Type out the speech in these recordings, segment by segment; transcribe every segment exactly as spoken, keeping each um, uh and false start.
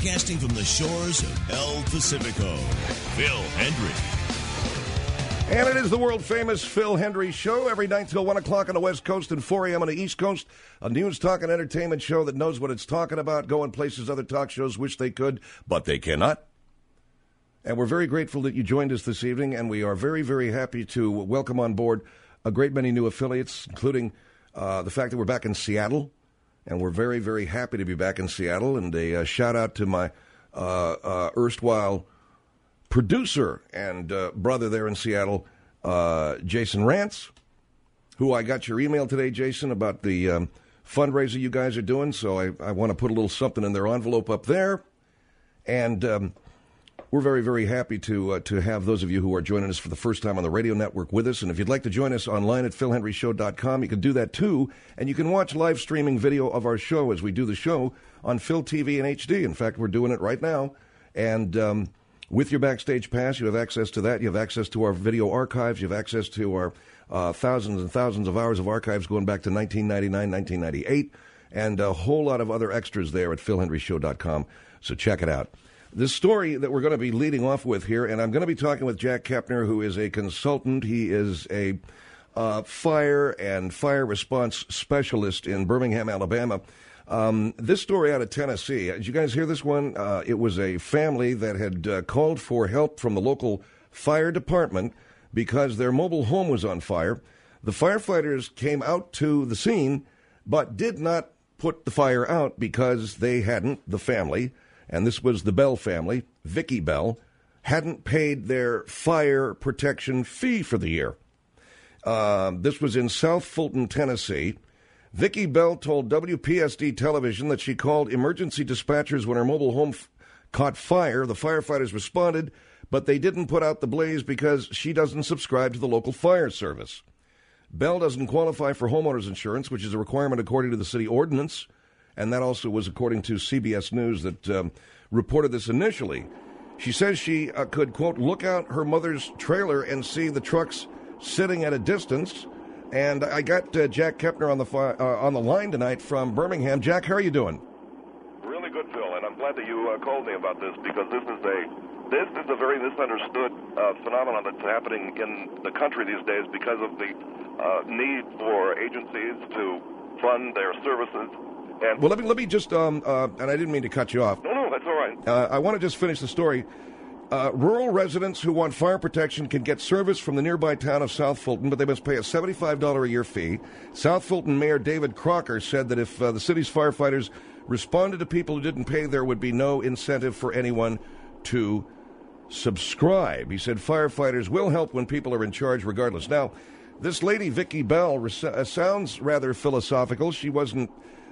Broadcasting from the shores of El Pacifico, Phil Hendry. And it is the world-famous Phil Hendry Show every night till one o'clock on the West Coast and four a.m. on the East Coast. A news, talk, and entertainment show that knows what it's talking about, going places other talk shows wish they could, but they cannot. And we're very grateful that you joined us this evening, and we are very, very happy to welcome on board a great many new affiliates, including uh, the fact that we're back in Seattle. And we're very, very happy to be back in Seattle. And a uh, shout-out to my uh, uh, erstwhile producer and uh, brother there in Seattle, uh, Jason Rantz, who I got your email today, Jason, about the um, fundraiser you guys are doing. So I, I want to put a little something in their envelope up there. And um, we're very, very happy to uh, to have those of you who are joining us for the first time on the radio network with us. And if you'd like to join us online at phil hendry show dot com, you can do that too. And you can watch live streaming video of our show as we do the show on Phil T V and H D. In fact, we're doing it right now. And um, with your Backstage Pass, you have access to that. You have access to our video archives. You have access to our uh, thousands and thousands of hours of archives going back to nineteen ninety-nine, nineteen ninety-eight, and a whole lot of other extras there at phil hendry show dot com. So check it out. This story that we're going to be leading off with here, and I'm going to be talking with Jack Kepner, who is a consultant. He is a uh, fire and fire response specialist in Birmingham, Alabama. Um, this story out of Tennessee, did you guys hear this one? Uh, it was a family that had uh, called for help from the local fire department because their mobile home was on fire. The firefighters came out to the scene, but did not put the fire out because they hadn't, the family, and this was the Bell family, Vicky Bell, hadn't paid their fire protection fee for the year. Uh, this was in South Fulton, Tennessee. Vicky Bell told W P S D television that she called emergency dispatchers when her mobile home f- caught fire. The firefighters responded, but they didn't put out the blaze because she doesn't subscribe to the local fire service. Bell doesn't qualify for homeowners insurance, which is a requirement according to the city ordinance. And that also was according to C B S News that um, reported this initially. She says she uh, could, quote, look out her mother's trailer and see the trucks sitting at a distance. And I got uh, Jack Kepner on the fi- uh, on the line tonight from Birmingham. Jack, how are you doing? Really good, Phil, and I'm glad that you uh, called me about this because this is a this is a very misunderstood uh, phenomenon that's happening in the country these days because of the uh, need for agencies to fund their services. And well, let me let me just, um, uh, and I didn't mean to cut you off. No, no, that's all right. Uh, I want to just finish the story. Uh, rural residents who want fire protection can get service from the nearby town of South Fulton, but they must pay a seventy-five dollars a year fee. South Fulton Mayor David Crocker said that if uh, the city's firefighters responded to people who didn't pay, there would be no incentive for anyone to subscribe. He said firefighters will help when people are in charge regardless. Now, this lady, Vicky Bell, res- uh, sounds rather philosophical. She wasn't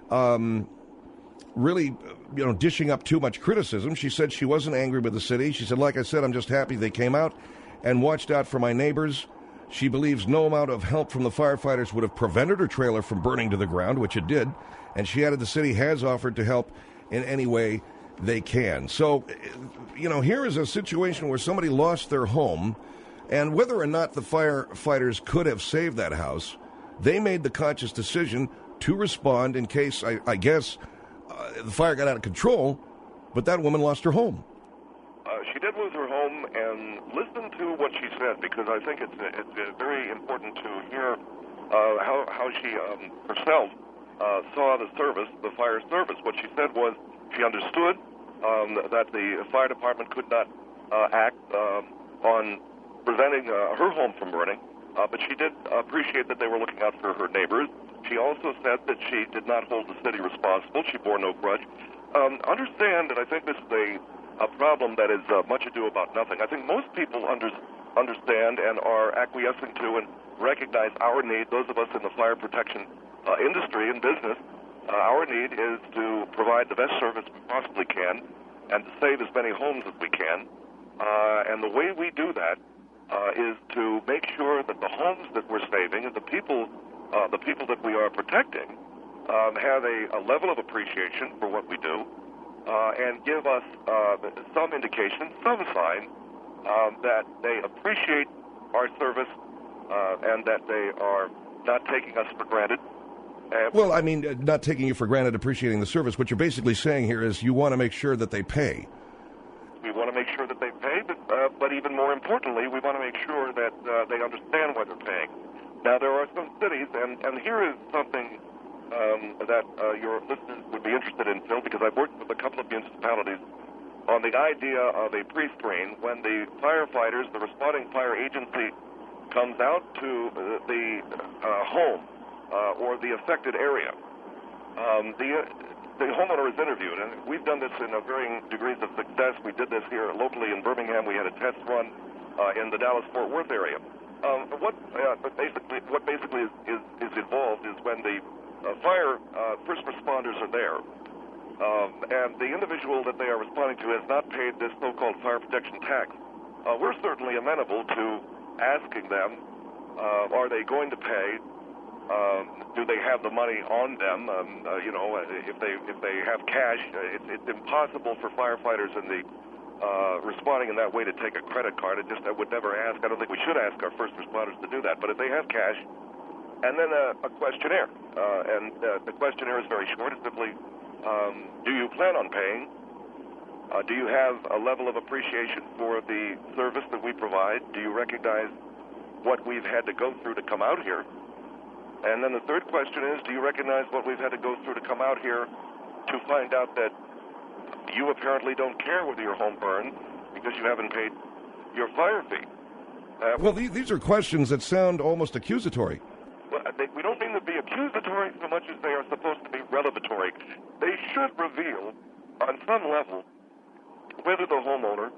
Um, really, you know, dishing up too much criticism. She said she wasn't angry with the city. She said, like I said, I'm just happy they came out and watched out for my neighbors. She believes no amount of help from the firefighters would have prevented her trailer from burning to the ground, which it did. And she added the city has offered to help in any way they can. So, you know, here is a situation where somebody lost their home, and whether or not the firefighters could have saved that house, they made the conscious decision to respond in case, I, I guess, uh, the fire got out of control, but that woman lost her home. Uh, she did lose her home, and listen to what she said, because I think it's, it's very important to hear uh, how, how she um, herself uh, saw the service, the fire service. What she said was she understood um, that the fire department could not uh, act um, on preventing uh, her home from burning, uh, but she did appreciate that they were looking out for her neighbors. She also said that she did not hold the city responsible. She bore no grudge. Um, understand, and I think this is a, a problem that is uh, much ado about nothing. I think most people under, understand and are acquiescing to and recognize our need, those of us in the fire protection uh, industry and business, uh, our need is to provide the best service we possibly can and to save as many homes as we can. Uh, and the way we do that uh, is to make sure that the homes that we're saving and the people Uh, the people that we are protecting um, have a, a level of appreciation for what we do uh, and give us uh, some indication, some sign um, that they appreciate our service uh, and that they are not taking us for granted Uh, Well, I mean, uh, not taking you for granted, appreciating the service. What you're basically saying here is you want to make sure that they pay. We want to make sure that they pay, but, uh, but even more importantly, we want to make sure that uh, they understand why they're paying. Now, there are some cities, and, and here is something um, that uh, your listeners would be interested in, Phil, because I've worked with a couple of municipalities on the idea of a pre-screen when the firefighters, the responding fire agency, comes out to uh, the uh, home uh, or the affected area. Um, the uh, The homeowner is interviewed, and we've done this in a varying degrees of success. We did this here locally in Birmingham. We had a test run uh, in the Dallas-Fort Worth area. Um, what uh, basically what basically is, is, is involved is when the uh, fire uh, first responders are there, um, and the individual that they are responding to has not paid this so-called fire protection tax. Uh, we're certainly amenable to asking them, uh, are they going to pay? Um, do they have the money on them? Um, uh, you know, if they if they have cash, uh, it's, it's impossible for firefighters in the uh, responding in that way to take a credit card. It just I would never ask. I don't think we should ask our first responders to do that. But if they have cash, and then a, a questionnaire, uh, and uh, the questionnaire is very short. It's simply, um, do you plan on paying? Uh, do you have a level of appreciation for the service that we provide? Do you recognize what we've had to go through to come out here? And then the third question is, do you recognize what we've had to go through to come out here to find out that you apparently don't care whether your home burns because you haven't paid your fire fee? Uh, Well, these, these are questions that sound almost accusatory. well, they, we don't mean to be accusatory so much as they are supposed to be revelatory. They should reveal, on some level, whether the homeowner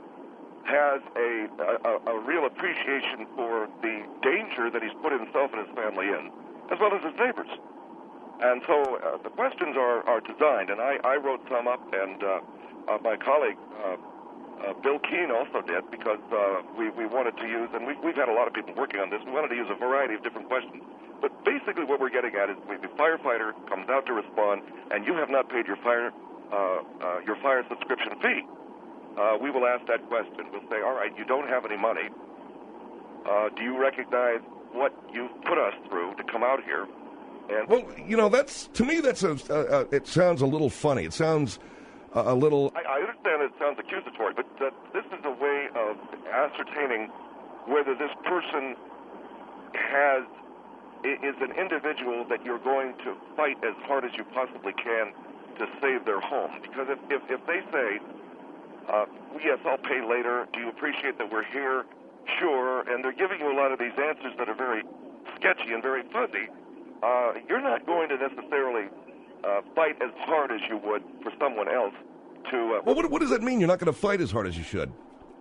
has a, a, a real appreciation for the danger that he's put himself and his family in, as well as his neighbors. And so uh, the questions are, are designed, and I, I wrote some up, and uh, uh, my colleague uh, uh, Bill Keene also did, because uh, we, we wanted to use, and we, we've had a lot of people working on this, we wanted to use a variety of different questions. But basically what we're getting at is when the firefighter comes out to respond, and you have not paid your fire, uh, uh, your fire subscription fee, uh, we will ask that question. We'll say, all right, you don't have any money. Uh, do you recognize what you've put us through to come out here? And Well, you know, that's to me, that's a. Uh, uh, it sounds a little funny. It sounds uh, a little. I, I understand it sounds accusatory, but uh, this is a way of ascertaining whether this person has is an individual that you're going to fight as hard as you possibly can to save their home. Because if if, if they say, uh, yes, I'll pay later. Do you appreciate that we're here? Sure. And they're giving you a lot of these answers that are very sketchy and very fuzzy. Uh, you're not going to necessarily uh, fight as hard as you would for someone else to... Uh, Well, what, what does that mean? You're not going to fight as hard as you should.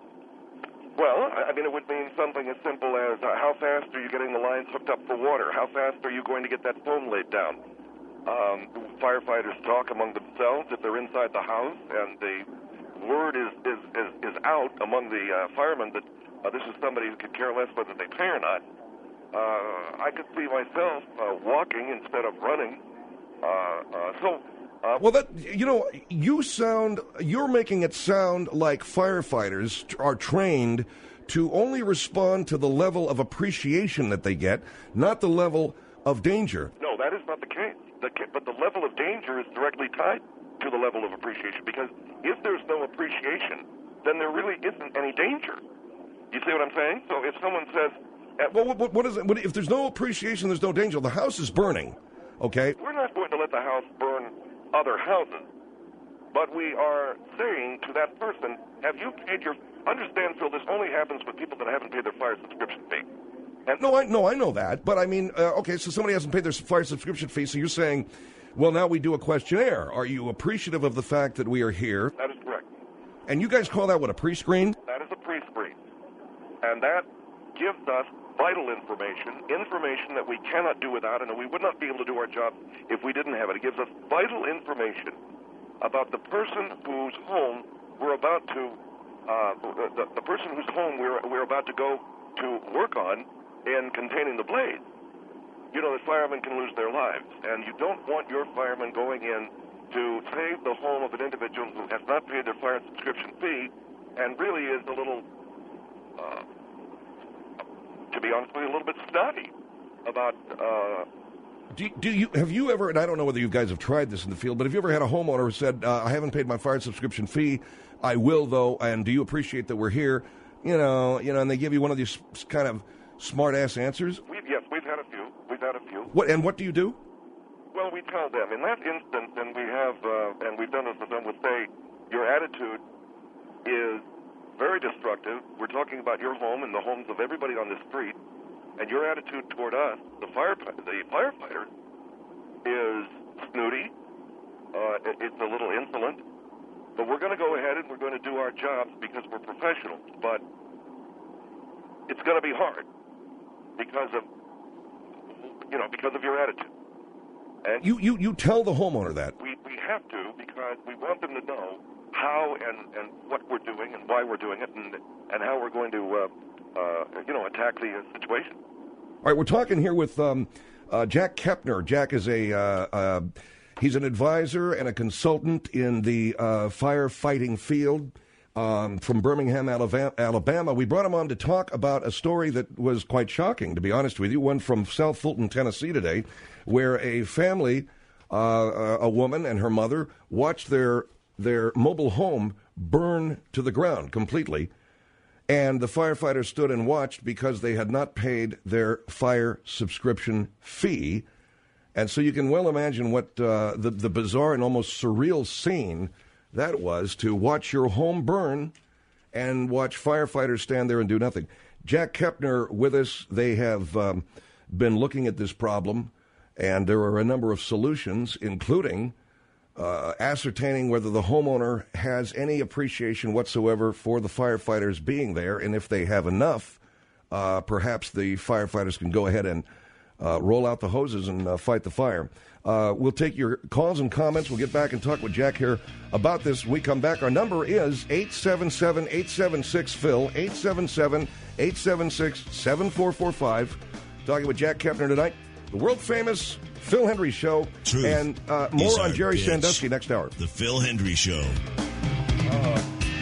well, I mean, it would mean something as simple as uh, how fast are you getting the lines hooked up for water? How fast are you going to get that foam laid down? Um, firefighters talk among themselves if they're inside the house, and the word is, is, is, is out among the uh, firemen that uh, this is somebody who could care less whether they pay or not. Uh, I could see myself uh, walking instead of running. Uh, uh, so, uh, Well, that you know, you sound. You're making it sound like firefighters are trained to only respond to the level of appreciation that they get, not the level of danger. no, that is not the case. The, ca- but the level of danger is directly tied to the level of appreciation, because if there's no appreciation, then there really isn't any danger. You see what I'm saying? So if someone says, uh, Well, what, what is it? What, if there's no appreciation, there's no danger. The house is burning. Okay. we're not going to let the house burn other houses, but we are saying to that person, have you paid your... Understand, Phil, this only happens with people that haven't paid their fire subscription fee. And No, I no, I know that, but I mean, uh, okay, so somebody hasn't paid their fire subscription fee, so you're saying, well, now we do a questionnaire. Are you appreciative of the fact that we are here? that is correct. And you guys call that what, a pre-screen? That is a pre-screen. And that gives us vital information, information that we cannot do without, and we would not be able to do our job if we didn't have it. It gives us vital information about the person whose home we're about to, uh, the, the person whose home we're, we're about to go to work on in containing the blaze. You know, the firemen can lose their lives, and you don't want your firemen going in to save the home of an individual who has not paid their fire subscription fee and really is a little, uh, to be honest with you, a little bit snotty about uh, Do, do you have you ever? And I don't know whether you guys have tried this in the field, but have you ever had a homeowner who said, uh, "I haven't paid my fire subscription fee. I will though." And do you appreciate that we're here? You know, you know, and they give you one of these kind of smart ass answers. We've, yes, we've had a few. We've had a few. What and what do you do? Well, we tell them in that instance, and we have, uh, and we've done this with them. Would say your attitude is very destructive. We're talking about your home and the homes of everybody on the street, and your attitude toward us, the fire, the firefighters, is snooty. Uh, it's a little insolent. But we're going to go ahead and we're going to do our jobs because we're professionals. But it's going to be hard because of, you know, because of your attitude. And you, you, you tell the homeowner that. We, we have to because we want them to know how and, and what we're doing and why we're doing it and, and how we're going to, uh, uh, you know, attack the uh, situation. All right, we're talking here with um, uh, Jack Kepner. Jack is a... Uh, uh, He's an advisor and a consultant in the uh, firefighting field um, from Birmingham, Alabama. We brought him on to talk about a story that was quite shocking, to be honest with you, one from South Fulton, Tennessee today, where a family, uh, a woman and her mother, watched their their mobile home burn to the ground completely, and the firefighters stood and watched because they had not paid their fire subscription fee. And so you can well imagine what uh, the, the bizarre and almost surreal scene that was to watch your home burn and watch firefighters stand there and do nothing. Jack Kepner with us. They have um, been looking at this problem, and there are a number of solutions, including uh, ascertaining whether the homeowner has any appreciation whatsoever for the firefighters being there, and if they have enough, uh, perhaps the firefighters can go ahead and Uh, roll out the hoses and uh, fight the fire. Uh, we'll take your calls and comments. We'll get back and talk with Jack here about this when we come back. Our number is eight seven seven, eight seven six, P H I L, eight seven seven, eight seven six, seven four four five. Talking with Jack Kepner tonight. The world-famous Phil Hendrie Show. Truth and uh, more on Jerry bitch. Sandusky next hour. The Phil Hendrie Show. Uh,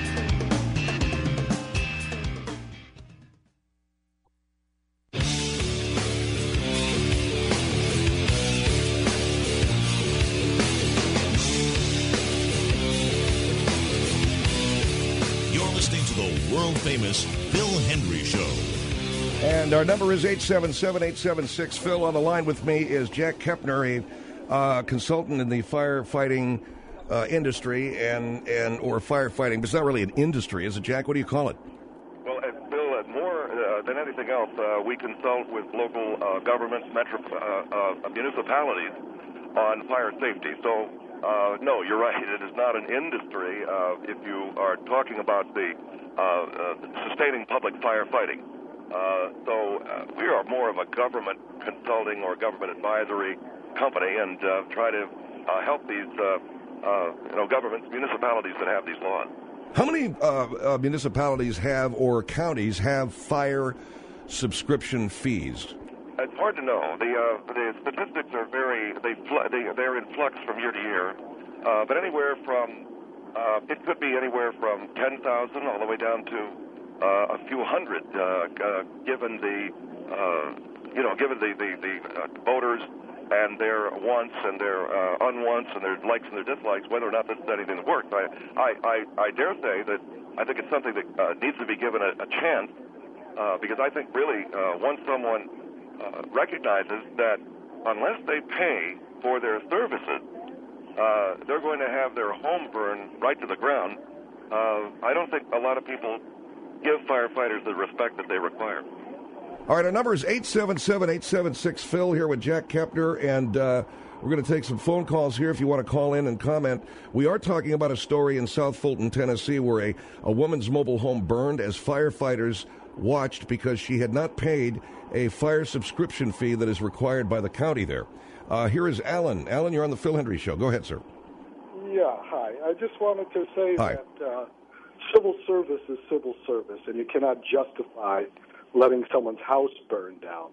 World-famous Phil Hendrie Show. And our number is eight seven seven, eight seven six, P H I L. On the line with me is Jack Kepner, a uh, consultant in the firefighting uh, industry and, and or firefighting. But it's not really an industry, is it, Jack? What do you call it? Well, uh, Bill, uh, more uh, than anything else, uh, we consult with local uh, governments, metro, uh, uh, municipalities on fire safety. So, uh, no, you're right. It is not an industry. Uh, if you are talking about the Uh, uh, sustaining public firefighting. Uh, so uh, we are more of a government consulting or government advisory company and uh, try to uh, help these uh, uh, you know, governments, municipalities that have these laws. How many uh, uh, municipalities have or counties have fire subscription fees? It's hard to know. The uh, the statistics are very they fl- they they're in flux from year to year, uh, but anywhere from Uh, it could be anywhere from ten thousand all the way down to uh, a few hundred, uh, uh, given the, uh, you know, given the, the, the uh, voters and their wants and their uh, unwants and their likes and their dislikes, whether or not this is anything that works. I, I, I, I dare say that I think it's something that uh, needs to be given a, a chance, uh, because I think really uh, once someone uh, recognizes that unless they pay for their services, Uh, they're going to have their home burn right to the ground. Uh, I don't think a lot of people give firefighters the respect that they require. All right, our number is eight seven seven, eight seven six, P H I L here with Jack Kepner, and uh, we're going to take some phone calls here if you want to call in and comment. We are talking about a story in South Fulton, Tennessee, where a, a woman's mobile home burned as firefighters watched because she had not paid a fire subscription fee that is required by the county there. Uh, here is Alan. Alan, you're on the Phil Hendrie Show. Go ahead, sir. Yeah, hi. I just wanted to say hi. that uh, civil service is civil service, and you cannot justify letting someone's house burn down.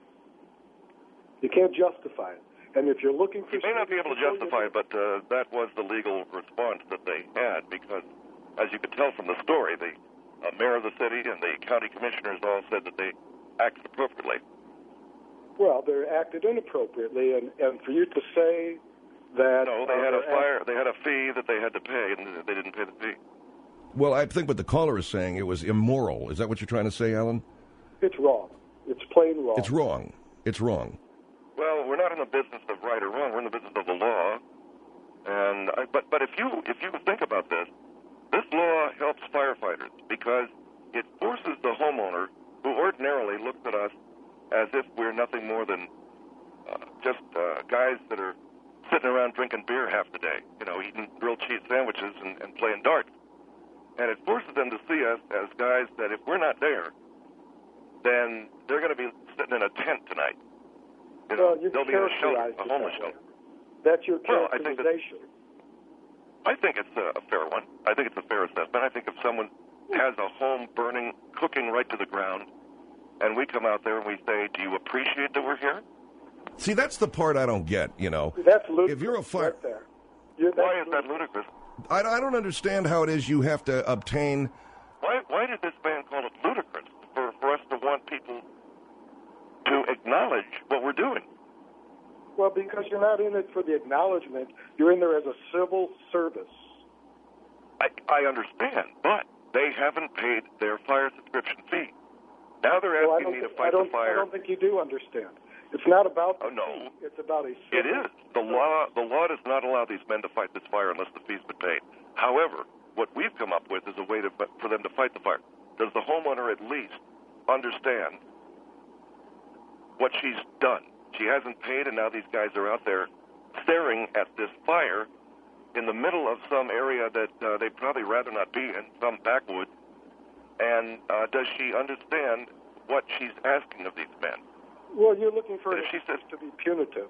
You can't justify it. And if you're looking for... You may not be able to justify it, but uh, that was the legal response that they had, because, as you could tell from the story, the uh, mayor of the city and the county commissioners all said that they acted appropriately. Well, they acted inappropriately, and, and for you to say that... No, they uh, had a they're fire. They had a fee that they had to pay, and they didn't pay the fee. Well, I think what the caller is saying, it was immoral. Is that what you're trying to say, Alan? It's wrong. It's plain wrong. It's wrong. It's wrong. Well, we're not in the business of right or wrong. We're in the business of the law. And I, but but if you if you think about this, this law helps firefighters because it forces the homeowner, who ordinarily looks at us as if we're nothing more than uh, just uh, guys that are sitting around drinking beer half the day, you know, eating grilled cheese sandwiches and, and playing darts. And it forces them to see us as guys that if we're not there, then they're going to be sitting in a tent tonight. You know, well, you they'll be in a shelter, characterized a it homeless that way. shelter. That's your Well, I think that- characterization. I think it's a, a fair one. I think it's a fair assessment. I think if someone has a home burning, cooking right to the ground, and we come out there and we say, do you appreciate that we're here? See, that's the part I don't get, you know. That's ludicrous. If you're a fire... right there. You're, that's Why is that ludicrous? I, I don't understand how it is you have to obtain... Why, why did this man call it ludicrous for, for us to want people to acknowledge what we're doing? Well, because you're not in it for the acknowledgement. You're in there as a civil service. I, I understand, but they haven't paid their fire subscription fee. Now they're Well, I asking don't me think, to fight I don't, the fire. I don't think you do understand. It's not about the Oh, no. fee. It's about a It civil is. The law The law does not allow these men to fight this fire unless the fee's been paid. However, what we've come up with is a way to, for them to fight the fire. Does the homeowner at least understand what she's done? She hasn't paid, and now these guys are out there staring at this fire in the middle of some area that uh, they'd probably rather not be in, some backwoods. And uh, does she understand what she's asking of these men? Well, you're looking for And an if she excuse says- to be punitive.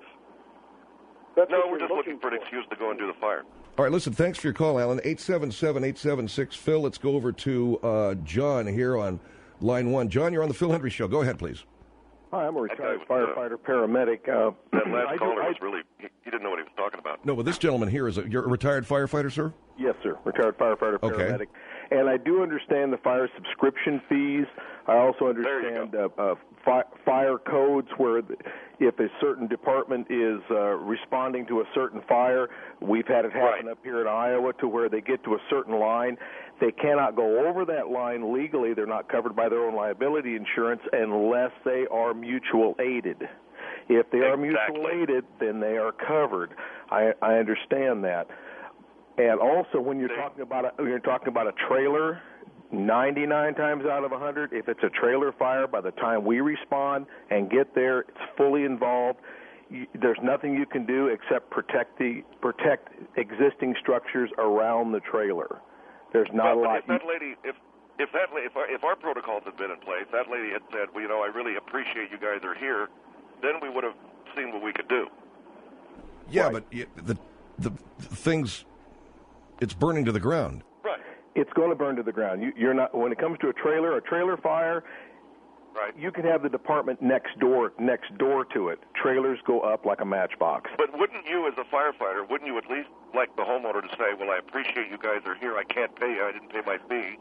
That's No, what we're you're just looking for an for. excuse to go and do the fire. All right, listen, thanks for your call, Alan. eight seven seven, eight seven six, Phil. Let's go over to uh, John here on line one. John, you're on the Phil Hendry Show. Go ahead, please. Hi, I'm a retired That guy was, uh, firefighter, paramedic. Uh, That last I do- caller I- was really, he, he didn't know what he was talking about. No, but this gentleman here is a, you're a retired firefighter, sir? Yes, sir. Retired firefighter, Okay. paramedic. And I do understand the fire subscription fees. I also There you understand uh, uh, fi- fire codes where the, if a certain department is uh, responding to a certain fire, we've had it happen Right. up here in Iowa to where they get to a certain line. They cannot go over that line legally. They're not covered by their own liability insurance unless they are mutual aided. If they are Exactly. mutual aided, then they are covered. I, I understand that. And also, when you're They- talking about a, when you're talking about a trailer, ninety-nine times out of one hundred, if it's a trailer fire, by the time we respond and get there, it's fully involved. You, there's nothing you can do except protect the protect existing structures around the trailer. There's not Well, a but lot. if that lady, if if that la- if our, if our protocols had been in place, that lady had said, well, you know, I really appreciate you guys are here, then we would have seen what we could do. Yeah, Right. but y- the, the the things, it's burning to the ground. Right. It's going to burn to the ground. You, you're not when it comes to a trailer, a trailer fire. Right. You can have the department next door next door to it. Trailers go up like a matchbox. But wouldn't you, as a firefighter, wouldn't you at least like the homeowner to say, well, I appreciate you guys are here. I can't pay you. I didn't pay my fee.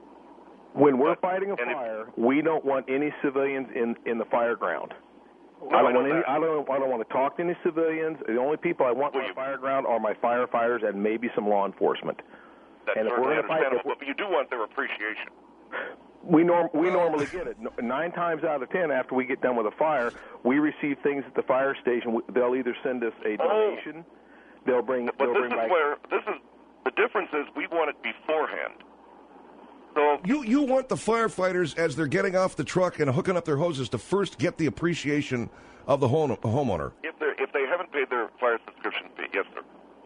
When we're But- fighting a and if- fire, we don't want any civilians in, in the fire ground. No, I I don't know want any. that. I don't. I don't want to talk to any civilians. The only people I want Well, in you- my fire ground are my firefighters and maybe some law enforcement. That's And if we're certainly gonna fight- understandable, but you do want their appreciation. We norm we normally get it No- nine times out of ten. After we get done with a fire, we receive things at the fire station. They'll either send us a Oh. donation. They'll bring. But they'll this bring is back. where this is the difference is we want it beforehand. So You you want the firefighters, as they're getting off the truck and hooking up their hoses, to first get the appreciation of the home, homeowner. if they if they haven't paid their fire subscription fee, yes, sir.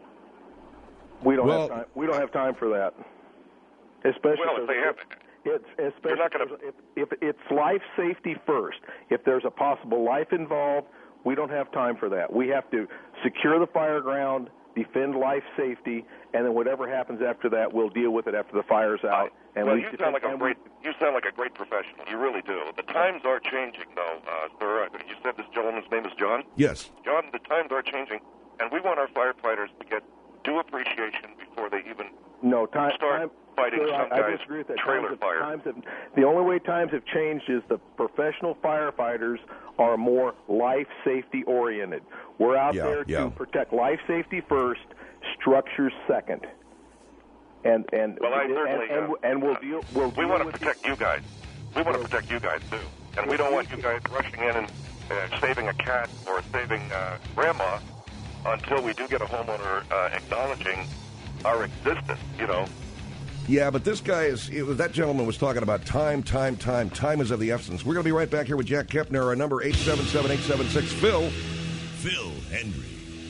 We don't Well- have time. We don't have time for that. Especially Well, if they have, It's especially not gonna- if, if it's life safety first. If there's a possible life involved, we don't have time for that. We have to secure the fire ground, defend life safety, and then whatever happens after that, we'll deal with it after the fire's out. And well, we you sound like a and we- great you sound like a great professional. You really do. The times are changing, though, uh, sir. You said this gentleman's name is John. Yes. John, the times are changing, and we want our firefighters to get due appreciation before they even No time. Start. Time, fighting So some I, I guy's disagree with that. trailer times fire. Have, times have, the only way times have changed is the professional firefighters are more life safety oriented. We're out Yeah, there yeah. to protect life safety first, structures second. And and Well, I and, certainly, and, uh, and we'll deal. We'll We deal want to with protect you guys. We want to protect you guys too, and we don't want you guys rushing in and uh, saving a cat or saving uh, grandma until we do get a homeowner uh, acknowledging our existence. You know. Yeah, but this guy is, it was, that gentleman was talking about time, time, time. Time is of the essence. We're going to be right back here with Jack Kepner. Our number eight seven seven, eight seven six, Phil. Phil Hendrie.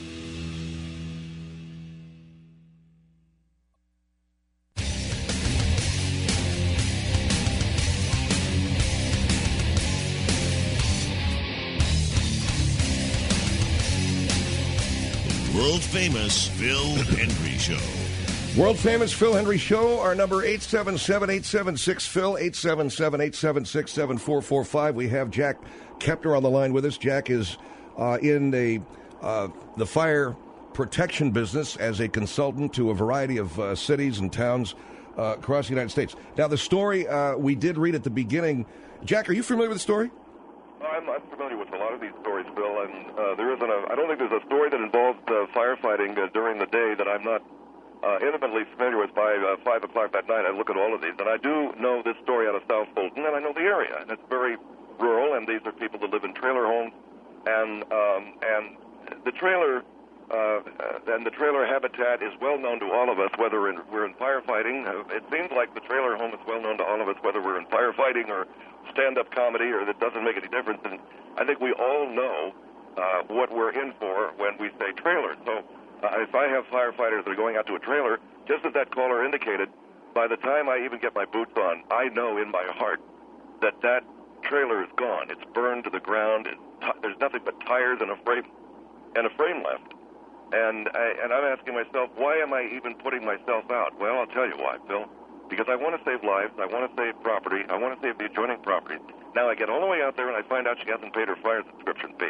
World famous Phil Hendrie Show. World famous Phil Hendrie Show. Our number eight seven seven, eight seven six, Phil, eight seven seven, eight seven six, seven four four five. We have Jack Kepner on the line with us. Jack is uh, in the, uh, the fire protection business as a consultant to a variety of uh, cities and towns uh, across the United States. Now, the story uh, we did read at the beginning. Jack, are you familiar with the story? I'm, I'm familiar with a lot of these stories, Bill, and uh, there isn't a. I don't think there's a story that involves uh, firefighting uh, during the day that I'm not uh, intimately familiar with. By uh, five o'clock that night, I look at all of these, and I do know this story out of South Fulton, and I know the area, and it's very rural, and these are people that live in trailer homes, and um, and the trailer uh, and the trailer habitat is well known to all of us, whether in, we're in firefighting. Uh, it seems like the trailer home is well known to all of us, whether we're in firefighting or stand-up comedy, or that doesn't make any difference. And I think we all know uh, what we're in for when we say trailer. So uh, if I have firefighters that are going out to a trailer, just as that caller indicated, by the time I even get my boots on, I know in my heart that that trailer is gone. It's burned to the ground. It's t- there's nothing but tires and a frame and a frame left. And I, and I'm asking myself, why am I even putting myself out? Well, I'll tell you why, Bill. Because I want to save lives, I want to save property, I want to save the adjoining property. Now I get all the way out there and I find out she hasn't paid her fire subscription fee.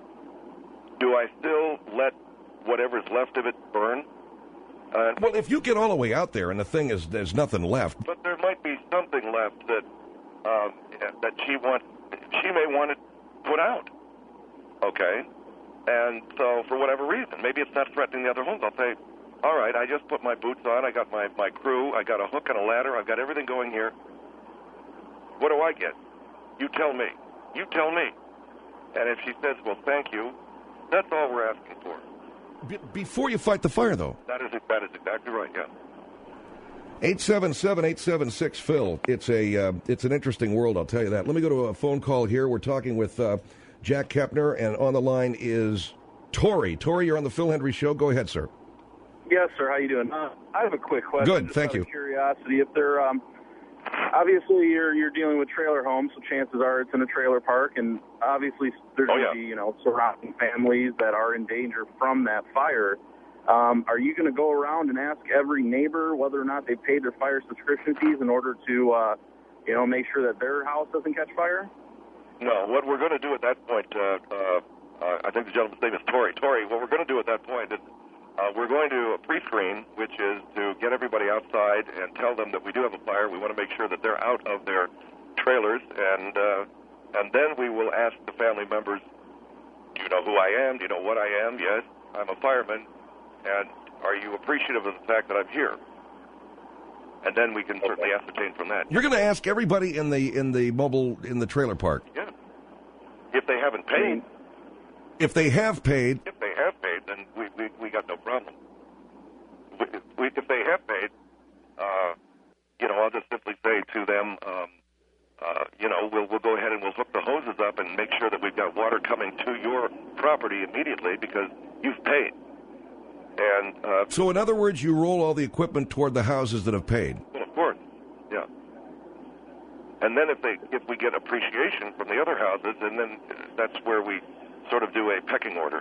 Do I still let whatever's left of it burn? Uh, Well, if you get all the way out there and the thing is there's nothing left. but there might be something left that um, that she wants. She may want it put out. Okay, and so for whatever reason, maybe it's not threatening the other homes. I'll say, all right, I just put my boots on. I got my, my crew. I got a hook and a ladder. I've got everything going here. What do I get? You tell me. You tell me. And if she says, well, thank you, that's all we're asking for. Be- before you fight the fire, though. That is that is exactly right, yeah. eight seven seven, eight seven six, Phil. It's a uh, it's an interesting world, I'll tell you that. Let me go to a phone call here. We're talking with uh, Jack Kepner, and on the line is Tori. Tori, you're on the Phil Hendrie Show. Go ahead, sir. Yes, sir. How you doing? Uh, I have a quick question. Good, just thank out you. of Curiosity, if they're um, obviously you're you're dealing with trailer homes, so chances are it's in a trailer park, and obviously there's Oh, going to yeah. be you know surrounding families that are in danger from that fire. Um, are you going to go around and ask every neighbor whether or not they paid their fire subscription fees in order to uh, you know make sure that their house doesn't catch fire? No, what we're going to do at that point, uh, uh, uh, I think the gentleman's name is Tori. Tori, what we're going to do at that point is uh, we're going to pre-screen, which is to get everybody outside and tell them that we do have a fire. We want to make sure that they're out of their trailers, and uh, and then we will ask the family members, do you know who I am? Do you know what I am? Yes, I'm a fireman. And are you appreciative of the fact that I'm here? And then we can certainly ascertain from that. You're going to ask everybody in the in the mobile in the trailer park. Yeah. If they haven't paid, If they have paid, if they have paid, then we we, we got no problem. We, we, if they have paid, uh, you know, I'll just simply say to them, um, uh, you know, we'll we'll go ahead and we'll hook the hoses up and make sure that we've got water coming to your property immediately because you've paid. And uh, so in other words, you roll all the equipment toward the houses that have paid. well, of course, yeah. And then if they if we get appreciation from the other houses, and then that's where we sort of do a pecking order.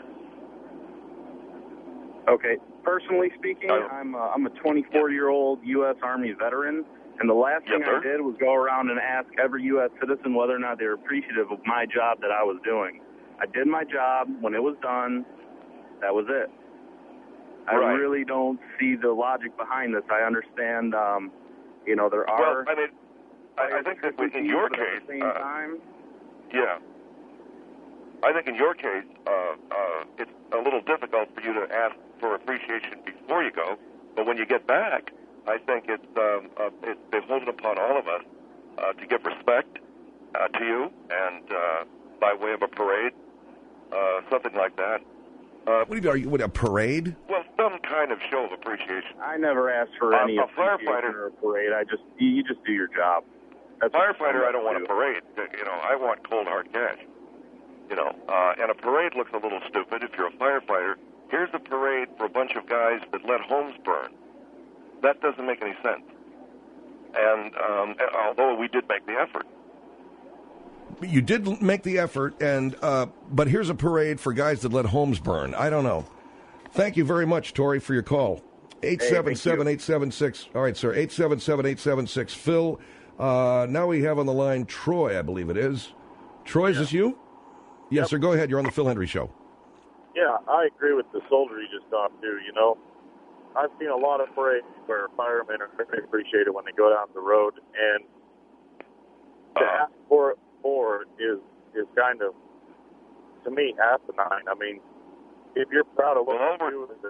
Okay. Personally speaking, Uh, I'm a, I'm a twenty-four-year-old U S Army veteran, and the last Yes, thing sir. I did was go around and ask every U S citizen whether or not they were appreciative of my job that I was doing. I did my job. When it was done, that was it. I Right. really don't see the logic behind this. I understand, um, You know, there are. Well, I mean, I, I think that in your but case, at the same uh, time, yeah, I think in your case, uh, uh, it's a little difficult for you to ask for appreciation before you go. But when you get back, I think it's um, uh, it's beholden upon all of us uh, to give respect uh, to you, and uh, by way of a parade, uh, something like that. Uh, What do you, are you, what, a parade? well, some kind of show of appreciation. I never asked for Uh, any a appreciation firefighter- or a parade. I just you, you just do your job. That's what Firefighter, I don't want do. a parade. You know, I want cold hard cash. You know, uh, and a parade looks a little stupid if you're a firefighter. Here's a parade for a bunch of guys that let homes burn. That doesn't make any sense. And um, although we did make the effort. You did make the effort, and uh, but here's a parade for guys that let homes burn. I don't know. Thank you very much, Tori, for your call. eight seven seven, eight seven six. All right, sir. eight seven seven, eight seven six. Phil, uh, now we have on the line Troy, I believe it is. Troy, is this you? Yes, sir. Go ahead. You're on the Phil Hendry Show. Yeah, I agree with the soldier you just talked to, you know. I've seen a lot of parades where firemen are very appreciated when they go down the road, and to Uh, ask for it more is, is kind of, to me, asinine. I mean, if you're proud of what Well, you do,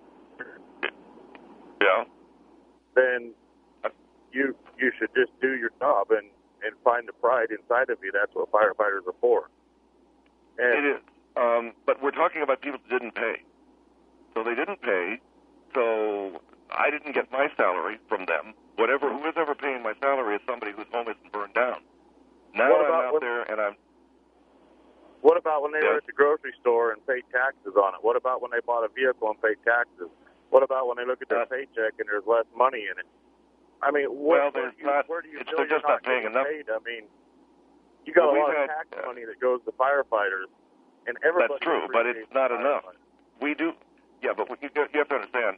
yeah. then you you should just do your job and, and find the pride inside of you. That's what firefighters are for. And It is. Um, but we're talking about people that didn't pay. So they didn't pay. So I didn't get my salary from them. Whatever, who is ever paying my salary is somebody whose home isn't burned down. Now What I'm about out when- there and I'm. What about when they were Yes. at the grocery store and paid taxes on it? What about when they bought a vehicle and paid taxes? What about when they look at their Uh, paycheck and there's less money in it? I mean, Well, what, there's where, do you, not- where do you it's- feel they're you're just not paying getting enough. paid? I mean, you got Well, a lot we've of had, tax uh, money that goes to firefighters, and everybody. That's true, but it's appreciates not the enough. firefighter. We do, yeah, but we, you you have to understand,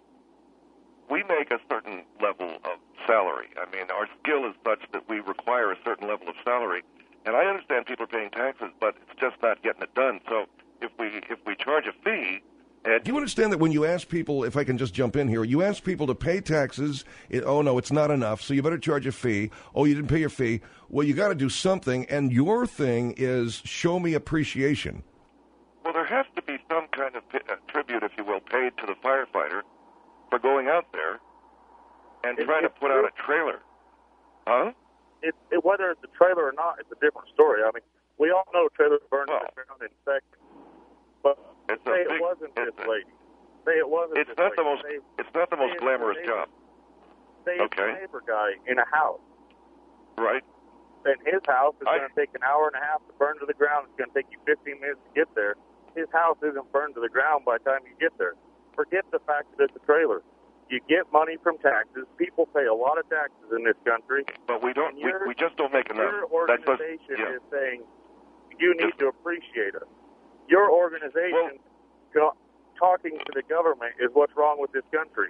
we make a certain level of salary. I mean, our skill is such that we require a certain level of salary. And I understand people are paying taxes, but it's just not getting it done. So if we if we charge a fee, and Do you understand that when you ask people, if I can just jump in here, you ask people to pay taxes, it, oh, no, it's not enough, so you better charge a fee. Oh, you didn't pay your fee. Well, you got to do something, and your thing is show me appreciation. well, there has to be some kind of pi- uh, tribute, if you will, paid to the firefighter for going out there and It- trying to it's put true. out a trailer. Huh? It, it, whether it's a trailer or not, it's a different story. I mean, we all know trailers burn Well, to the ground in seconds. But It's a say it big- wasn't it's this a- lady. Say it wasn't It's this not the lady. most Say, it's not the say most it's glamorous the job, say it's Okay. the neighbor guy in a house. right? And his house is I- going to take an hour and a half to burn to the ground. It's going to take you fifteen minutes to get there. His house isn't burned to the ground by the time you get there. Forget the fact that it's a trailer. You get money from taxes. People pay a lot of taxes in this country. But we don't. And We, your- we just don't make enough. Your That's just- organization yeah. is saying you need Just- to appreciate us. Your organization go- talking to the government is what's wrong with this country.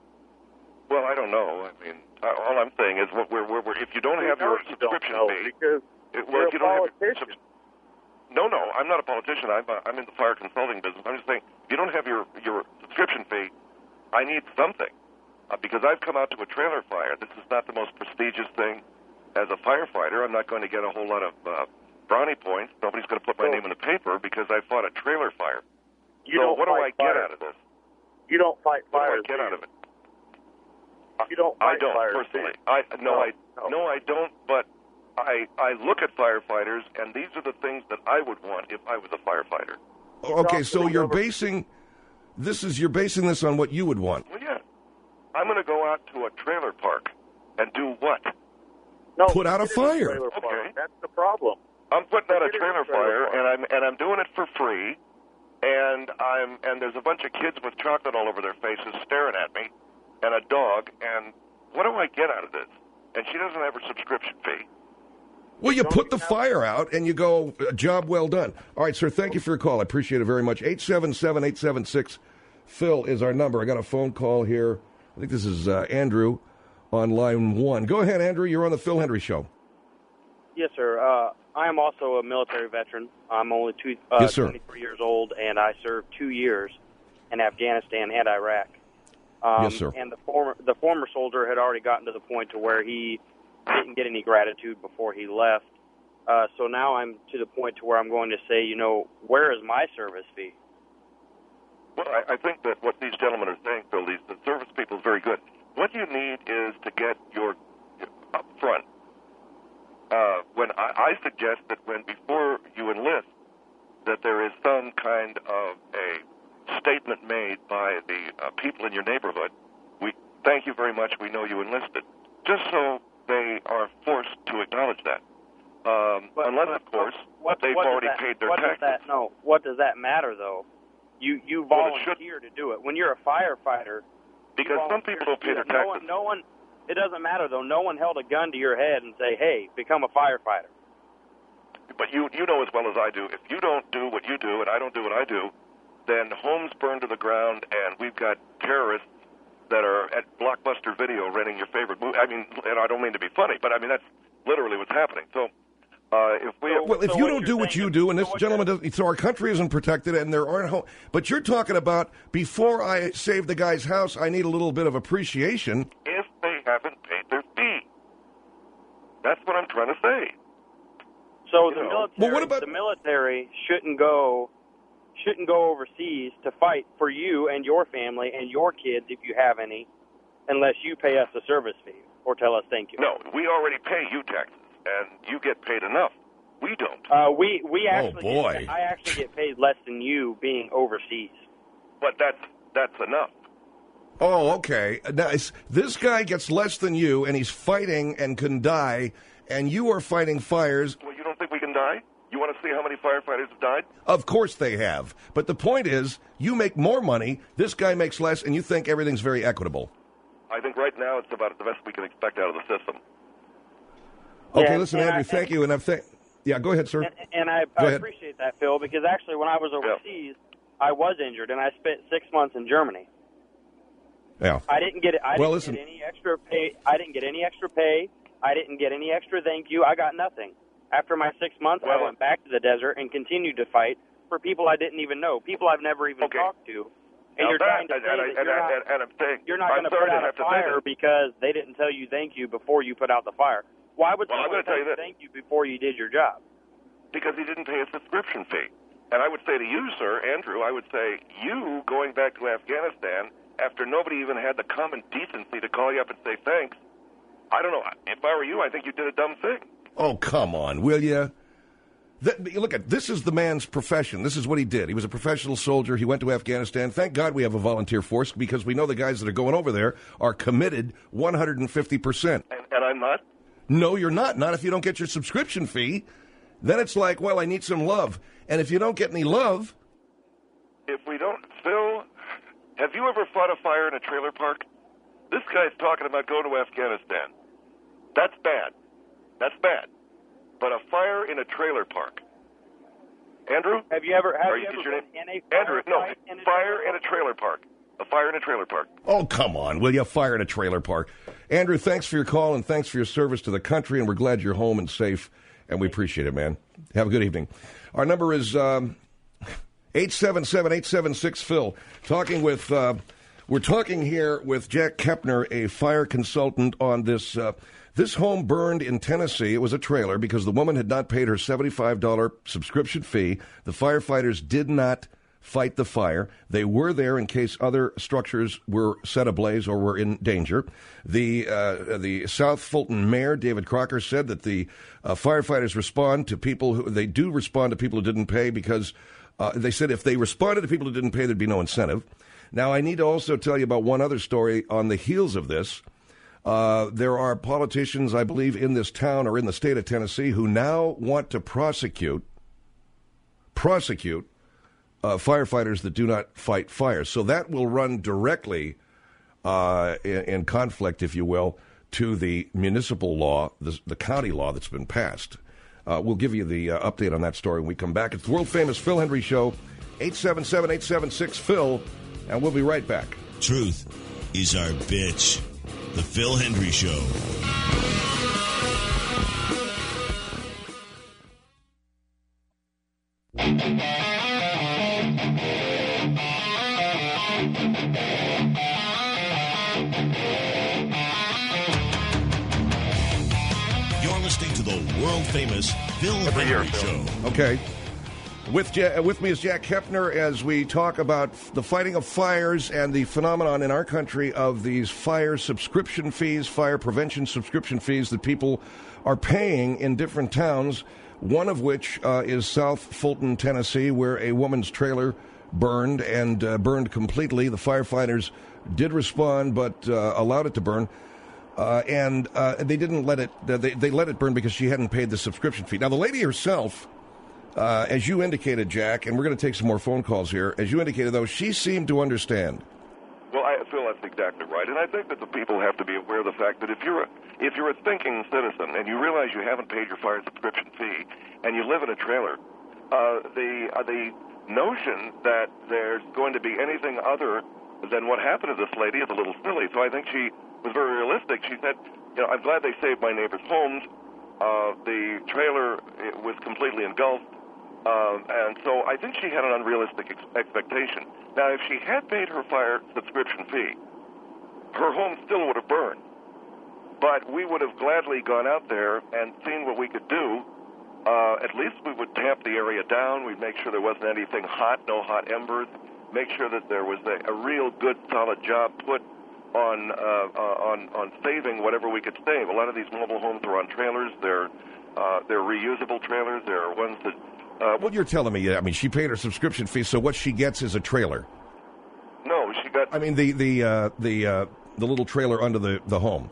Well, I don't know. I mean, uh, all I'm saying is, what we're, we're, we're, if you don't We have know your you don't subscription know fee, because it, well, you're if you a don't have your politician. subs- no, no, I'm not a politician. I'm uh, I'm in the fire consulting business. I'm just saying, if you don't have your your subscription fee, I need something uh, because I've come out to a trailer fire. This is not the most prestigious thing as a firefighter. I'm not going to get a whole lot of uh, brownie points. Nobody's going to put my So- name in the paper because I fought a trailer fire. You so don't what do I fight get fires. out of this? You don't fight What do fires. I get do out you? of it? You don't I fight don't fires, personally. do you? I no, No, I no. no, I don't. But I I look at firefighters, and these are the things that I would want if I was a firefighter. Okay, talk so to the you're government. basing this is you're basing this on what you would want. Well, yeah, I'm going to go out to a trailer park and do what? No, Put out a it is fire. trailer park. Okay. That's the problem. I'm putting out a It is a trailer trailer fire, park. and I'm and I'm doing it for free. And I'm and there's a bunch of kids with chocolate all over their faces staring at me, and a dog. And what do I get out of this? And she doesn't have her subscription fee. Well, you Don't put you the have- fire out and you go, "A job well done." All right, sir, thank you for your call. I appreciate it very much. eight seven seven, eight seven six, Phil is our number. I got a phone call here. I think this is uh, Andrew on line one. Go ahead, Andrew. You're on the Phil Hendry Show. Yes, sir. Uh, I am also a military veteran. I'm only two, uh, Yes, sir. twenty-three years old, and I served two years in Afghanistan and Iraq. Um, Yes, sir. And the former the former soldier had already gotten to the point to where he didn't get any gratitude before he left. Uh, so now I'm to the point to where I'm going to say, you know, where is my service fee? Well, I, I think that what these gentlemen are saying, Phil, these the service people is very good. What you need is to get your up front. Uh, when I, I suggest that when before you enlist, that there is some kind of a statement made by the uh, people in your neighborhood. We thank you very much. We know you enlisted. Just so they are forced to acknowledge that. Um, but, unless, but, of course, what, they've what already that, paid their what taxes. Does that, no, what does that matter, though? You you Well, it volunteer to do it. When you're a firefighter, because some people don't pay their taxes. No one, no one, it doesn't matter, though. No one held a gun to your head and say, hey, become a firefighter. But you you know as well as I do, if you don't do what you do and I don't do what I do, then homes burn to the ground, and we've got terrorists that are at Blockbuster Video renting your favorite movie. I mean, and I don't mean to be funny, but I mean that's literally what's happening. So, uh, if we so, well, if so you what don't do what you do, and this so gentleman doesn't, so our country isn't protected, and there aren't home. But you're talking about before I save the guy's house, I need a little bit of appreciation. If they haven't paid their fee, that's what I'm trying to say. So You the know. military, Well, what about- the military shouldn't go shouldn't go overseas to fight for you and your family and your kids if you have any, unless you pay us a service fee or tell us thank you. No, we already pay you taxes, and you get paid enough. We don't. Uh, we we actually Oh, boy. Get, I actually get paid less than you being overseas. But that's that's enough. Oh, okay. Now, it's- this guy gets less than you, and he's fighting and can die, and you are fighting fires. Well, you don't think we can die? You want to see how many firefighters have died? Of course they have. But the point is, you make more money, this guy makes less, and you think everything's very equitable. I think right now it's about the best we can expect out of the system. Okay, Yeah, listen, and Andrew, I- thank you. And I'm th- yeah, go ahead, sir. And, and I, Go I ahead. appreciate that, Phil, because actually when I was overseas, I was injured, and I spent six months in Germany. Yeah. I didn't get I Well, didn't listen. get any extra pay. I didn't get any extra pay. I didn't get any extra thank you. I got nothing. After my six months, I Well- went back to the desert and continued to fight for people I didn't even know, people I've never even Okay. talked to. And Now you're that, trying to and, say and, that and, you're not, and, and I'm saying, you're not I'm going to sorry put out have a to say fire this. because they didn't tell you thank you before you put out the fire. Why would Well, I'm someone gonna tell you tell you this. thank you before you did your job? Because he didn't pay a subscription fee. And I would say to you, sir, Andrew, I would say you going back to Afghanistan after nobody even had the common decency to call you up and say thanks. I don't know. If I were you, I think you did a dumb thing. Oh, come on, will you? Th- look at this is the man's profession. This is what he did. He was a professional soldier. He went to Afghanistan. Thank God we have a volunteer force because we know the guys that are going over there are committed one hundred fifty percent. And, and I'm not. No, you're not. Not if you don't get your subscription fee. Then it's like, well, I need some love. And if you don't get any love, If we don't, Phil, have you ever fought a fire in a trailer park? This guy's talking about going to Afghanistan. That's bad. That's bad. But a fire in a trailer park. Andrew? Have you ever have Are you you- ever is your been in a Andrew, no, firefight in a fire trailer in a park? trailer park. A fire in a trailer park. oh, come on, will you? Fire in a trailer park. Andrew, thanks for your call and thanks for your service to the country, and we're glad you're home and safe, and we appreciate it, man. Have a good evening. Our number is um, eight seven seven, eight seven six, Phil. Talking with, uh, we're talking here with Jack Kepner, a fire consultant on this. Uh, this home burned in Tennessee. It was a trailer because the woman had not paid her seventy-five dollars subscription fee. The firefighters did not fight the fire. They were there in case other structures were set ablaze or were in danger. The uh, the South Fulton mayor, David Crocker, said that the uh, firefighters respond to people who, they do respond to people who didn't pay because uh, they said if they responded to people who didn't pay, there'd be no incentive. Now, I need to also tell you about one other story on the heels of this. Uh, there are politicians, I believe, in this town or in the state of Tennessee who now want to prosecute, prosecute uh, firefighters that do not fight fires. So that will run directly uh, in, in conflict, if you will, to the municipal law, the, the county law that's been passed. Uh, we'll give you the uh, update on that story when we come back. It's the world-famous Phil Hendry Show, eight seven seven, eight seven six, Phil, and we'll be right back. Truth is our bitch. The Phil Hendry Show. world-famous Phil Every year, Henry Phil. Show. Okay. With, Ja- with me is Jack Kepner as we talk about the fighting of fires and the phenomenon in our country of these fire subscription fees, fire prevention subscription fees that people are paying in different towns, one of which uh, is South Fulton, Tennessee, where a woman's trailer burned and uh, burned completely. The firefighters did respond but uh, allowed it to burn. Uh, and uh, they didn't let it, uh, they, they let it burn because she hadn't paid the subscription fee. Now, the lady herself, uh, as you indicated, Jack, and we're going to take some more phone calls here, as you indicated, though, she seemed to understand. Well, I feel that's exactly right, and I think that the people have to be aware of the fact that if you're a, if you're a thinking citizen and you realize you haven't paid your fire subscription fee and you live in a trailer, uh, the uh, the notion that there's going to be anything other than what happened to this lady is a little silly. So I think she was very realistic. She said, you know, I'm glad they saved my neighbor's homes. Uh, the trailer it was completely engulfed. Um, and so I think she had an unrealistic ex- expectation. Now, if she had paid her fire subscription fee, her home still would have burned. But we would have gladly gone out there and seen what we could do. Uh, at least we would tamp the area down. We'd make sure there wasn't anything hot, no hot embers. Make sure that there was a, a real good, solid job put on uh, uh, on on saving whatever we could save. A lot of these mobile homes are on trailers. They're uh, they're reusable trailers. There are ones that. Uh, What you're telling me, I mean, she paid her subscription fee, so what she gets is a trailer. No, she got. I mean, the the uh, the uh, the little trailer under the, the home.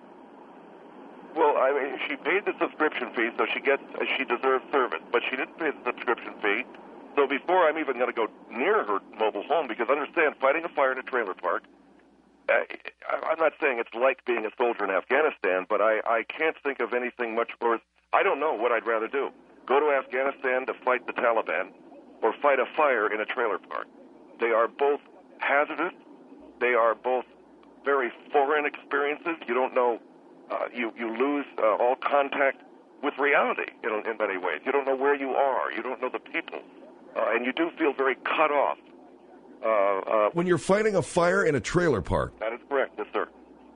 Well, I mean, she paid the subscription fee, so she gets she deserves service. But she didn't pay the subscription fee. So before I'm even going to go near her mobile home, because understand, fighting a fire in a trailer park. Uh, I'm not saying it's like being a soldier in Afghanistan, but I, I can't think of anything much worse. I don't know what I'd rather do. Go to Afghanistan to fight the Taliban or fight a fire in a trailer park. They are both hazardous. They are both very foreign experiences. You don't know, uh, you, you lose uh, all contact with reality in, in many ways. You don't know where you are. You don't know the people. Uh, and you do feel very cut off. Uh, uh, When you're fighting a fire in a trailer park. That is correct, yes, sir.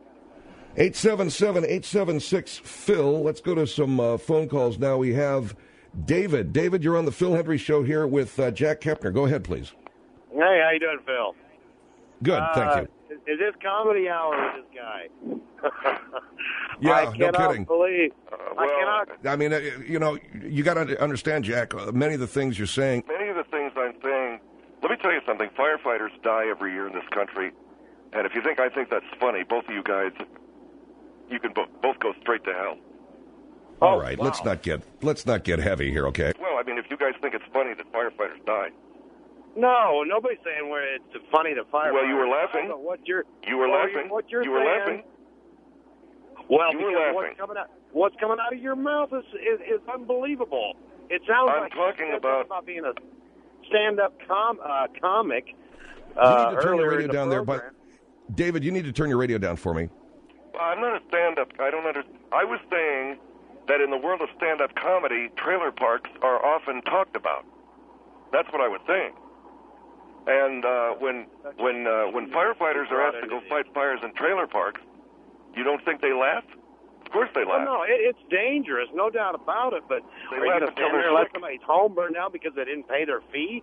eight seven seven, eight seven six, Phil. Let's go to some uh, phone calls now. We have David. David, you're on the Phil Henry Show here with uh, Jack Kepner. Go ahead, please. Hey, how you doing, Phil? Good, uh, thank you. Is, is this comedy hour with this guy? Yeah, I no cannot kidding. believe. Uh, I well, cannot. I mean, uh, you know, you got to understand, Jack, uh, many of the things you're saying. Many of the things I'm saying, let me tell you something. Firefighters die every year in this country. And if you think I think that's funny, both of you guys, you can bo- both go straight to hell. All Oh, right, wow. let's not get let's not get heavy here, okay? Well, I mean, if you guys think it's funny that firefighters die, No, nobody's saying where it's funny to fire. Well, you were I laughing. don't know what you're. you were well, laughing. What you're you were saying, laughing. Well, You were because laughing. what's coming out, what's coming out of your mouth is is, is unbelievable. It sounds I'm like talking you said about- something about being a stand-up com uh, comic. You Uh, need to turn your earlier radio in the down there, but program. David, you need to turn your radio down for me. I'm not a stand-up. I don't understand. I was saying that in the world of stand-up comedy, trailer parks are often talked about. That's what I was saying. And uh, when when uh, when firefighters are asked to go fight fires in trailer parks, you don't think they laugh? Of course they Well, laugh. no, it, it's dangerous, no doubt about it. But They are you laugh going to until stand they're there and let sick. somebody's home burn down because they didn't pay their fee?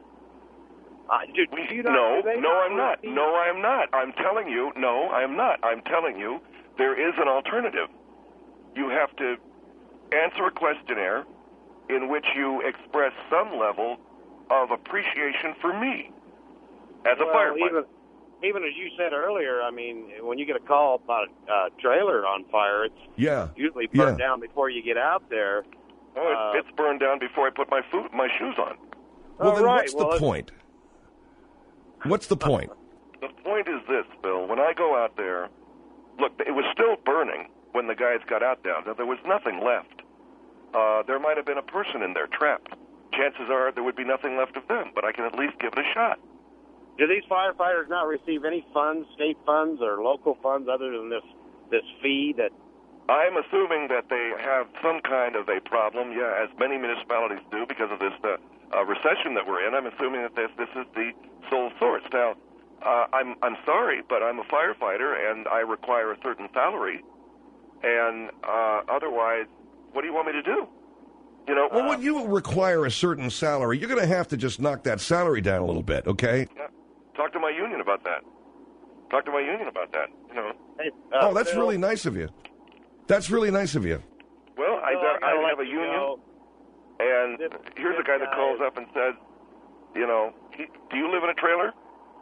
Uh, do, do you not, No, do they no, I'm not. receive- No, I'm not. I'm telling you, no, I'm not. I'm telling you, there is an alternative. You have to answer a questionnaire in which you express some level of appreciation for me as a well, firefighter. Even, even as you said earlier, I mean, when you get a call about a uh, trailer on fire, it's Yeah. usually burned Yeah. down before you get out there. Oh, it, uh, it's burned down before I put my food, my shoes on. Well, All then right, what's well, the it's- point? What's the point? The point is this, Bill. When I go out there, look, it was still burning when the guys got out there. There was nothing left. Uh, there might have been a person in there trapped. Chances are there would be nothing left of them, but I can at least give it a shot. Do these firefighters not receive any funds, state funds or local funds, other than this this fee that? I'm assuming that they have some kind of a problem, yeah, as many municipalities do because of this uh, uh, recession that we're in. I'm assuming that this, this is the sole source. Now, uh, I'm I'm sorry, but I'm a firefighter and I require a certain salary, and uh, otherwise, what do you want me to do? You know. Well, uh, when you require a certain salary, you're going to have to just knock that salary down a little bit, okay? Yeah. Talk to my union about that. Talk to my union about that. You know. Hey, uh, Oh, that's Phil, really nice of you. That's really nice of you. Well, I, Phil, I, gotta I let have a you union, know. and This- here's a this guy that guy calls is- up and says, you know, he, do you live in a trailer?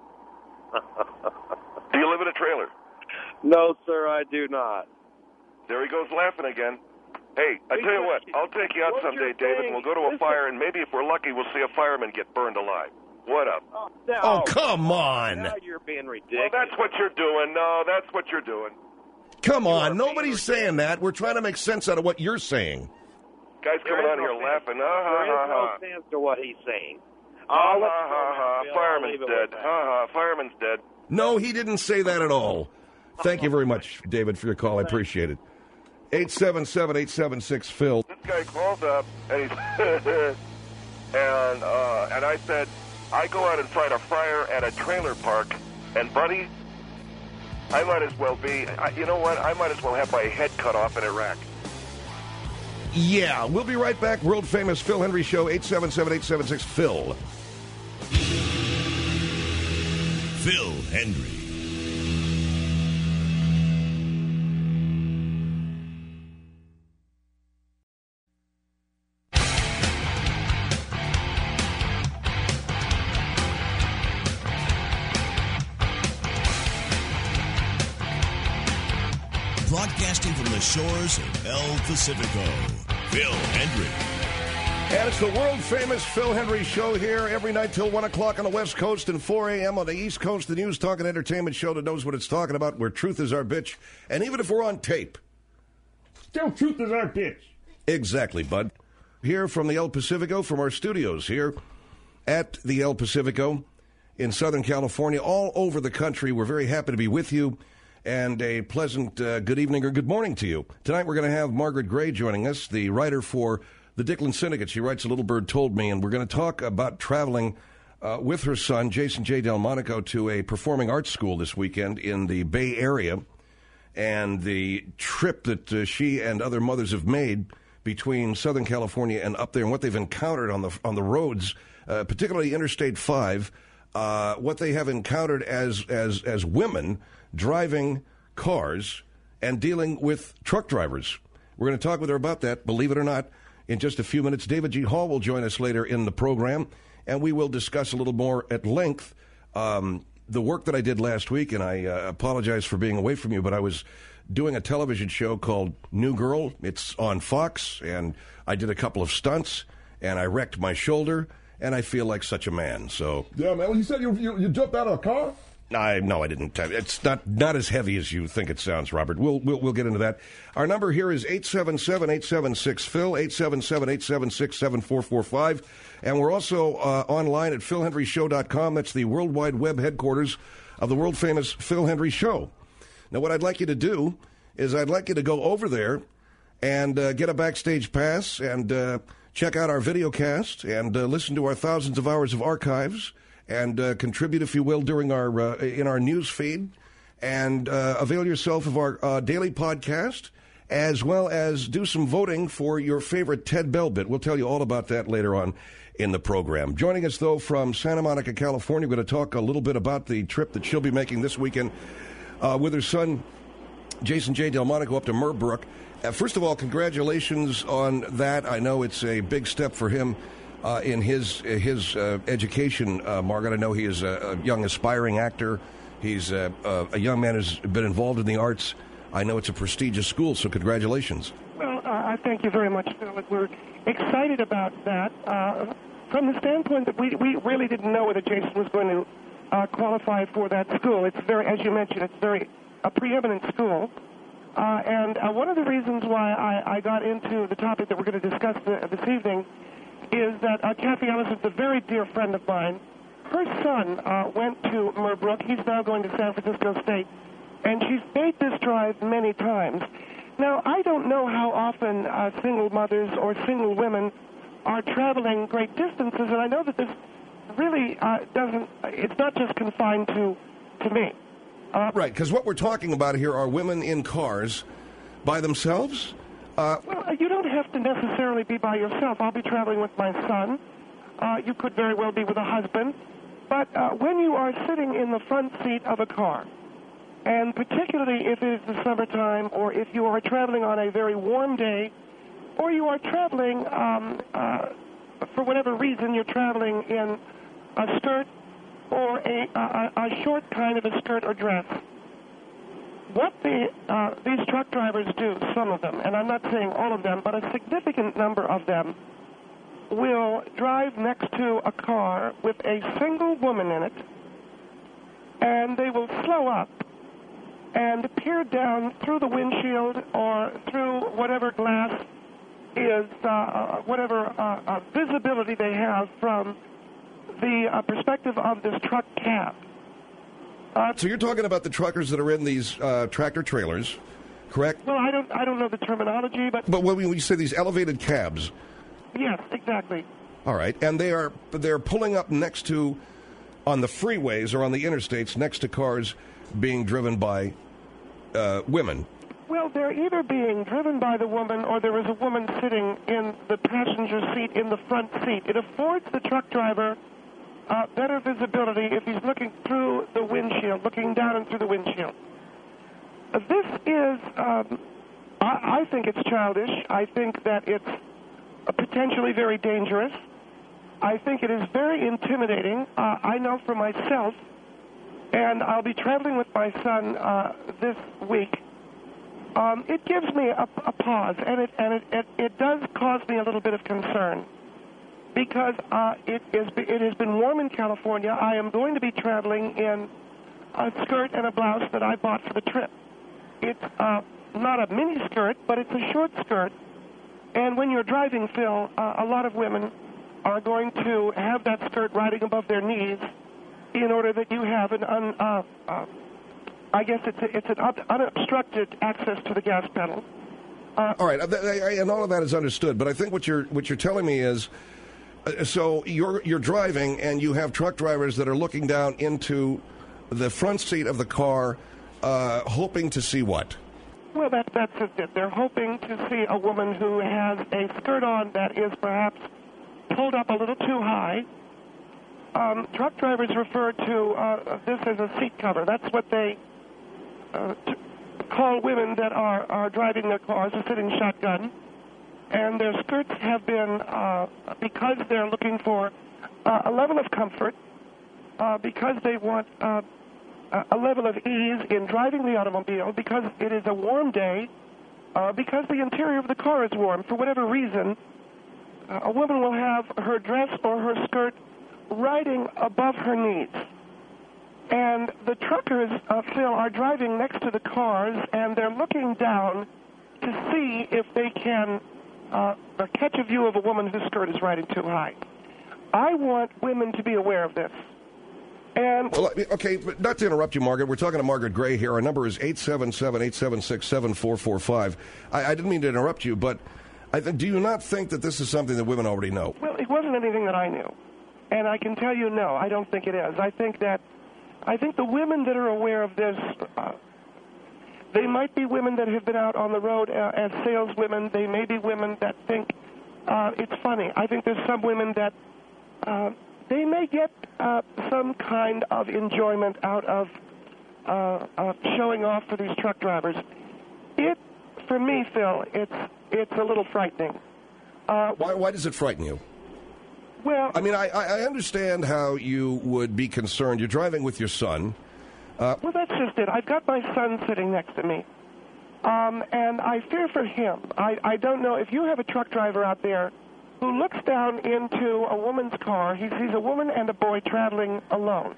Do you live in a trailer? No, sir, I do not. There he goes laughing again. Hey, I tell you what, I'll take you out What someday, you're David, saying- and we'll go to a listen. fire, and maybe if we're lucky, we'll see a fireman get burned alive. What up? Oh, now, Oh, come on. Now you're being Well, ridiculous. that's what you're doing. No, that's what you're doing. Come are on. Nobody's being saying that. We're trying to make sense out of what you're saying. Guys There coming is out no here sense- laughing. Ha, ha, There is ha, no ha. sense to what he's saying. Ha, Oh, ha, let's ha, go now, ha. Phil. I'll Fireman's leave it dead. with that. Ha, ha. Fireman's dead. No, he didn't say that at all. Thank you very much, David, for your call. I appreciate it. eight seven seven, eight seven six, Phil. This guy calls up, and he's and uh, and I said, I go out and fight a fire at a trailer park, and buddy, I might as well be. I, you know what? I might as well have my head cut off in Iraq. Yeah, we'll be right back. World famous Phil Hendry Show, eight seven seven, eight seven six, Phil. Phil Hendry. Broadcasting from the shores of El Pacifico, Phil Hendry. And it's the world famous Phil Hendry Show here every night till one o'clock on the West Coast and four a.m. on the East Coast. The news, talk, and entertainment show that knows what it's talking about, where truth is our bitch. And even if we're on tape, Still truth is our bitch. exactly, bud. Here from the El Pacifico, from our studios here at the El Pacifico in Southern California, all over the country. We're very happy to be with you, and a pleasant uh, good evening or good morning to you. Tonight we're going to have Margaret Gray joining us, the writer for the Dicklin Syndicate. She writes A Little Bird Told Me, and we're going to talk about traveling uh, with her son, Jason J. Delmonico, to a performing arts school this weekend in the Bay Area, and the trip that uh, she and other mothers have made between Southern California and up there, and what they've encountered on the on the roads, uh, particularly Interstate five, uh, what they have encountered as as as women driving cars and dealing with truck drivers. We're going to talk with her about that, believe it or not, in just a few minutes. David G. Hall will join us later in the program, and we will discuss a little more at length um, the work that I did last week, and I uh, apologize for being away from you, but I was doing a television show called New Girl. It's on Fox, and I did a couple of stunts, and I wrecked my shoulder, and I feel like such a man. So Yeah, man. Well, you said you, you you jumped out of a car? I no, I didn't. It's not not as heavy as you think it sounds, Robert. We'll we'll, we'll get into that. Our number here is eight seven seven, eight seven six, Phil, eight seven seven, eight seven six, seven four four five. And we're also uh, online at phil hendry show dot com. That's the worldwide web headquarters of the world-famous Phil Hendry Show. Now, what I'd like you to do is I'd like you to go over there and uh, get a backstage pass and uh, check out our video cast and uh, listen to our thousands of hours of archives and uh, contribute, if you will, during our uh, in our news feed, and uh, avail yourself of our uh, daily podcast, as well as do some voting for your favorite Ted Bell bit. We'll tell you all about that later on in the program. Joining us, though, from Santa Monica, California, we're going to talk a little bit about the trip that she'll be making this weekend uh, with her son, Jason J. Delmonico, up to Merbrook. Uh, first of all, congratulations on that. I know it's a big step for him uh, in his his uh, education, uh, Margaret. I know he is a, a young, aspiring actor. He's a, a, a young man who's been involved in the arts. I know it's a prestigious school, so congratulations. Well, uh, I thank you very much, Phil. We're excited about that uh, from the standpoint that we, we really didn't know whether Jason was going to uh, qualify for that school. It's very, as you mentioned, it's very a preeminent school. Uh, and uh, one of the reasons why I, I got into the topic that we're going to discuss the, this evening is that uh, Kathy Ellis is a very dear friend of mine. Her son uh, went to Merbrook. He's now going to San Francisco State. And she's made this drive many times. Now, I don't know how often uh, single mothers or single women are traveling great distances, and I know that this really uh, doesn't, it's not just confined to, to me. Uh, Right, because what we're talking about here are women in cars by themselves, Uh, well, you don't have to necessarily be by yourself. I'll be traveling with my son. Uh, you could very well be with a husband. But uh, when you are sitting in the front seat of a car, and particularly if it is the summertime or if you are traveling on a very warm day, or you are traveling, um, uh, for whatever reason, you're traveling in a skirt or a, a, a short kind of a skirt or dress, what the, uh, these truck drivers do, some of them, and I'm not saying all of them, but a significant number of them, will drive next to a car with a single woman in it, and they will slow up and peer down through the windshield or through whatever glass is, uh, whatever uh, uh, visibility they have from the uh, perspective of this truck cab. Uh, so you're talking about the truckers that are in these uh, tractor trailers, correct? Well, I don't, I don't know the terminology, but but when you say these elevated cabs, yes, exactly. All right, and they are they're pulling up next to, on the freeways or on the interstates, next to cars being driven by uh, women. Well, they're either being driven by the woman or there is a woman sitting in the passenger seat in the front seat. It affords the truck driver uh, better visibility if he's looking through the windshield, looking down and through the windshield. Uh, this is, um, I, I think it's childish. I think that it's uh, potentially very dangerous. I think it is very intimidating. Uh, I know for myself, and I'll be traveling with my son uh, this week. Um, it gives me a, a pause, and it and it, it, it does cause me a little bit of concern because uh, it is it has been warm in California. I am going to be traveling in a skirt and a blouse that I bought for the trip. It's uh, not a mini skirt, but it's a short skirt. And when you're driving, Phil, uh, a lot of women are going to have that skirt riding above their knees in order that you have an un, uh, uh, I guess it's a, it's an unobstructed access to the gas pedal. Uh, all right, and all of that is understood. But I think what you're what you're telling me is, uh, so you're you're driving and you have truck drivers that are looking down into the front seat of the car, uh, hoping to see what? Well, that that's it. They're hoping to see a woman who has a skirt on that is perhaps pulled up a little too high. Um, truck drivers refer to uh, this as a seat cover. That's what they uh, t- call women that are, are driving their cars, are sitting shotgun. And their skirts have been, uh, because they're looking for uh, a level of comfort, uh, because they want uh, a level of ease in driving the automobile, because it is a warm day, uh, because the interior of the car is warm. For whatever reason, uh, a woman will have her dress or her skirt riding above her knees. And the truckers, uh, Phil, are driving next to the cars, and they're looking down to see if they can uh, catch a view of a woman whose skirt is riding too high. I want women to be aware of this. And well, okay, but not to interrupt you, Margaret. We're talking to Margaret Gray here. Our number is eight seven seven, eight seven six, seven four four five. I, I didn't mean to interrupt you, but I th- do you not think that this is something that women already know? Well, it wasn't anything that I knew. And I can tell you, no, I don't think it is. I think that, I think the women that are aware of this, uh, they might be women that have been out on the road uh, as saleswomen. They may be women that think uh, it's funny. I think there's some women that uh, they may get uh, some kind of enjoyment out of uh, uh, showing off for these truck drivers. It, for me, Phil, it's it's a little frightening. Uh, why, why does it frighten you? Well, I mean, I, I understand how you would be concerned. You're driving with your son. Uh, well, that's just it. I've got my son sitting next to me, um, and I fear for him. I, I don't know if you have a truck driver out there who looks down into a woman's car. He sees a woman and a boy traveling alone,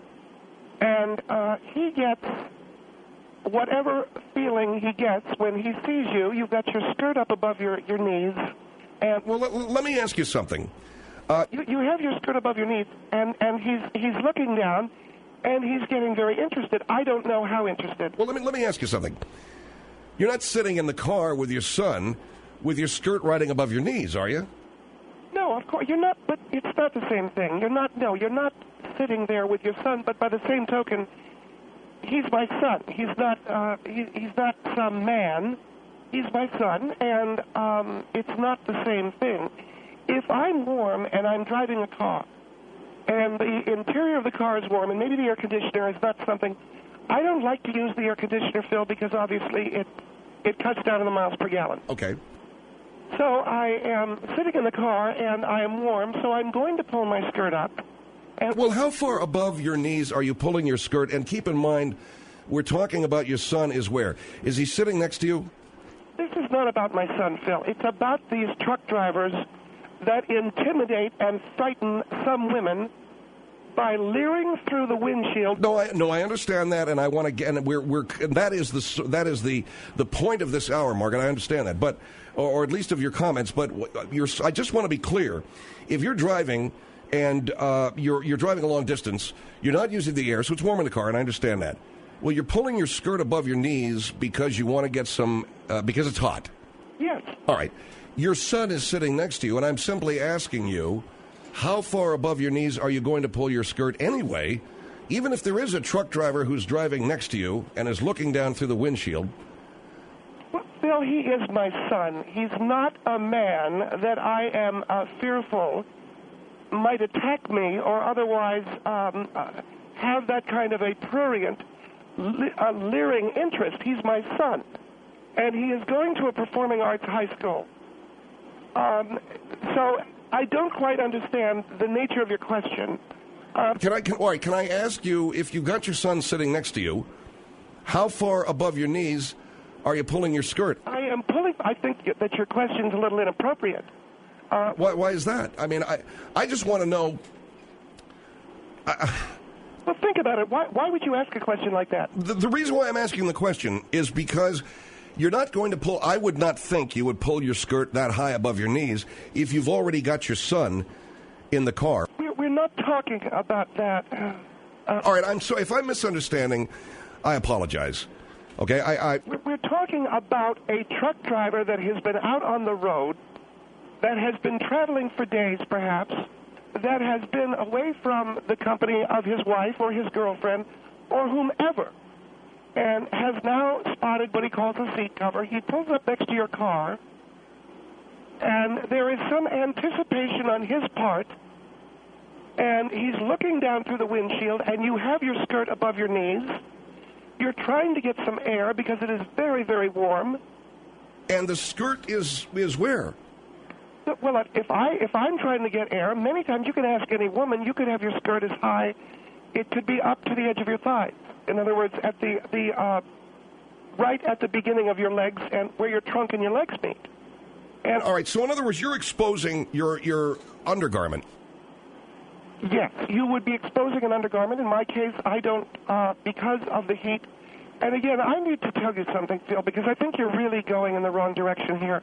and uh, he gets whatever feeling he gets when he sees you. You've got your skirt up above your, your knees. And well, let, let me ask you something. Uh, you, you have your skirt above your knees, and, and he's he's looking down, and he's getting very interested. I don't know how interested. Well, let me let me ask you something. You're not sitting in the car with your son with your skirt riding above your knees, are you? No, of course you're not. But it's not the same thing. You're not. No, you're not sitting there with your son. But by the same token, he's my son. He's not. Uh, he, he's not some man He's my son, and um, it's not the same thing. If I'm warm and I'm driving a car, and the interior of the car is warm, and maybe the air conditioner is not something, I don't like to use the air conditioner, Phil, because obviously it it cuts down on the miles per gallon. Okay. So I am sitting in the car, and I am warm, so I'm going to pull my skirt up. And well, how far above your knees are you pulling your skirt? And keep in mind, we're talking about your son is where? Is he sitting next to you? This is not about my son, Phil. It's about these truck drivers that intimidate and frighten some women by leering through the windshield. No, I no, I understand that, and I want to get. And we're we're and that is the that is the the point of this hour, Margaret. I understand that, but or, or at least of your comments. But you're, I just want to be clear: if you're driving and uh, you're you're driving a long distance, you're not using the air, so it's warm in the car, and I understand that. Well, you're pulling your skirt above your knees because you want to get some uh, because it's hot. Yes. All right. Your son is sitting next to you, and I'm simply asking you, how far above your knees are you going to pull your skirt anyway, even if there is a truck driver who's driving next to you and is looking down through the windshield? Well, Bill, he is my son. He's not a man that I am uh, fearful might attack me or otherwise um, uh, have that kind of a prurient, le- uh, leering interest. He's my son, and he is going to a performing arts high school. Um, so I don't quite understand the nature of your question. Uh, can I? Can, all right. Can I ask you, if you've got your son sitting next to you, how far above your knees are you pulling your skirt? I am pulling. I think that your question's a little inappropriate. Uh, why? Why is that? I mean, I I just want to know. I, well, think about it. Why? Why would you ask a question like that? The, the reason why I'm asking the question is because you're not going to pull, I would not think you would pull your skirt that high above your knees if you've already got your son in the car. We're, we're not talking about that. Uh, All right, I'm sorry. If I'm misunderstanding, I apologize. Okay, I... I we're, we're talking about a truck driver that has been out on the road, that has been traveling for days perhaps, that has been away from the company of his wife or his girlfriend or whomever, and has now spotted what he calls a seat cover. He pulls up next to your car, and there is some anticipation on his part, and he's looking down through the windshield, and you have your skirt above your knees. You're trying to get some air because it is very, very warm. And the skirt is is where? Well, if, I, if I'm trying to get air, many times you can ask any woman, you could have your skirt as high, it could be up to the edge of your thighs. In other words, at the the uh, right at the beginning of your legs and where your trunk and your legs meet. And all right. So in other words, you're exposing your your undergarment. Yes, you would be exposing an undergarment. In my case, I don't uh, because of the heat. And again, I need to tell you something, Phil, because I think you're really going in the wrong direction here.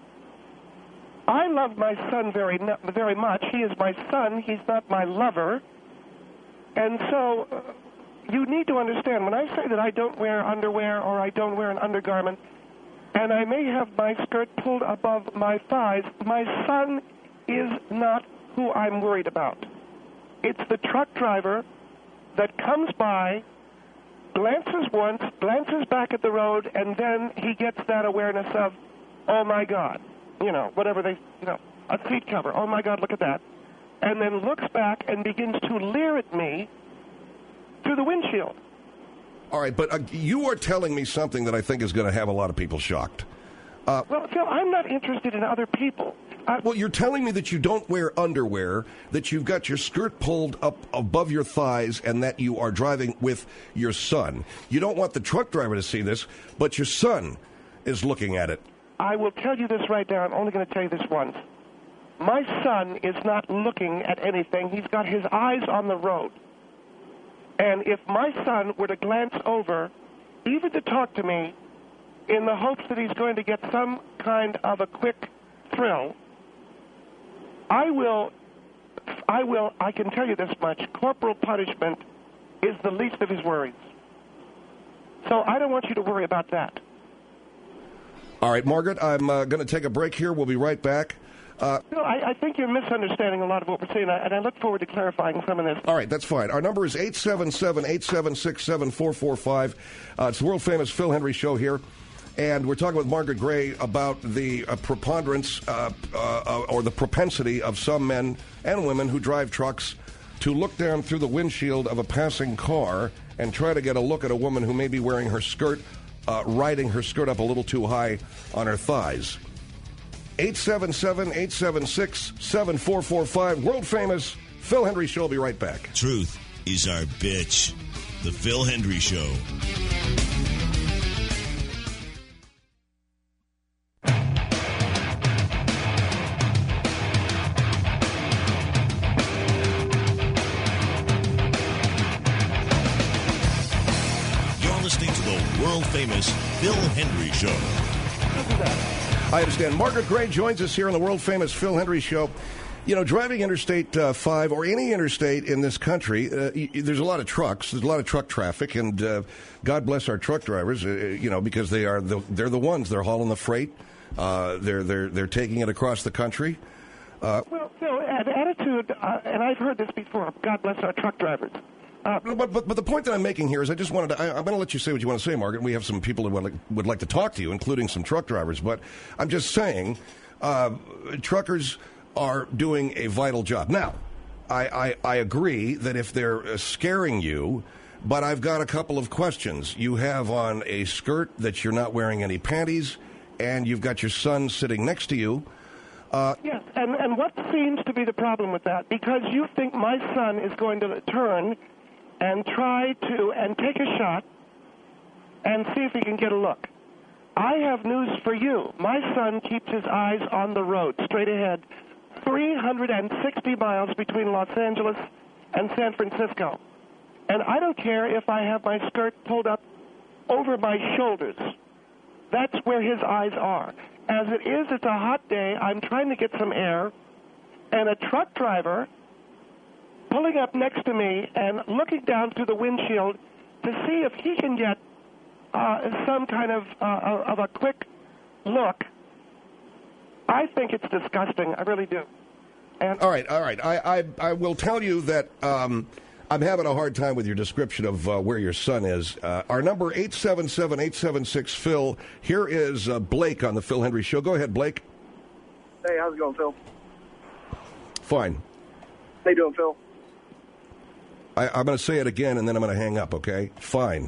I love my son very very much. He is my son. He's not my lover. And so. Uh, You need to understand, when I say that I don't wear underwear or I don't wear an undergarment, and I may have my skirt pulled above my thighs, my son is not who I'm worried about. It's the truck driver that comes by, glances once, glances back at the road, and then he gets that awareness of, oh, my God, you know, whatever they, you know, a seat cover, oh, my God, look at that, and then looks back and begins to leer at me through the windshield. All right, but uh, you are telling me something that I think is going to have a lot of people shocked. Uh, well, Phil, I'm not interested in other people. I, well, you're telling me that you don't wear underwear, that you've got your skirt pulled up above your thighs, and that you are driving with your son. You don't want the truck driver to see this, but your son is looking at it. I will tell you this right now. I'm only going to tell you this once. My son is not looking at anything. He's got his eyes on the road. And if my son were to glance over, even to talk to me, in the hopes that he's going to get some kind of a quick thrill, I will, I will, I can tell you this much, corporal punishment is the least of his worries. So I don't want you to worry about that. All right, Margaret, I'm uh, going to take a break here. We'll be right back. Uh, no, I, I think you're misunderstanding a lot of what we're saying, and I look forward to clarifying some of this. All right, that's fine. Our number is eight seven seven, eight seven six, seven four four five. Uh, it's the world-famous Phil Hendrie Show here. And we're talking with Margaret Gray about the uh, preponderance uh, uh, or the propensity of some men and women who drive trucks to look down through the windshield of a passing car and try to get a look at a woman who may be wearing her skirt, uh, riding her skirt up a little too high on her thighs. eight seven seven, eight seven six, seven four four five. World famous Phil Hendrie Show. Will be right back. Truth is our bitch. The Phil Hendrie Show. You're listening to the world-famous Phil Hendrie Show. I understand. Margaret Gray joins us here on the world-famous Phil Hendrie Show. You know, driving Interstate uh, five or any interstate in this country, uh, y- there's a lot of trucks. There's a lot of truck traffic, and uh, God bless our truck drivers. Uh, you know, because they are the, they're the ones. They're hauling the freight. Uh, they're they're they're taking it across the country. Uh, well, Phil, an attitude, uh, and I've heard this before. God bless our truck drivers. Uh, but, but but the point that I'm making here is I just wanted to, I, I'm going to let you say what you want to say, Margaret. We have some people who would like, would like to talk to you, including some truck drivers. But I'm just saying, uh, truckers are doing a vital job. Now, I, I, I agree that if they're uh, scaring you, but I've got a couple of questions. You have on a skirt that you're not wearing any panties, and you've got your son sitting next to you. Uh, yes, and, and what seems to be the problem with that? Because you think my son is going to turn and try to, and take a shot and see if he can get a look. I have news for you. My son keeps his eyes on the road, straight ahead, three hundred sixty miles between Los Angeles and San Francisco. And I don't care if I have my skirt pulled up over my shoulders. That's where his eyes are. As it is, it's a hot day. I'm trying to get some air, and a truck driver pulling up next to me and looking down through the windshield to see if he can get uh, some kind of uh, of a quick look. I think it's disgusting. I really do. And all right, all right. I, I, I will tell you that um, I'm having a hard time with your description of uh, where your son is. Uh, our number, eight seven seven, eight seven six, Phil. Here is uh, Blake on the Phil Hendrie Show. Go ahead, Blake. Hey, how's it going, Phil? Fine. How you doing, Phil? I, I'm going to say it again, and then I'm going to hang up, okay? Fine.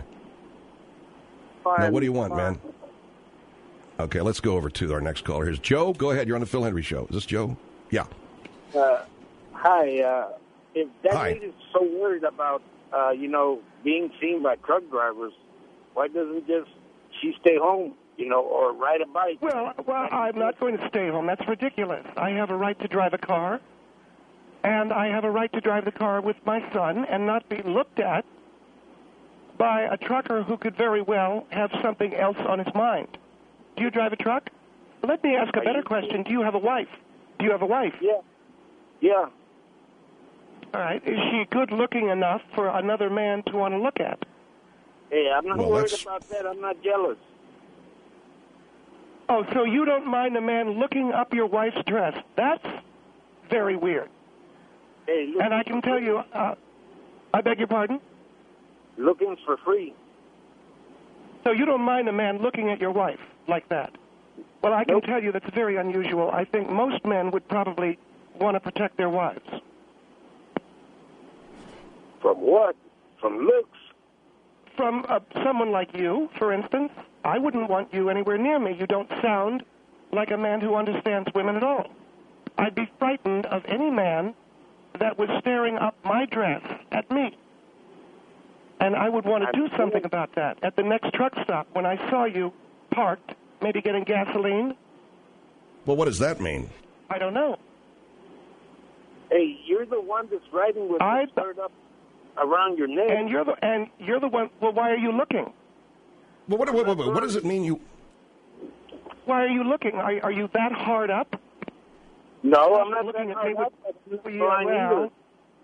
Fine. Now, what do you want, Fine. man? Okay, let's go over to our next caller. Here's Joe. Go ahead. You're on the Phil Hendrie Show. Is this Joe? Yeah. Uh, hi. Uh, if that Hi. lady's so worried about, uh, you know, being seen by truck drivers, why doesn't just she stay home, you know, or ride a bike? Well, well, I'm not going to stay home. That's ridiculous. I have a right to drive a car, and I have a right to drive the car with my son and not be looked at by a trucker who could very well have something else on his mind. Do you drive a truck? Let me ask a better question. Do you have a wife? Do you have a wife? Yeah. Yeah. All right. Is she good-looking enough for another man to want to look at? Hey, I'm not Well, worried that's- about that. I'm not jealous. Oh, so you don't mind a man looking up your wife's dress? That's very weird. Hey, look, And I can tell you, uh, I beg your pardon? looking's for free. So you don't mind a man looking at your wife like that? Well, I can tell you that's very unusual. I think most men would probably want to protect their wives. From what? From looks? From uh, someone like you, for instance. I wouldn't want you anywhere near me. You don't sound like a man who understands women at all. I'd be frightened of any man that was staring up my dress at me. And I would want to do something about that. At the next truck stop, when I saw you parked, maybe getting gasoline, Well, what does that mean? I don't know. Hey, you're the one that's riding with the skirt up around your neck. And you're the and you're the one. Well, why are you looking? Well, what, what, what, what does it mean you... Why are you looking? Are, are you that hard up? No, I'm not looking that at me hard with, up. That's with fine well, either.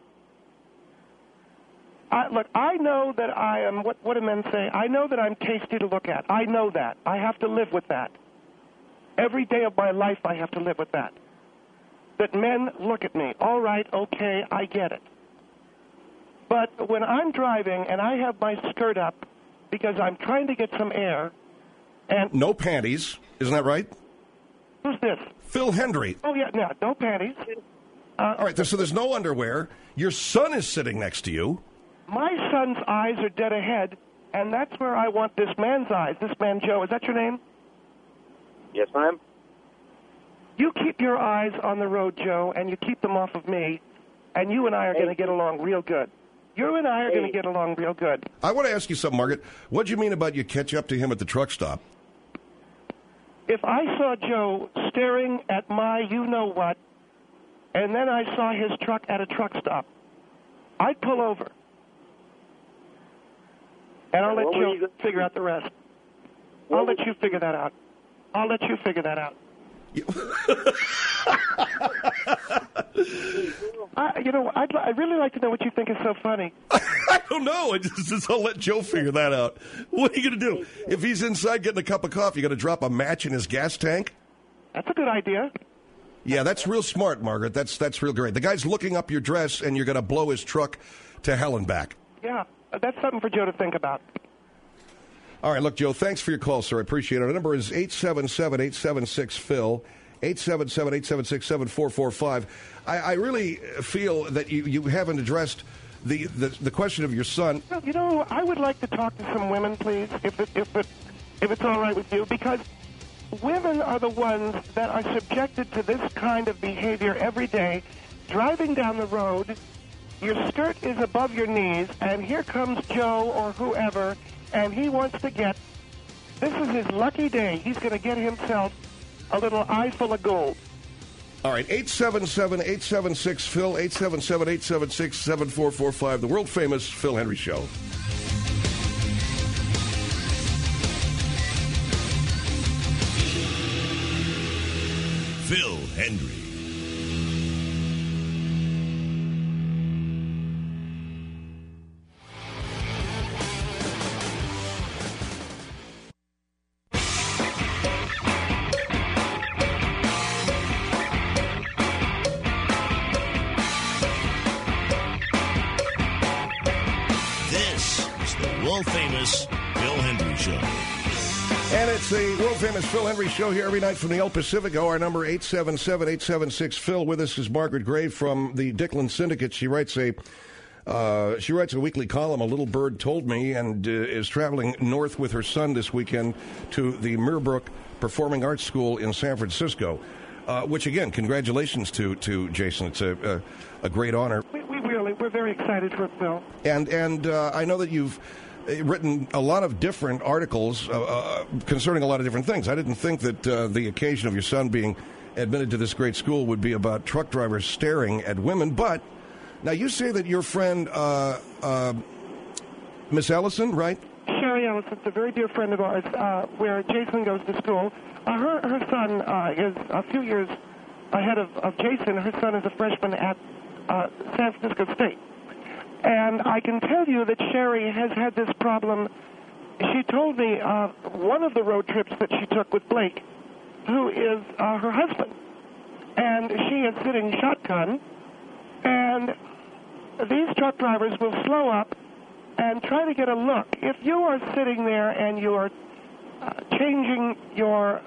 I, look, I know that I am, what, what do men say? I know that I'm tasty to look at. I know that. I have to live with that. Every day of my life I have to live with that. That men look at me. All right, okay, I get it. But when I'm driving and I have my skirt up because I'm trying to get some air, And no panties. Isn't that right? Who's this? Phil Hendry. Oh, yeah, no, no panties. Uh, All right, so there's no underwear. Your son is sitting next to you. My son's eyes are dead ahead, and that's where I want this man's eyes. This man, Joe, is that your name? Yes, ma'am. You keep your eyes on the road, Joe, and you keep them off of me, and you and I are going to get along real good. You and I are going to get along real good. I want to ask you something, Margaret. What do you mean about you catch up to him at the truck stop? If I saw Joe staring at my you-know-what, and then I saw his truck at a truck stop, I'd pull over. And I'll let What were Joe you gonna figure out the rest. I'll let you figure that out. I'll let you figure that out. I, you know, I'd, I'd really like to know what you think is so funny. I don't know. I just, just I'll let Joe figure that out. What are you going to do? If he's inside getting a cup of coffee, you got to drop a match in his gas tank? That's a good idea. Yeah, that's real smart, Margaret. That's that's real great. The guy's looking up your dress, and you're going to blow his truck to hell and back. Yeah, that's something for Joe to think about. All right, look, Joe, thanks for your call, sir. I appreciate it. Our number is eight seven seven, eight seven six, P H I L, eight seven seven, eight seven six, seven four four five. I, I really feel that you, you haven't addressed the, the the question of your son. Well, you know, I would like to talk to some women, please, if it, if it, if it's all right with you, because women are the ones that are subjected to this kind of behavior every day. Driving down the road, your skirt is above your knees, and here comes Joe or whoever, and he wants to get, this is his lucky day. He's going to get himself a little eye full of gold. All right, eight seven seven, eight seven six, P H I L, eight seven seven, eight seven six, seven four four five, the world-famous Phil Hendry Show. Phil Hendry. This is the world-famous Phil Hendry Show. And it's the world-famous Phil Hendry Show here every night from the El Pacifico. Our number eight seven seven, eight seven six, P H I L. With us is Margaret Gray from the Dicklin Syndicate. She writes a uh, she writes a weekly column, A Little Bird Told Me, and uh, is traveling north with her son this weekend to the Meerbrook Performing Arts School in San Francisco, uh, which, again, congratulations to, to Jason. It's a, a, a great honor. We, we really, we're very excited for it, Phil. And, and uh, I know that you've written a lot of different articles uh, uh, concerning a lot of different things. I didn't think that uh, the occasion of your son being admitted to this great school would be about truck drivers staring at women. But now you say that your friend, uh, uh, Miss Ellison, right? Sherry Ellison's a very dear friend of ours, uh, where Jason goes to school. Uh, her, her son uh, is a few years ahead of, of Jason. Her son is a freshman at uh, San Francisco State. And I can tell you that Sherry has had this problem. She told me uh, one of the road trips that she took with Blake, who is uh, her husband. And she is sitting shotgun, and these truck drivers will slow up and try to get a look. If you are sitting there and you are uh, changing your,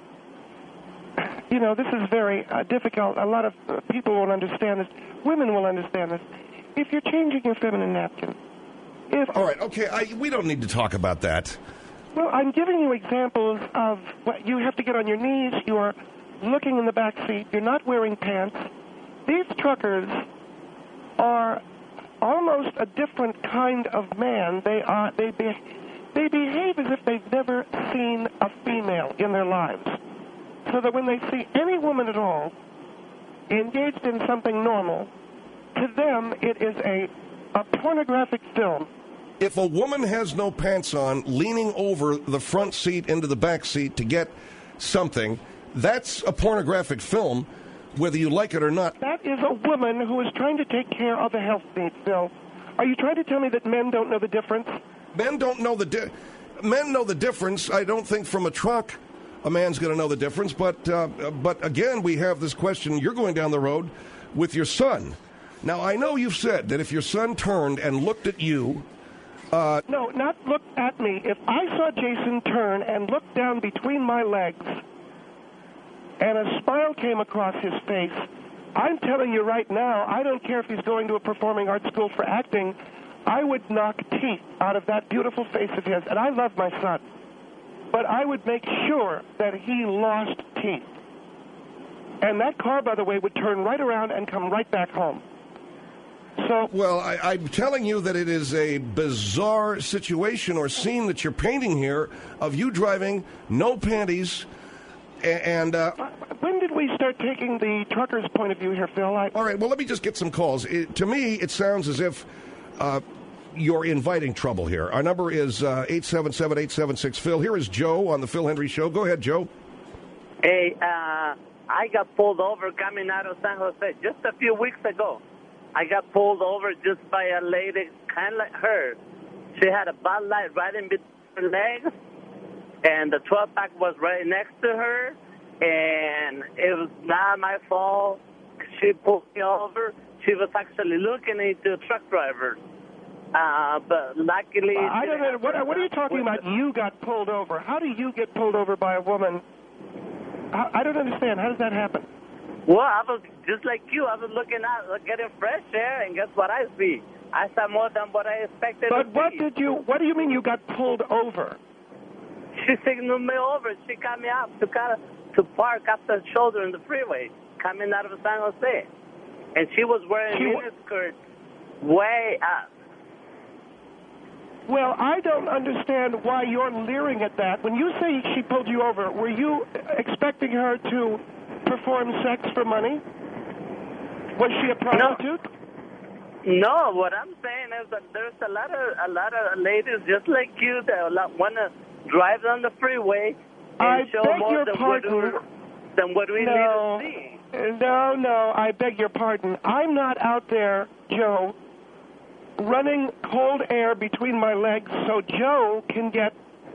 you know, this is very uh, difficult. A lot of uh, people won't understand this. Women will understand this. If you're changing your feminine napkin, if all right, okay, I, we don't need to talk about that. Well, I'm giving you examples of what you have to get on your knees. You are looking in the back seat. You're not wearing pants. These truckers are almost a different kind of man. They are they be, they behave as if they've never seen a female in their lives, so that when they see any woman at all engaged in something normal, to them, it is a, a pornographic film. If a woman has no pants on, leaning over the front seat into the back seat to get something, that's a pornographic film, whether you like it or not. That is a woman who is trying to take care of a health need, Phil. Are you trying to tell me that men don't know the difference? Men don't know the di- men know the difference. I don't think from a truck a man's going to know the difference. But uh, but again, we have this question. You're going down the road with your son. Now, I know you've said that if your son turned and looked at you Uh, no, not look at me. If I saw Jason turn and look down between my legs and a smile came across his face, I'm telling you right now, I don't care if he's going to a performing arts school for acting, I would knock teeth out of that beautiful face of his. And I love my son. But I would make sure that he lost teeth. And that car, by the way, would turn right around and come right back home. So, well, I, I'm telling you that it is a bizarre situation or scene that you're painting here of you driving, no panties, and... Uh, when did we start taking the trucker's point of view here, Phil? I... All right, well, let me just get some calls. It, to me, it sounds as if uh, you're inviting trouble here. Our number is uh, eight seven seven, eight seven six, Phil. Here is Joe on the Phil Hendry Show. Go ahead, Joe. Hey, uh, I got pulled over coming out of San Jose just a few weeks ago. I got pulled over just by a lady kind of like her. She had a Bud Light right in between her legs, and the twelve-pack was right next to her, and it was not my fault. She pulled me over. She was actually looking into a truck driver. Uh, but luckily... Uh, I don't know. What, what are you talking about? You got pulled over. How do you get pulled over by a woman? I, I don't understand. How does that happen? Well, I was just like you. I was looking out, getting fresh air, and guess what I see? I saw more than what I expected But to what see. did you, what do you mean you got pulled over? She signaled me over. She got me up to kind of, to park up the shoulder in the freeway coming out of San Jose. And she was wearing She wa- miniskirts way up. Well, I don't understand why you're leering at that. When you say she pulled you over, were you expecting her to perform sex for money? Was she a prostitute? No, what I'm saying is that there's a lot of a lot of ladies just like you that want to drive on the freeway and I show beg more your than pardon. what, we, than what we No. need to see. No, no, I beg your pardon. I'm not out there, Joe, running cold air between my legs so Joe can get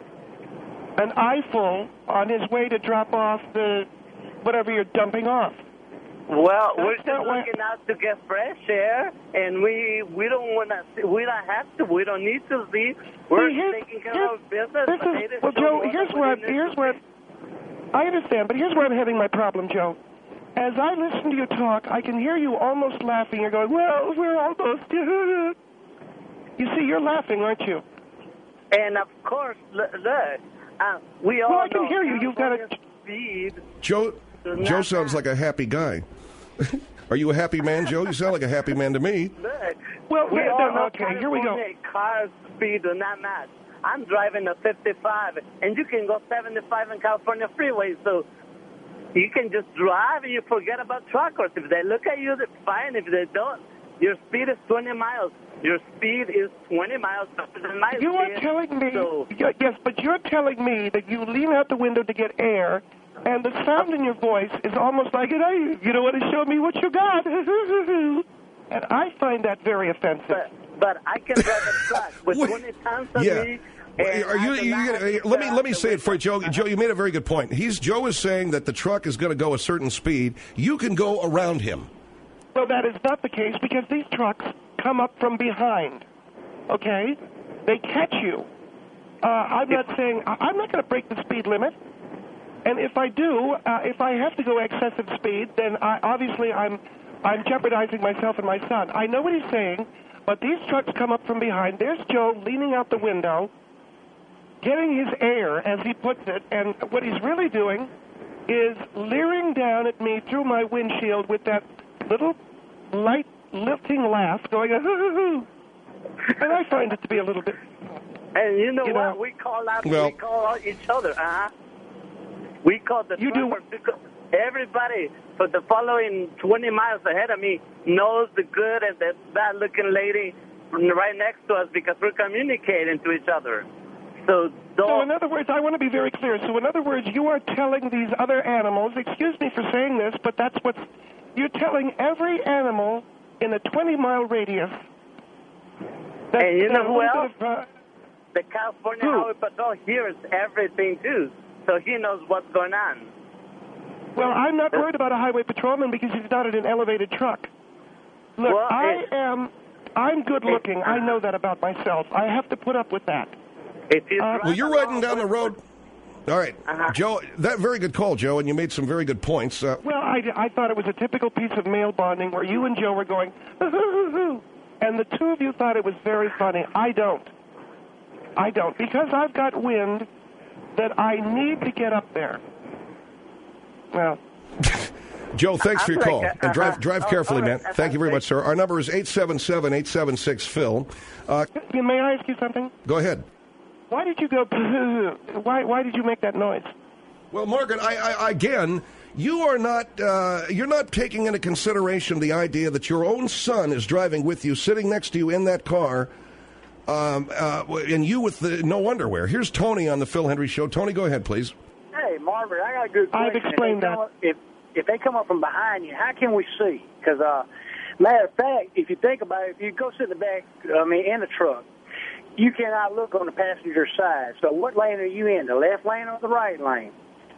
an eyeful on his way to drop off the whatever you're dumping off. Well, That's we're just not why- looking out to get fresh air, and we we don't want to. We don't have to. We don't need to see. We're See, here's- taking care here's- of business. This but they is, just well, show Joe, more here's than where, we need here's to where, see. I understand, but here's where I'm having my problem, Joe. As I listen to you talk, I can hear you almost laughing. You're going, well, we're almost. You see, you're laughing, aren't you? And of course, look, look uh, we all Well, I can know hear you. You've got a California's speed. Joe, does Joe not sounds like a happy guy. Are you a happy man, Joe? You sound like a happy man to me. Look, Well, we wait, all no, know okay, here we go. California cars' speed do not match. I'm driving a fifty-five, and you can go seventy-five in California freeway, so you can just drive and you forget about truckers. If they look at you, they're fine. If they don't, your speed is twenty miles. Your speed is twenty miles faster than my You are speed. telling me, So, y- yes, but you're telling me that you lean out the window to get air, and the sound in your voice is almost like, hey, you don't want to show me what you got. And I find that very offensive. but, but I can drive a truck with What? twenty tons on Yeah. me. Well, and Are you, I do you, not you- have to let me get let me out say the it for you, Joe. Joe, you made a very good point. He's Joe is saying that the truck is going to go a certain speed. You can go around him. Well, that is not the case because these trucks come up from behind. Okay? They catch you. Uh, I'm not saying I- I'm not going to break the speed limit. And if I do, uh, if I have to go excessive speed, then I, obviously I'm I'm jeopardizing myself and my son. I know what he's saying, but these trucks come up from behind. There's Joe leaning out the window, getting his air, as he puts it, and what he's really doing is leering down at me through my windshield with that little light lifting laugh going, hoo-hoo-hoo. And I find it to be a little bit... And you know You what? know- we call out. Well- we call out each other. Uh-huh. We call the You do- truckers because everybody for the following twenty miles ahead of me knows the good and the bad-looking lady right next to us because we're communicating to each other. So don't. So in other words, I want to be very clear. So in other words, you are telling these other animals, excuse me for saying this, but that's what's... You're telling every animal in a twenty-mile radius that... And you that know a who little else? bit of, uh, The California Who? Highway Patrol hears everything too, so he knows what's going on. Well, I'm not worried about a highway patrolman because he's not in an elevated truck. Look, Well, I it- am I'm good looking. I know that about myself. I have to put up with that. If you Uh, Well, you're riding down the road. All right, Uh-huh. Joe, that very good call, Joe, and you made some very good points. Uh, Well, I, I thought it was a typical piece of male bonding where you and Joe were going, and the two of you thought it was very funny. I don't. I don't. Because I've got wind that I need to get up there. Well. Joe, thanks for your I'm call. like, And drive uh, drive oh, carefully, all right. man. Thank you very much, sir. Our number is eight seven seven, eight seven six, Phil. Uh, May I ask you something? go ahead. Why did you go, why, why did you make that noise? Well, Margaret, I, I, again, you are not uh, you're not taking into consideration the idea that your own son is driving with you, sitting next to you in that car, um, uh, and you with the no underwear. Here's Tony on the Phil Hendry Show. Tony, go ahead, please. Hey, Margaret, I got a good question. I've explained if they come that. Up, if if they come up from behind you, how can we see? Because, uh, matter of fact, if you think about it, if you go sit in the back, I mean, in the truck, you cannot look on the passenger side. So what lane are you in, the left lane or the right lane?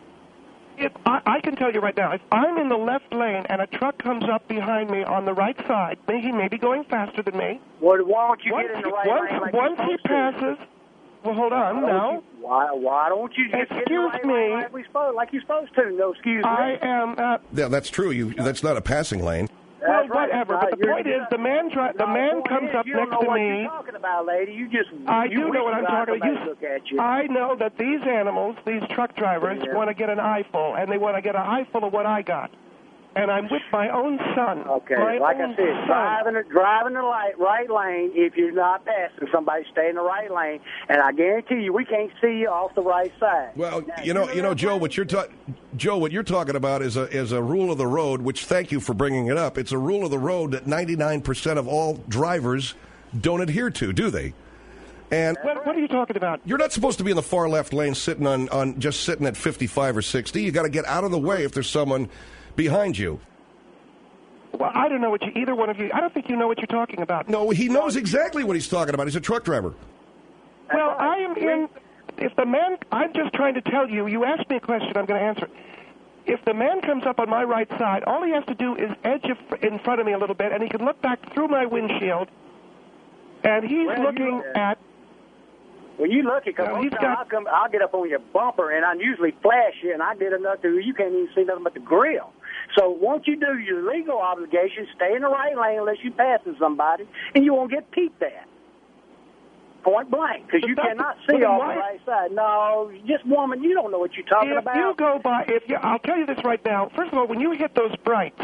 If I, I can tell you right now, if I'm in the left lane and a truck comes up behind me on the right side, he may be going faster than me. Well, why don't you once get in the he, right once, lane like once you're he supposed to? passes, well, hold on, Why don't now. you- Why, why don't you just get in the Excuse right me. lane like, we supposed, like you're supposed to? No, excuse me. I am. Uh, Yeah, that's true. You that's not a passing lane. well, That's right. whatever. Uh, But the you're- point is, the man dri- the No, man point comes is, up you don't next know to what me. You're talking about, lady. You just I you do know what I'm wish talking somebody about. look at you. I know that these animals, these truck drivers, Yeah. want to get an eyeful, and they want to get an eyeful of what I got. And I'm with my own son. Okay, my like own I said, son. driving the driving the light, right lane. If you're not passing somebody, stay in the right lane. And I guarantee you, we can't see you off the right side. Well, Now, you know, you know, Joe, what you're ta- Joe, what you're talking about is a is a rule of the road. Which, thank you for bringing it up. It's a rule of the road that ninety-nine percent of all drivers don't adhere to, do they? And What, what are you talking about? you're not supposed to be in the far left lane, sitting on, on just sitting at fifty-five or sixty. You got to get out of the way if there's someone behind you. Well, I don't know what you, either one of you, I don't think you know what you're talking about. No, he knows exactly what he's talking about. He's a truck driver. Well, I am in, if the man, I'm just trying to tell you, you asked me a question, I'm going to answer it. If the man comes up on my right side, all he has to do is edge in front of me a little bit, and he can look back through my windshield, and he's Well, looking you- at, When you look at, because No, most he's time got- I'll, come, I'll get up on your bumper and I usually flash you, and I get enough to you can't even see nothing but the grill. So once you do your legal obligation, stay in the right lane unless you're passing somebody, and you won't get peeped at. Point blank, because But you that's- cannot but see then off why- the right side. No, just woman, you don't know what you're talking if about. you go by, if you, I'll tell you this right now, first of all, when you hit those brights,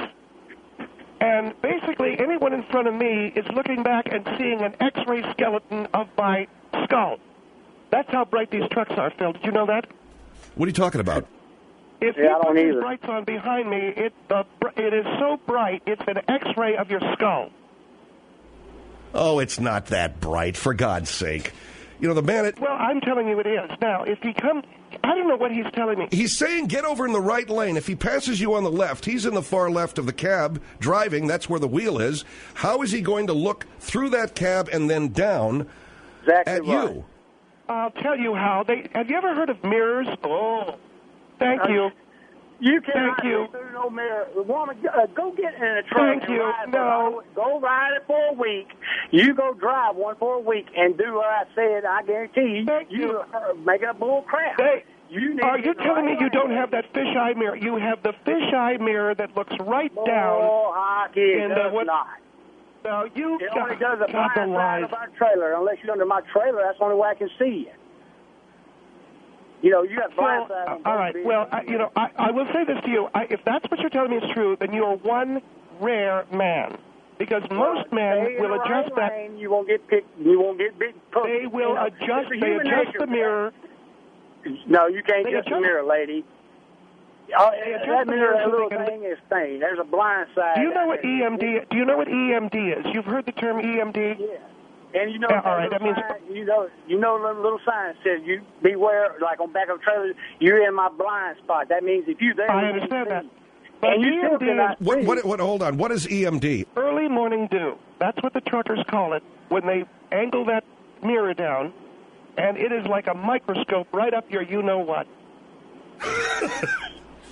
and basically anyone in front of me is looking back and seeing an X-ray skeleton of my skull. That's how bright these trucks are, Phil. Did you know that? What are you talking about? If Yeah, you I don't put these either. brights on behind me, it the br- it is so bright, it's an X-ray of your skull. Oh, it's not that bright, for God's sake. You know, the man... It, Well, I'm telling you it is. Now, if he comes, I don't know what he's telling me. he's saying get over in the right lane. If he passes you on the left, he's in the far left of the cab, driving. That's where the wheel is. How is he going to look through that cab and then down exactly at right. you? I'll tell you how. They have you ever heard of mirrors? Oh, thank you. You cannot Thank you. see through no mirror. Woman, uh, go get in a truck Thank and you. ride. No. For, go ride it for a week. You go drive one for a week and do what I said. I guarantee you, Thank you, you. uh, make a bull crap. They, You need are to you get in the telling me right you don't lane. have that fisheye mirror? You have the fisheye mirror that looks right down. Oh, hockey, it in the does what- not. Now you It only does the God, the blind lies. side of our trailer. Unless you're under my trailer, that's the only way I can see you. You know, you have blind Well, side on uh, both all right. vehicles. Well, I, you know, I, I will say this to you. I, if that's what you're telling me is true, then you're one rare man. Because most men Stay in will the adjust right that. lane, you won't get picked. You won't get big. Poked. They will You know, adjust. it's a They human adjust nature the for mirror. that. No, you can't They adjust the adjust- mirror, lady. Oh, They adjust that the mirror, mirror that so little they can- thing is thing. There's a blind side. Do you know down what there. E M D? Do you know what E M D is? You've heard the term E M D. Yeah. And you know, Yeah, all right, little that means- sign, you know, you know, the little sign says you beware. Like on back of trailers, you're in my blind spot. That means if you're there, I you understand can't that. see. But And you E still M D cannot is What, see. what, what, hold on. What is E M D? early morning dew. That's what the truckers call it when they angle that mirror down, and it is like a microscope right up your you know what.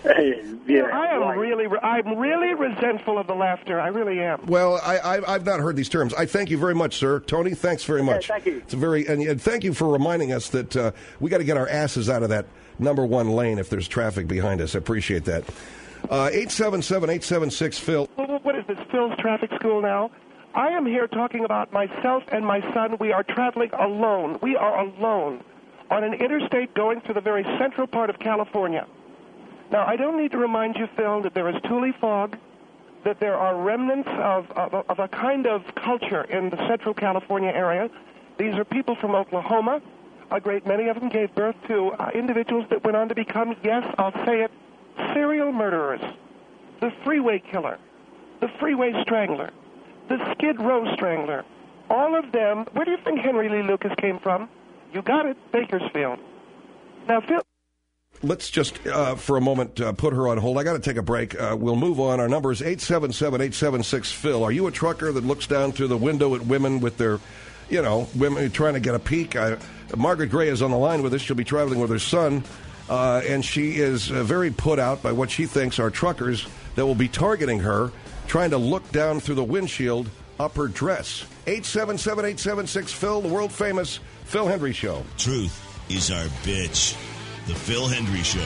Hey, yeah, I am right. really, I'm really resentful of the laughter. I really am. Well, I, I, I've not heard these terms. I thank you very much, sir. Tony, thanks very much. thank you. It's a very, and, and thank you for reminding us that uh, we got to get our asses out of that number one lane if there's traffic behind us. I appreciate that. Uh, eight seven seven, eight seven six, Phil. Well, what is this, Phil's Traffic School now? I am here talking about myself and my son. We are traveling alone. We are alone on an interstate going through the very central part of California. Now, I don't need to remind you, Phil, that there is Thule fog, that there are remnants of, of, of a kind of culture in the central California area. These are people from Oklahoma. A great many of them gave birth to uh, individuals that went on to become, yes, I'll say it, serial murderers, the freeway killer, the freeway strangler, the Skid Row strangler. All of them, where do you think Henry Lee Lucas came from? You got it, Bakersfield. Now, Phil... Let's just, uh, for a moment, uh, put her on hold. I got to take a break. Uh, we'll move on. Our number is eight seven seven, eight seven six, Phil. Are you a trucker that looks down through the window at women with their, you know, women trying to get a peek? I, Margaret Gray is on the line with us. She'll be traveling with her son, uh, and she is uh, very put out by what she thinks are truckers that will be targeting her, trying to look down through the windshield up her dress. eight seven seven, eight seven six, Phil, the world-famous Phil Hendrie Show. Truth is our bitch. The Phil Hendrie Show.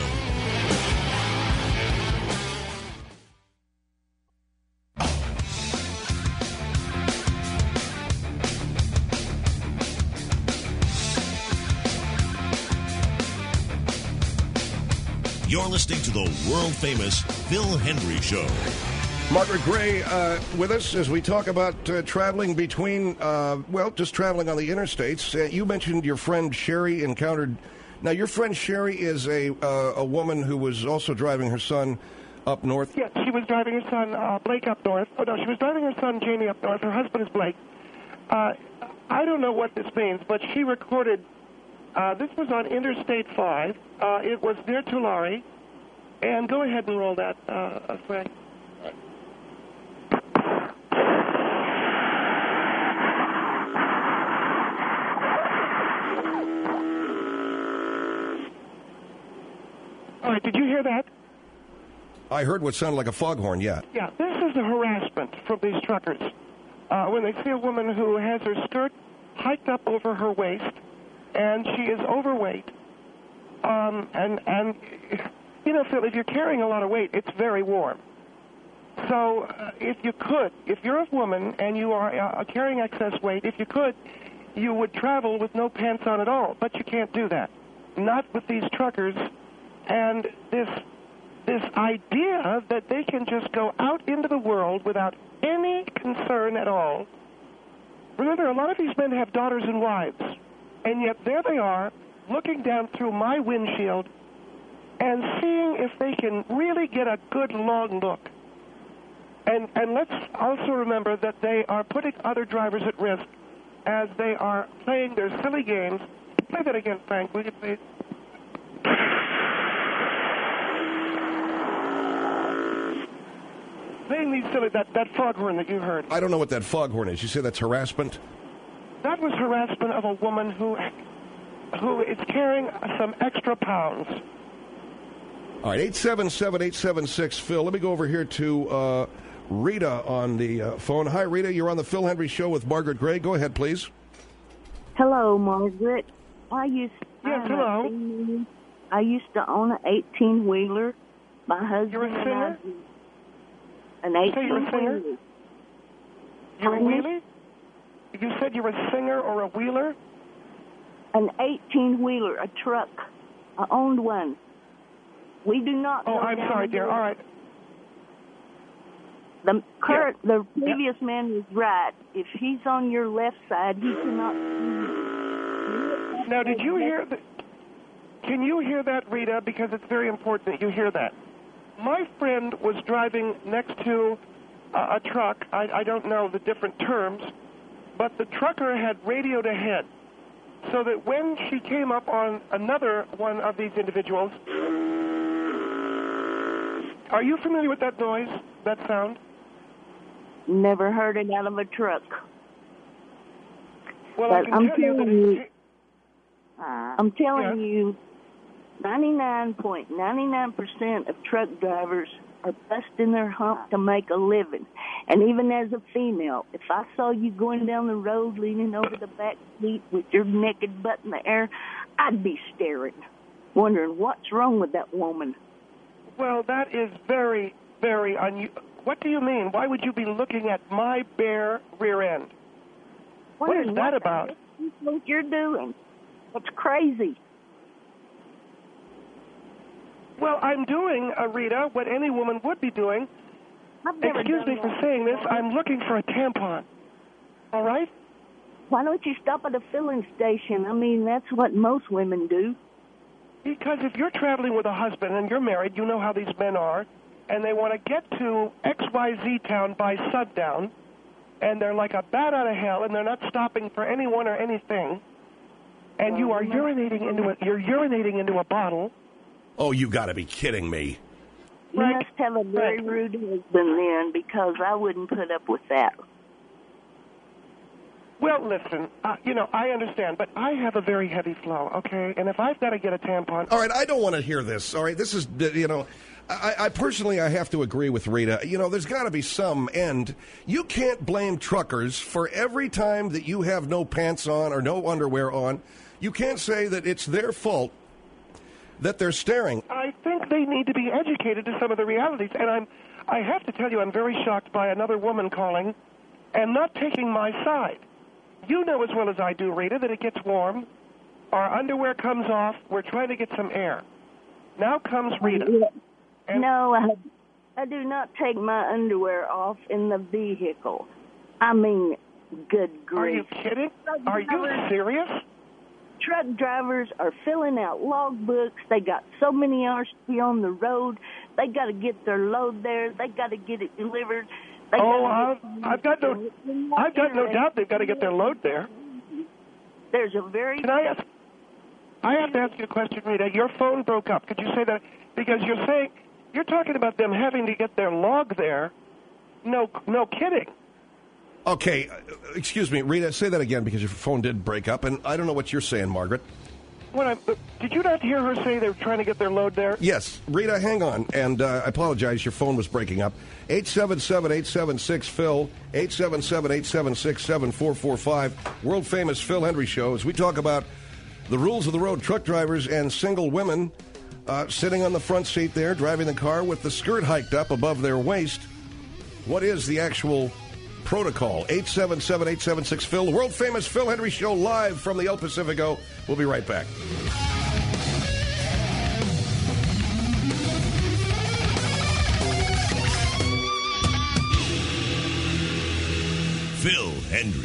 You're listening to the world-famous Phil Hendrie Show. Margaret Gray uh, with us as we talk about uh, traveling between, uh, well, just traveling on the interstates. Uh, you mentioned your friend Sherry encountered... Now, your friend Sherry is a uh, a woman who was also driving her son up north? Yes, she was driving her son, uh, Blake, up north. Oh, no, she was driving her son, Jamie, up north. Her husband is Blake. Uh, I don't know what this means, but she recorded, uh, this was on Interstate five. Uh, it was near Tulare. And go ahead and roll that, uh, Frank. All right, did you hear that? I heard what sounded like a foghorn, yeah. Yeah, this is the harassment from these truckers. Uh, when they see a woman who has her skirt hiked up over her waist, and she is overweight, um, and, and, you know, Phil, if you're carrying a lot of weight, it's very warm. So uh, if you could, if you're a woman and you are uh, carrying excess weight, if you could, you would travel with no pants on at all. But you can't do that. Not with these truckers. And this this idea that they can just go out into the world without any concern at all. Remember, a lot of these men have daughters and wives. And yet there they are, looking down through my windshield and seeing if they can really get a good long look. And and let's also remember that they are putting other drivers at risk as they are playing their silly games. Play that again, Frank, will you please? Playing these silly, that, that foghorn that you heard. I don't know what that foghorn is. You say that's harassment? That was harassment of a woman who who is carrying some extra pounds. All right, eight seven seven, eight seven six, Phil. Let me go over here to uh, Rita on the uh, phone. Hi, Rita. You're on the Phil Hendrie Show with Margaret Gray. Go ahead, please. Hello, Margaret. I used yes, hello. A, I used to own an eighteen-wheeler. My husband You're a singer? and I... An eighteen-wheeler. You're a wheeler? You said you're a singer or a wheeler? An eighteen-wheeler, a truck. I owned one. We do not... Oh, I'm sorry, dear. All right. The current, yeah. the previous yeah. man was right. If he's on your left side, he cannot... Now, did you hear... The, can you hear that, Rita? Because it's very important that you hear that. My friend was driving next to uh, a truck. I, I don't know the different terms, but the trucker had radioed ahead so that when she came up on another one of these individuals... Are you familiar with that noise, that sound? Never heard it out of a truck. Well, but I can I'm tell you that you, it... I'm telling yeah. you, ninety-nine point nine nine percent of truck drivers are busting their hump to make a living. And even as a female, if I saw you going down the road leaning over the back seat with your naked butt in the air, I'd be staring, wondering what's wrong with that woman. Well, that is very, very unusual. What do you mean? Why would you be looking at my bare rear end? What is that about? What you're doing? It's crazy. Well, I'm doing, uh, Rita, what any woman would be doing. Excuse me for saying this. I'm looking for a tampon. All right? Why don't you stop at a filling station? I mean, that's what most women do. Because if you're traveling with a husband and you're married, you know how these men are, and they want to get to X Y Z town by sundown, and they're like a bat out of hell, and they're not stopping for anyone or anything, and you are urinating into a, you're urinating into a bottle. Oh, you got to be kidding me. You right. must have a very right. rude husband then, because I wouldn't put up with that. Well, listen, uh, you know, I understand, but I have a very heavy flow, okay? And if I've got to get a tampon... All right, I don't want to hear this, all right? This is, you know, I, I personally, I have to agree with Rita. You know, there's got to be some end. You can't blame truckers for every time that you have no pants on or no underwear on. You can't say that it's their fault that they're staring. I think they need to be educated to some of the realities, and I'm, I have to tell you, I'm very shocked by another woman calling and not taking my side. You know as well as I do, Rita, that it gets warm. Our underwear comes off. We're trying to get some air. Now comes Rita. And no, I, I do not take my underwear off in the vehicle. I mean, good grief. Are you kidding? Are you serious? Truck drivers are filling out logbooks. They got so many hours to be on the road. They got to get their load there. They got to get it delivered. They oh, I've, I've got no, I've got no doubt they've got to get their load there. There's a very. Can I ask? I have to ask you a question, Rita. Your phone broke up. Could you say that? Because you're saying you're talking about them having to get their log there. No, no kidding. Okay, uh, excuse me, Rita. Say that again because your phone did break up, and I don't know what you're saying, Margaret. What I, did you not hear her say they were trying to get their load there? Yes. Rita, hang on. And uh, I apologize. Your phone was breaking up. eight seven seven, eight seven six, P H I L, eight seven seven, eight seven six, seven four four five. World-famous Phil Hendry Show as we talk about the rules of the road, truck drivers and single women uh, sitting on the front seat there, driving the car with the skirt hiked up above their waist. What is the actual protocol? eight seven seven, eight seven six, P H I L, the world-famous Phil Hendry Show live from the El Pacifico. We'll be right back. Phil Hendry.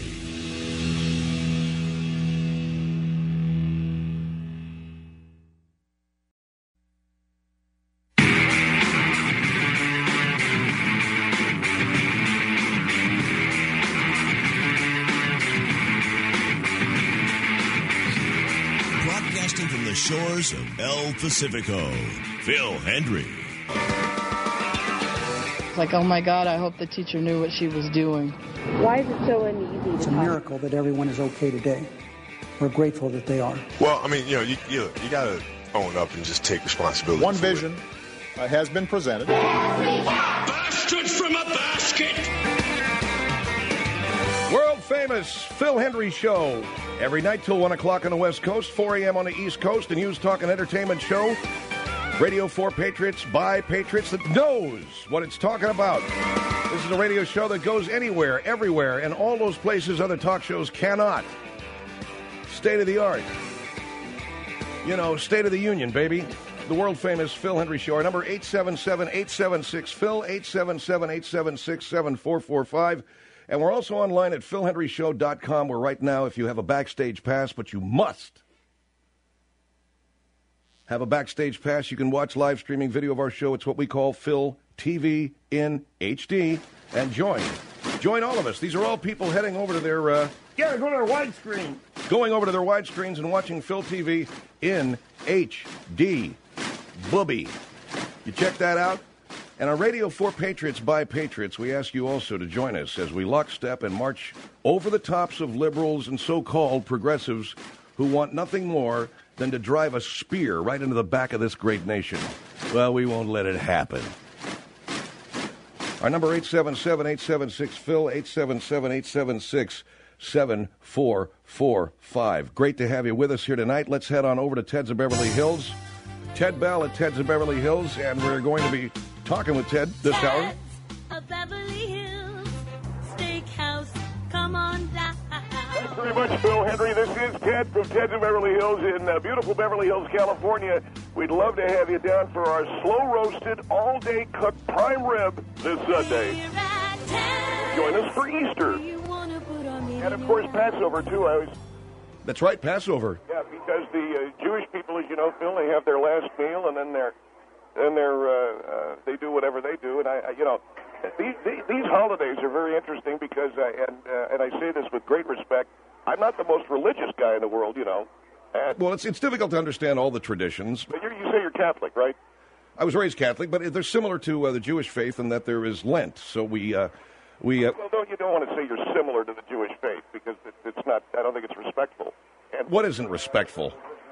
Broadcasting from the shores of El Pacifico, Phil Hendry. Like, oh my God, I hope the teacher knew what she was doing. Why is it so uneasy? It's a miracle that everyone is okay today. We're grateful that they are. Well, I mean, you know, you you, you got to own up and just take responsibility. One vision uh, has been presented. Bastards from a basket! World-famous Phil Hendry Show. Every night till one o'clock on the West Coast, four a.m. on the East Coast, a news, talk, and entertainment show. Radio for Patriots, by Patriots, that knows what it's talking about. This is a radio show that goes anywhere, everywhere, and all those places other talk shows cannot. State of the art. You know, State of the Union, baby. The world-famous Phil Hendry Show. Our number, eight seven seven, eight seven six, P H I L, eight seven seven, eight seven six, seven four four five. And we're also online at phil hendry show dot com, where right now, if you have a backstage pass, but you must have a backstage pass, you can watch live streaming video of our show. It's what we call Phil T V in H D. And join. Join all of us. These are all people heading over to their... Uh, yeah, go to their widescreen. Going over to their widescreens and watching Phil T V in H D. Booby. You check that out? And on Radio for Patriots, by Patriots, we ask you also to join us as we lockstep and march over the tops of liberals and so-called progressives who want nothing more than to drive a spear right into the back of this great nation. Well, we won't let it happen. Our number, eight seven seven, eight seven six, Phil, eight seven seven, eight seven six, seven four four five. Great to have you with us here tonight. Let's head on over to Ted's of Beverly Hills. Ted Bell at Ted's of Beverly Hills, and we're going to be talking with Ted this Ted's hour. of Beverly Hills Steakhouse, come on down. Thanks very much, Phil Henry. This is Ted from Ted's of Beverly Hills in uh, beautiful Beverly Hills, California. We'd love to have you down for our slow-roasted, all-day cooked prime rib this Sunday. Join us for Easter. And, of course, Passover, too. I always... That's right, Passover. Yeah, because the uh, Jewish people, as you know, Phil, they have their last meal, and then they're, then they're, uh, uh, they do whatever they do. And, I, I you know, these, these holidays are very interesting because, I, and, uh, and I say this with great respect, I'm not the most religious guy in the world, you know. And, well, it's it's difficult to understand all the traditions. But you're, you say you're Catholic, right? I was raised Catholic, but they're similar to uh, the Jewish faith in that there is Lent. So we... Uh, we uh, well, don't, you don't want to say you're similar to the Jewish faith because it, it's not, I don't think it's respectful. And, what isn't respectful?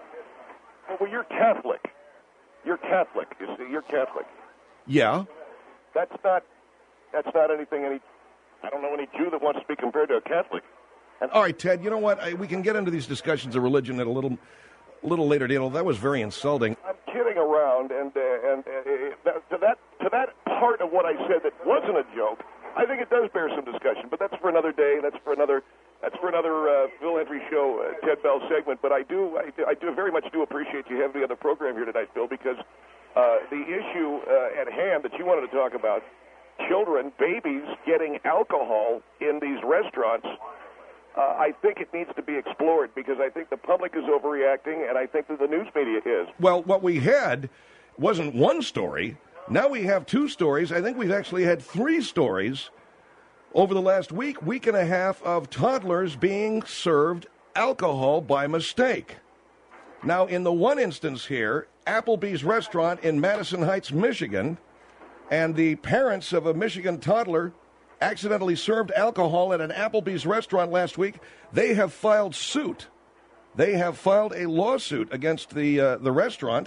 Well, you're Catholic. You're Catholic, you see. You're Catholic. Yeah. That's not, that's not anything, any, I don't know any Jew that wants to be compared to a Catholic. And, all right, Ted, you know what? I, we can get into these discussions of religion at a little little later. You know, that was very insulting. I'm kidding around, and, uh, and uh, that, to, that, to that part of what I said that wasn't a joke, I think it does bear some discussion, but that's for another day. That's for another. That's for another uh, Phil Henry show, uh, Ted Bell segment. But I do, I do, I do very much do appreciate you having me on the program here tonight, Phil, because uh, the issue uh, at hand that you wanted to talk about, children, babies getting alcohol in these restaurants. Uh, I think it needs to be explored because I think the public is overreacting, and I think that the news media is. Well, what we had wasn't one story. Now we have two stories. I think we've actually had three stories over the last week, week and a half of toddlers being served alcohol by mistake. Now, in the one instance here, Applebee's restaurant in Madison Heights, Michigan, and the parents of a Michigan toddler accidentally served alcohol at an Applebee's restaurant last week. They have filed suit. They have filed a lawsuit against the uh, the restaurant.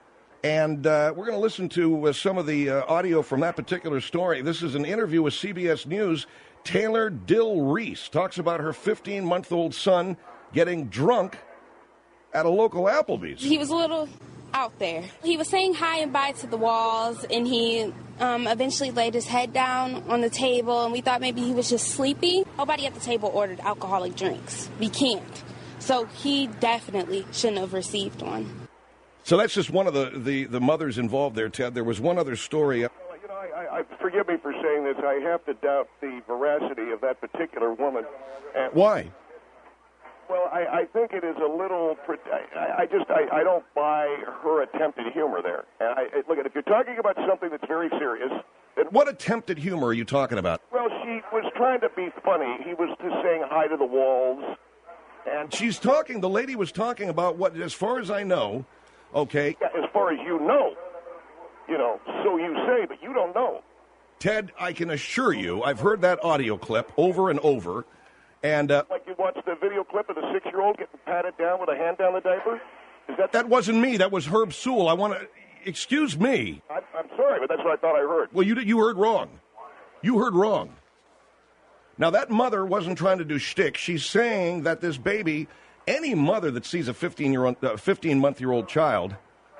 And uh, we're going to listen to uh, some of the uh, audio from that particular story. This is an interview with C B S News. Taylor Dill Reese talks about her fifteen-month-old son getting drunk at a local Applebee's. He was a little out there. He was saying hi and bye to the walls, and he um, eventually laid his head down on the table, and we thought maybe he was just sleepy. Nobody at the table ordered alcoholic drinks. We can't. So he definitely shouldn't have received one. So that's just one of the, the, the mothers involved there, Ted. There was one other story. You know, I, I, forgive me for saying this. I have to doubt the veracity of that particular woman. And, Why? Well, I, I think it is a little. I, I just I, I don't buy her attempted humor there. And I, look, if you're talking about something that's very serious. Then, what attempted humor are you talking about? Well, she was trying to be funny. He was just saying hi to the walls. And she's talking. The lady was talking about what, as far as I know. Okay. As far as you know, you know, so you say, but you don't know. Ted, I can assure you, I've heard that audio clip over and over, and uh, like you watched the video clip of the six-year-old getting patted down with a hand down the diaper. Is that that wasn't me? That was Herb Sewell. I want to excuse me. I, I'm sorry, but that's what I thought I heard. Well, you you heard wrong. You heard wrong. Now that mother wasn't trying to do shtick. She's saying that this baby. Any mother that sees a fifteen-year-old, uh, fifteen-month-year-old child...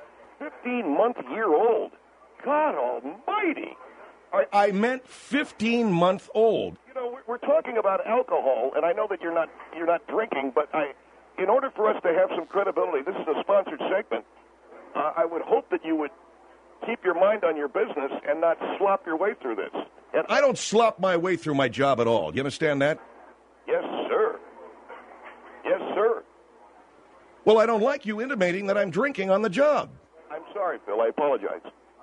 fifteen-month-year-old? God almighty! I, I meant fifteen-month-old. You know, we're, we're talking about alcohol, and I know that you're not you're not drinking, but I, in order for us to have some credibility, this is a sponsored segment, uh, I would hope that you would keep your mind on your business and not slop your way through this. And I don't slop my way through my job at all. You understand that? Yes, sir. Yes, sir. Well, I don't like you intimating that I'm drinking on the job. I'm sorry, Phil. I apologize.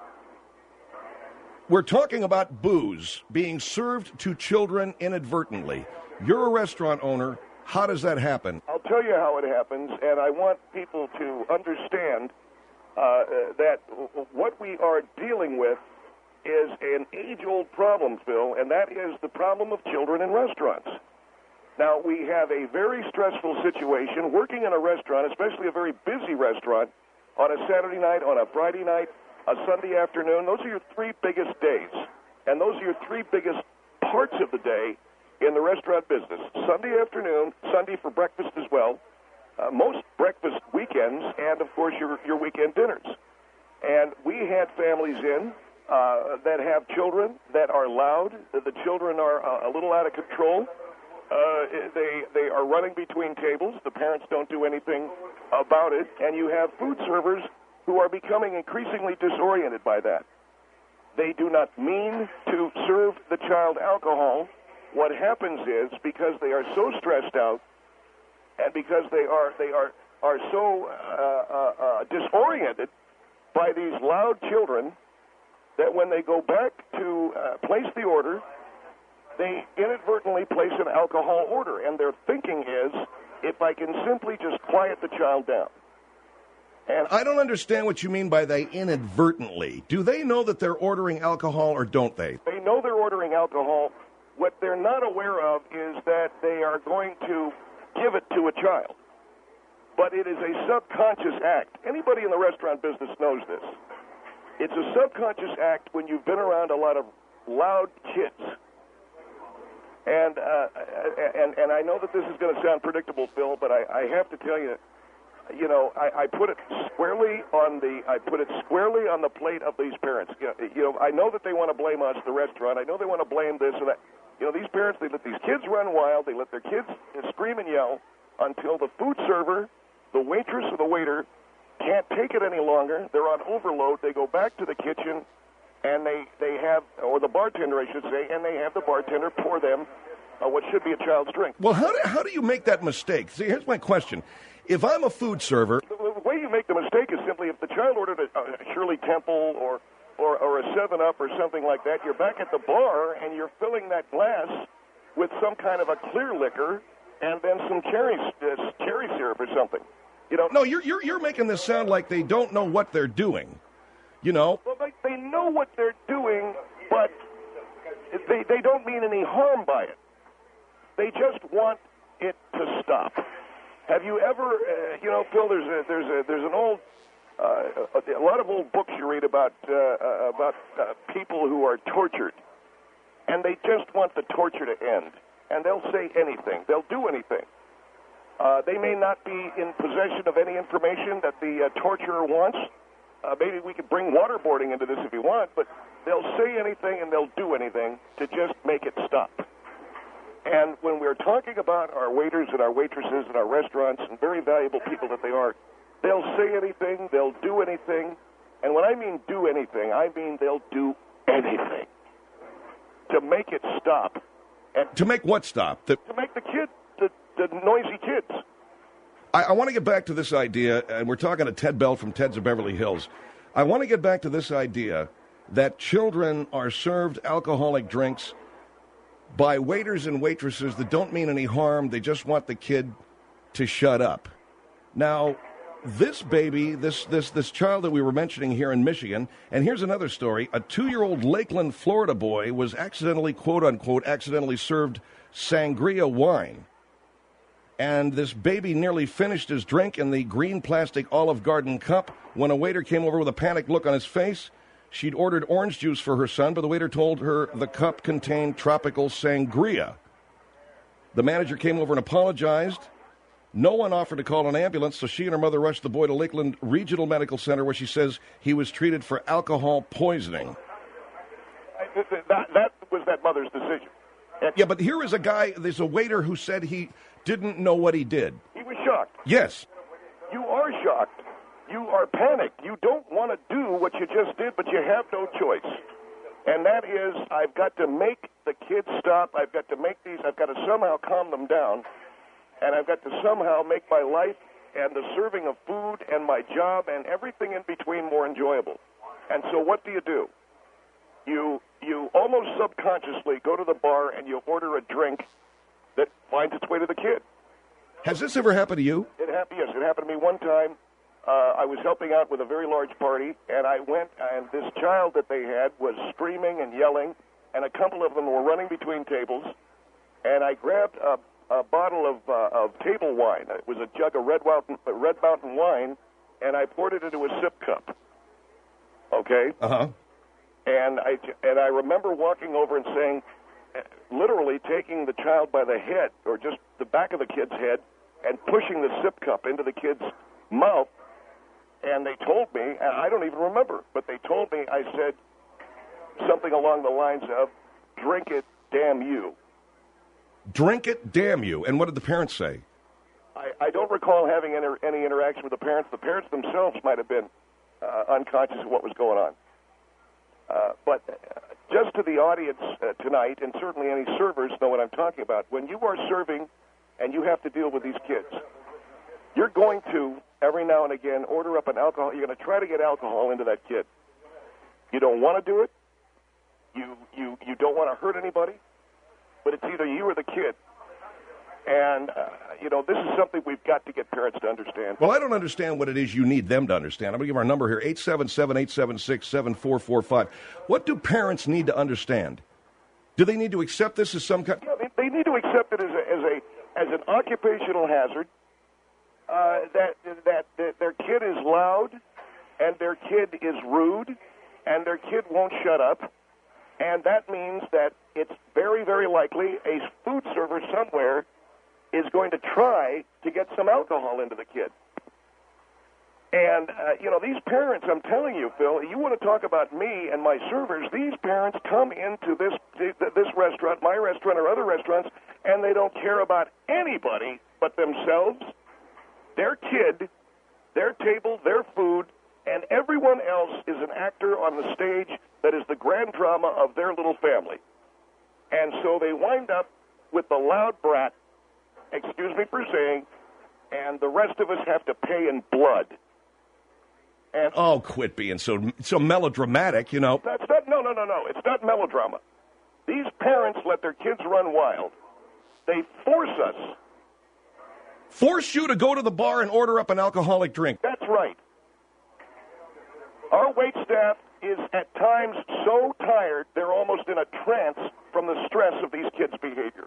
We're talking about booze being served to children inadvertently. You're a restaurant owner. How does that happen? I'll tell you how it happens, and I want people to understand uh, that what we are dealing with is an age-old problem, Phil, and that is the problem of children in restaurants. Now, we have a very stressful situation working in a restaurant, especially a very busy restaurant, on a Saturday night, on a Friday night, a Sunday afternoon. Those are your three biggest days, and those are your three biggest parts of the day in the restaurant business. Sunday afternoon, Sunday for breakfast as well, uh, most breakfast weekends, and, of course, your, your weekend dinners. And we had families in uh, that have children that are loud. The children are uh, a little out of control. Uh, they they are running between tables. The parents don't do anything about it. And you have food servers who are becoming increasingly disoriented by that. They do not mean to serve the child alcohol. What happens is, because they are so stressed out and because they are they are, are so uh, uh, uh, disoriented by these loud children, that when they go back to uh, place the order, they inadvertently place an alcohol order, and their thinking is, if I can simply just quiet the child down. And I don't understand what you mean by they inadvertently. Do they know that they're ordering alcohol, or don't they? They know they're ordering alcohol. What they're not aware of is that they are going to give it to a child. But it is a subconscious act. Anybody in the restaurant business knows this. It's a subconscious act when you've been around a lot of loud kids. And uh, and and I know that this is going to sound predictable, Phil, but I, I have to tell you, you know, I, I put it squarely on the I put it squarely on the plate of these parents. You know, you know, I know that they want to blame us, the restaurant. I know they want to blame this and that. You know, these parents, they let these kids run wild. They let their kids scream and yell until the food server, the waitress, or the waiter can't take it any longer. They're on overload. They go back to the kitchen, and they, they have, or the bartender, I should say, and they have the bartender pour them uh, what should be a child's drink. Well, how do, how do you make that mistake? See, here's my question. If I'm a food server... The, the way you make the mistake is simply if the child ordered a, a Shirley Temple or, or, or a seven up or something like that, you're back at the bar, and you're filling that glass with some kind of a clear liquor and then some cherry, uh, cherry syrup or something. You know, no, you're, you're, you're making this sound like they don't know what they're doing. You know? Well, they, they know what they're doing, but they, they don't mean any harm by it. They just want it to stop. Have you ever, uh, you know, Phil, there's a, there's a, there's an old, uh, a, a lot of old books you read about, uh, uh, about uh, people who are tortured, and they just want the torture to end. And they'll say anything. They'll do anything. Uh, they may not be in possession of any information that the uh, torturer wants. Uh, maybe we could bring waterboarding into this if you want, but they'll say anything and they'll do anything to just make it stop. And when we're talking about our waiters and our waitresses and our restaurants and very valuable people that they are, they'll say anything, they'll do anything. And when I mean do anything, I mean they'll do anything to make it stop. And to make what stop? The- to make the kids, the, the noisy kids. I, I want to get back to this idea, and we're talking to Ted Bell from Ted's of Beverly Hills. I want to get back to this idea that children are served alcoholic drinks by waiters and waitresses that don't mean any harm. They just want the kid to shut up. Now, this baby, this this this child that we were mentioning here in Michigan, and here's another story. A two-year-old Lakeland, Florida boy was accidentally, quote-unquote, accidentally served sangria wine. And this baby nearly finished his drink in the green plastic Olive Garden cup when a waiter came over with a panicked look on his face. She'd ordered orange juice for her son, but the waiter told her the cup contained tropical sangria. The manager came over and apologized. No one offered to call an ambulance, so she and her mother rushed the boy to Lakeland Regional Medical Center, where she says he was treated for alcohol poisoning. That, that was that mother's decision. And yeah, but here is a guy, there's a waiter who said he didn't know what he did. He was shocked. Yes. You are shocked. You are panicked. You don't want to do what you just did, but you have no choice. And that is, I've got to make the kids stop. I've got to make these, I've got to somehow calm them down. And I've got to somehow make my life and the serving of food and my job and everything in between more enjoyable. And so what do you do? You you almost subconsciously go to the bar and you order a drink that finds its way to the kid. Has this ever happened to you? It happened, yes. It happened to me one time. Uh, I was helping out with a very large party, and I went, and this child that they had was screaming and yelling, and a couple of them were running between tables, and I grabbed a a bottle of uh, of table wine. It was a jug of Red Mountain, Red Mountain wine, and I poured it into a sip cup. Okay? Uh-huh. And I, and I remember walking over and saying, literally taking the child by the head, or just the back of the kid's head, and pushing the sip cup into the kid's mouth. And they told me, and I don't even remember, but they told me, I said something along the lines of, drink it, damn you. Drink it, damn you. And what did the parents say? I, I don't recall having any, any interaction with the parents. The parents themselves might have been uh, unconscious of what was going on. Uh, but uh, just to the audience uh, tonight, and certainly any servers know what I'm talking about, when you are serving and you have to deal with these kids, you're going to, every now and again, order up an alcohol. You're going to try to get alcohol into that kid. You don't want to do it. You, you, you don't want to hurt anybody. But it's either you or the kid. And, uh, you know, this is something we've got to get parents to understand. Well, I don't understand what it is you need them to understand. I'm going to give our number here, eight seven seven, eight seven six, seven four four five. What do parents need to understand? Do they need to accept this as some kind... Yeah, they, they need to accept it as, a, as, a, as an occupational hazard, uh, that, that, that their kid is loud, and their kid is rude, and their kid won't shut up. And that means that it's very, very likely a food server somewhere is going to try to get some alcohol into the kid. And, uh, you know, these parents, I'm telling you, Phil, you want to talk about me and my servers, these parents come into this this restaurant, my restaurant or other restaurants, and they don't care about anybody but themselves, their kid, their table, their food, and everyone else is an actor on the stage that is the grand drama of their little family. And so they wind up with the loud brat, excuse me for saying, and the rest of us have to pay in blood. And oh, quit being so so melodramatic, you know. That's not, no, no, no, no. It's not melodrama. These parents let their kids run wild. They force us. Force you to go to the bar and order up an alcoholic drink. That's right. Our wait staff is at times so tired they're almost in a trance from the stress of these kids' behavior.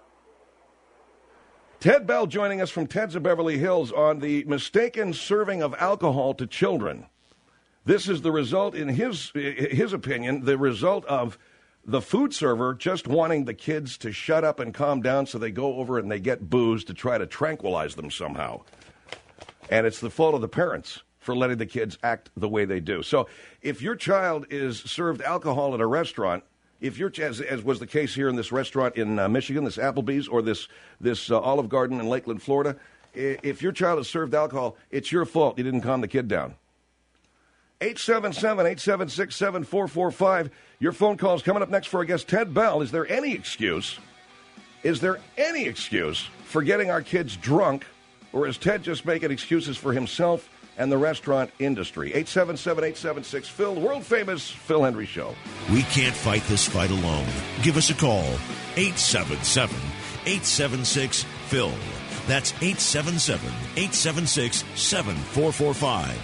Ted Bell joining us from Ted's of Beverly Hills on the mistaken serving of alcohol to children. This is the result, in his his opinion, the result of the food server just wanting the kids to shut up and calm down, so they go over and they get booze to try to tranquilize them somehow. And it's the fault of the parents for letting the kids act the way they do. So if your child is served alcohol at a restaurant, if you're, as, as was the case here in this restaurant in uh, Michigan, this Applebee's, or this, this uh, Olive Garden in Lakeland, Florida, if your child is served alcohol, it's your fault you didn't calm the kid down. eight seven seven, eight seven six, seven four four five. Your phone call is coming up next for our guest, Ted Bell. Is there any excuse, is there any excuse for getting our kids drunk, or is Ted just making excuses for himself and the restaurant industry? eight seven seven, eight seven six, Phil, the world-famous Phil Hendrie Show. We can't fight this fight alone. Give us a call, eight seven seven, eight seven six, Phil. That's eight seven seven, eight seven six, seven four four five.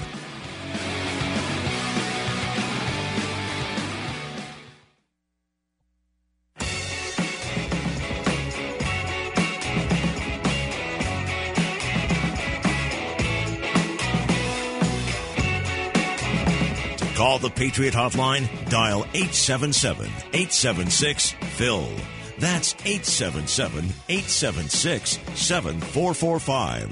Call the Patriot Hotline, dial eight seven seven, eight seven six, Phil. That's eight seven seven, eight seven six, seven four four five.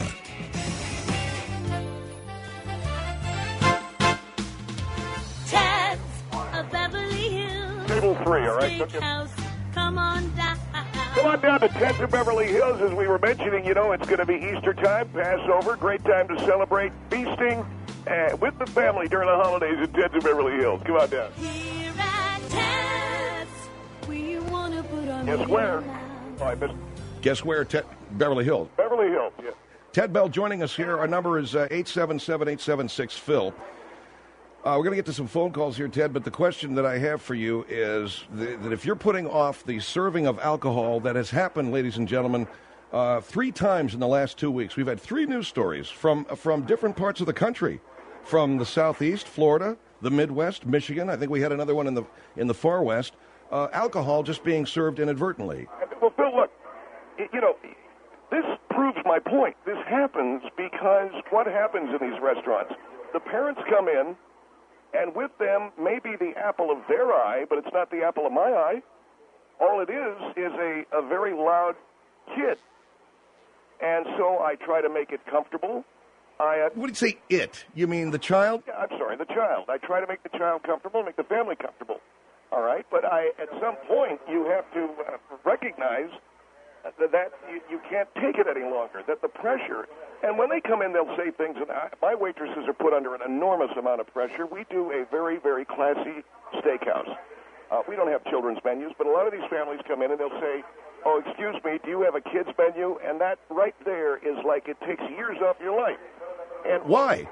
Ted's of Beverly Hills. Table three, all right? Steakhouse, come on down. Come on down to Ted's of Beverly Hills. As we were mentioning, you know, it's going to be Easter time, Passover, great time to celebrate feasting uh, with the family during the holidays in Ted's of Beverly Hills. Come on down. Here at Ted's, we want to put on Guess where? Oh, I missed. Guess where? Ted, Beverly Hills. Beverly Hills, yeah. Ted Bell joining us here. Our number is uh, eight seven seven, eight seven six, Phil. Uh, we're going to get to some phone calls here, Ted, but the question that I have for you is th- that if you're putting off the serving of alcohol that has happened, ladies and gentlemen, uh, three times in the last two weeks. We've had three news stories from from different parts of the country, from the Southeast, Florida, the Midwest, Michigan. I think we had another one in the in the far West. Uh, alcohol just being served inadvertently. Well, Phil, look, you know, this proves my point. This happens because what happens in these restaurants? The parents come in, and with them may be the apple of their eye, but it's not the apple of my eye. All it is is a, a very loud kid. And so I try to make it comfortable. I, uh, What did you say, it? You mean the child? Yeah, I'm sorry, the child. I try to make the child comfortable, make the family comfortable. All right? But I, at some point, you have to uh, recognize that, that you, you can't take it any longer, that the pressure. And when they come in, they'll say things, and I, my waitresses are put under an enormous amount of pressure. We do a very, very classy steakhouse. Uh, we don't have children's menus, but a lot of these families come in and they'll say, oh, excuse me, do you have a kids menu? And that right there is like it takes years off your life. And why?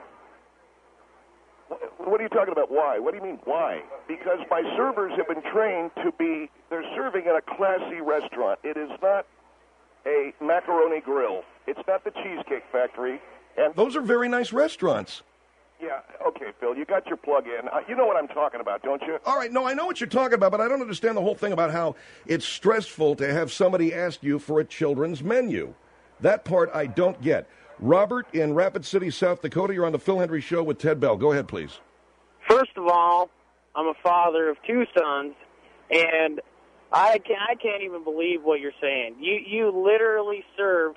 What are you talking about, why? What do you mean, why? Because my servers have been trained to be, they're serving in a classy restaurant. It is not a macaroni grill. It's not the Cheesecake Factory. And those are very nice restaurants. Yeah, okay, Phil, you got your plug in. Uh, you know what I'm talking about, don't you? All right, no, I know what you're talking about, but I don't understand the whole thing about how it's stressful to have somebody ask you for a children's menu. That part I don't get. Robert in Rapid City, South Dakota, you're on the Phil Hendry Show with Ted Bell. Go ahead, please. First of all, I'm a father of two sons, and I can't, I can't even believe what you're saying. You you literally serve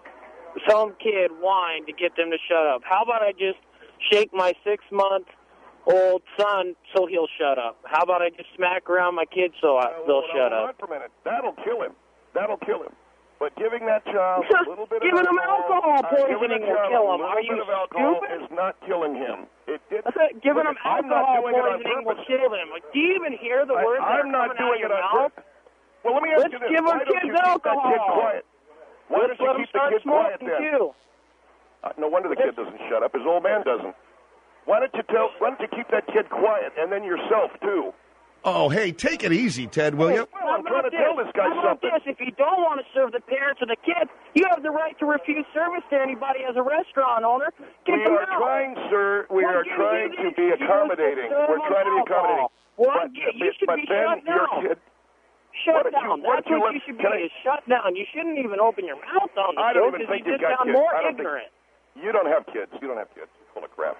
some kid wine to get them to shut up. How about I just shake my six-month-old son so he'll shut up? How about I just smack around my kids so I, they'll hold shut on, up? Hold on for a minute. That'll kill him. That'll kill him. But giving that child a little bit Giving of him alcohol uh, poisoning will kill him. A Are little you bit of alcohol stupid? is not killing him. It did. Giving him I'm not alcohol doing it on poisoning will purpose. kill him. Like, do you even hear the I- words that I'm are not coming doing out of it your on mouth? purpose. Well, let me ask Let's you this. give Why him don't kids you keep alcohol. that kid quiet? Why Let's don't you let him keep the start kid quiet smoking, then? too. Uh, no wonder the kid doesn't shut up. His old man doesn't. Why don't you tell? Why don't you keep that kid quiet, and then yourself too? Oh, hey, take it easy, Ted, will you? Well, I'm trying to tell this guy How about something. this? If you don't want to serve the parents and the kids, you have the right to refuse service to anybody as a restaurant owner. Kick We them are out. trying, sir. We Well, are give trying me to the be excuse accommodating. to serve We're trying to be alcohol. accommodating. Well, but, yeah, you should but be then shut your down. kid. Shut What did you- down. what That's did you what let- you should be. can I- Is shut down. You shouldn't even open your mouth on the I show don't even because think you you've just got sound kids. more I don't think- ignorant. You don't have kids. You don't have kids. You're full of crap.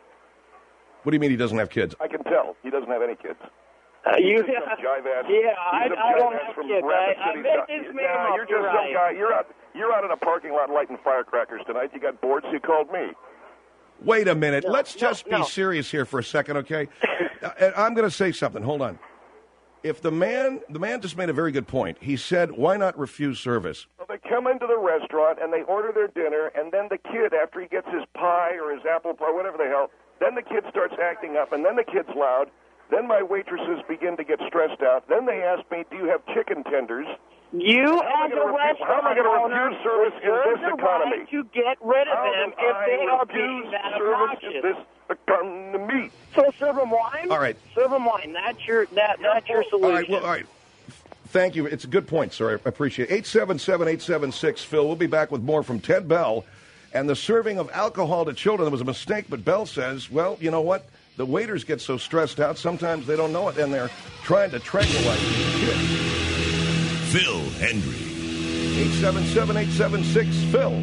What do you mean he doesn't have kids? I can tell. He doesn't have any kids. Uh, you, He's some jive ass. yeah, He's I, some I don't jive ass have from kids. Rapid I, I City, bet South- this Nah, man you're just some guy. You're out. You're out in a parking lot lighting firecrackers tonight. You got bored, so you called me. Wait a minute. No, Let's no, just be no. serious here for a second, okay? uh, I'm going to say something. Hold on. If the man, the man just made a very good point. He said, why not refuse service? Well, they come into the restaurant and they order their dinner, and then the kid, after he gets his pie or his apple pie, whatever the hell, then the kid starts acting up, and then the kid's loud. Then my waitresses begin to get stressed out. Then they ask me, do you have chicken tenders? You, How am I as a gonna refu- restaurant how am I gonna owner, refuse service in reserve this the economy? right to get rid of How them do if I they are refuse being that service obnoxious. in this economy? So serve them wine. All right. Serve them wine. That's your that that's your solution. All right, well, all right. Thank you. It's a good point, sir. I appreciate it. eight seven seven, eight seven six, Phil. We'll be back with more from Ted Bell. And the serving of alcohol to children was a mistake, but Bell says, well, you know what? The waiters get so stressed out, sometimes they don't know it, and they're trying to tranquilize these kids. Phil Hendry. eight seven seven, eight seven six, Phil.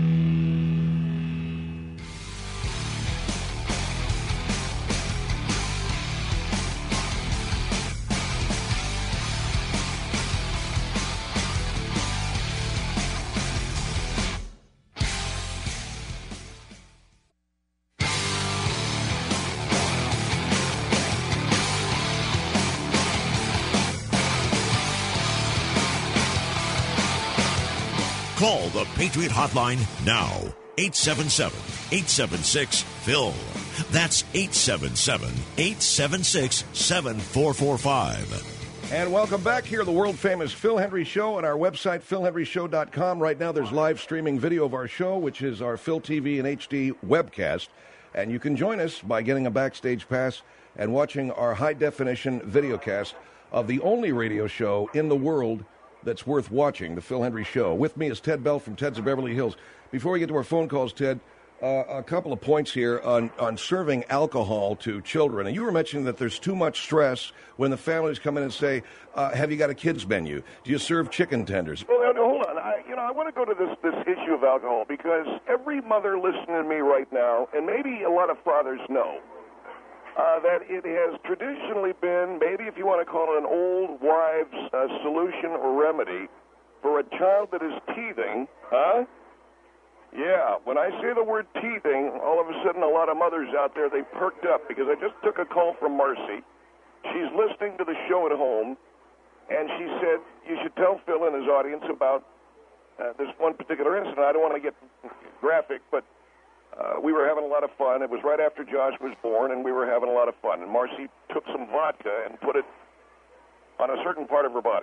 Call the Patriot Hotline now. eight seven seven, eight seven six, Phil. That's eight seven seven, eight seven six, seven four four five. And welcome back here, the world-famous Phil Hendry Show on our website, phil hendry show dot com. Right now there's live streaming video of our show, which is our Phil T V and H D webcast. And you can join us by getting a backstage pass and watching our high-definition videocast of the only radio show in the world that's worth watching, the Phil Hendry Show. With me is Ted Bell from Ted's of Beverly Hills. Before we get to our phone calls, Ted, uh, a couple of points here on, on serving alcohol to children. And you were mentioning that there's too much stress when the families come in and say, uh, have you got a kids menu? Do you serve chicken tenders? Well, no, hold on. I, you know, know, I want to go to this, this issue of alcohol because every mother listening to me right now, and maybe a lot of fathers know, uh, that it has traditionally been, maybe if you want to call it an old wives' uh, solution or remedy, for a child that is teething, huh? Yeah, when I say the word teething, all of a sudden a lot of mothers out there, they perked up because I just took a call from Marcy. She's listening to the show at home, and she said, you should tell Phil and his audience about uh, this one particular incident. I don't want to get graphic, but uh, we were having a lot of fun. It was right after Josh was born, and we were having a lot of fun. And Marcy took some vodka and put it on a certain part of her body.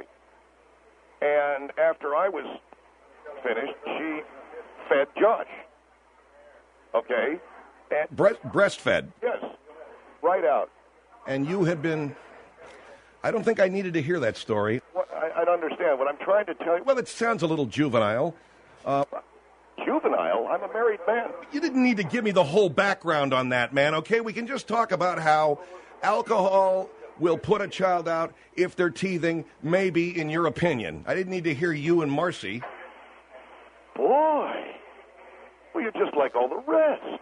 And after I was finished, she fed Josh. Okay? And Breast, breastfed. yes, right out. And you had been... I don't think I needed to hear that story. What, I, I don't understand. What I'm trying to tell you... Well, it sounds a little juvenile. Uh, juvenile? I'm a married man. You didn't need to give me the whole background on that, man, okay? We can just talk about how alcohol will put a child out if they're teething, maybe, in your opinion. I didn't need to hear you and Marcy. Boy. Well, you're just like all the rest.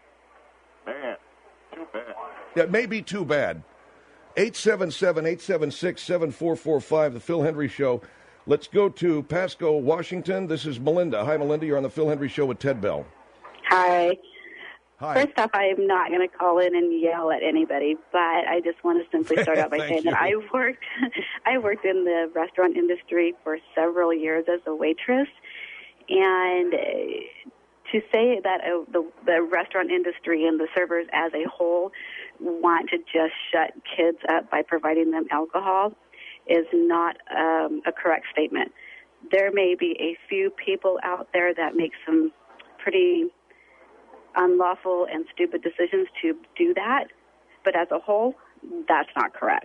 Man, too bad. That may be too bad. eight seven seven, eight seven six, seven four four five, The Phil Hendry Show. Let's go to Pasco, Washington. This is Melinda. Hi, Melinda. You're on The Phil Hendry Show with Ted Bell. Hi. Hi. First off, I am not going to call in and yell at anybody, but I just want to simply start out by saying that I worked, I worked in the restaurant industry for several years as a waitress, and to say that uh, the, the restaurant industry and the servers as a whole want to just shut kids up by providing them alcohol is not um, a correct statement. There may be a few people out there that make some pretty unlawful and stupid decisions to do that, but as a whole, that's not correct.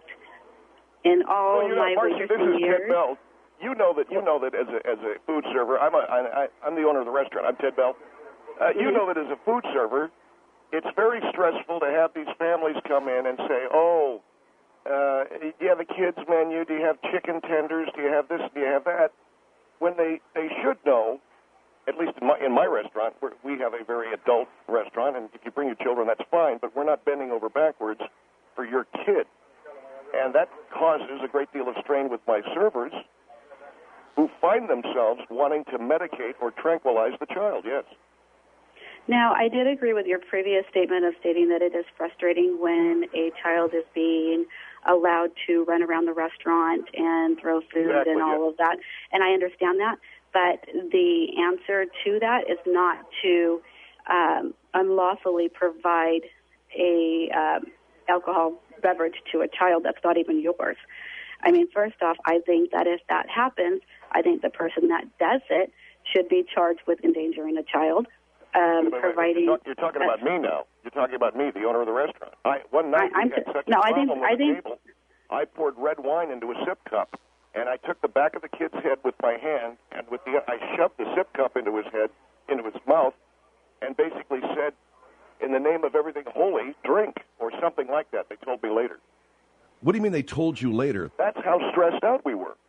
In all well, you know, my Marcy, this is years, Ted Bell. You know that you know that as a as a food server, I'm a I, I'm the owner of the restaurant. I'm Ted Bell. Uh, you know that as a food server, it's very stressful to have these families come in and say, "Oh, uh, do you have a kids menu? Do you have chicken tenders? Do you have this? Do you have that?" When they they should know. At least in my, in my restaurant, we're, we have a very adult restaurant, and if you bring your children, that's fine, but we're not bending over backwards for your kid. And that causes a great deal of strain with my servers who find themselves wanting to medicate or tranquilize the child, yes. Now, I did agree with your previous statement of stating that it is frustrating when a child is being allowed to run around the restaurant and throw food Exactly, and all yeah. of that, and I understand that. But the answer to that is not to um, unlawfully provide a um, alcohol beverage to a child that's not even yours. I mean, first off, I think that if that happens, I think the person that does it should be charged with endangering a child. Um, Wait, wait, providing you're, talk, you're talking about me now. You're talking about me, the owner of the restaurant. I, one night I, I'm we had t- such no, a I think- problem I on the think- table. I poured red wine into a sip cup, and I took the back of the kid's head with my hand, and with the I shoved the sip cup into his head, into his mouth, and basically said, "In the name of everything holy, drink," or something like that. They told me later. What do you mean they told you later? That's how stressed out we were.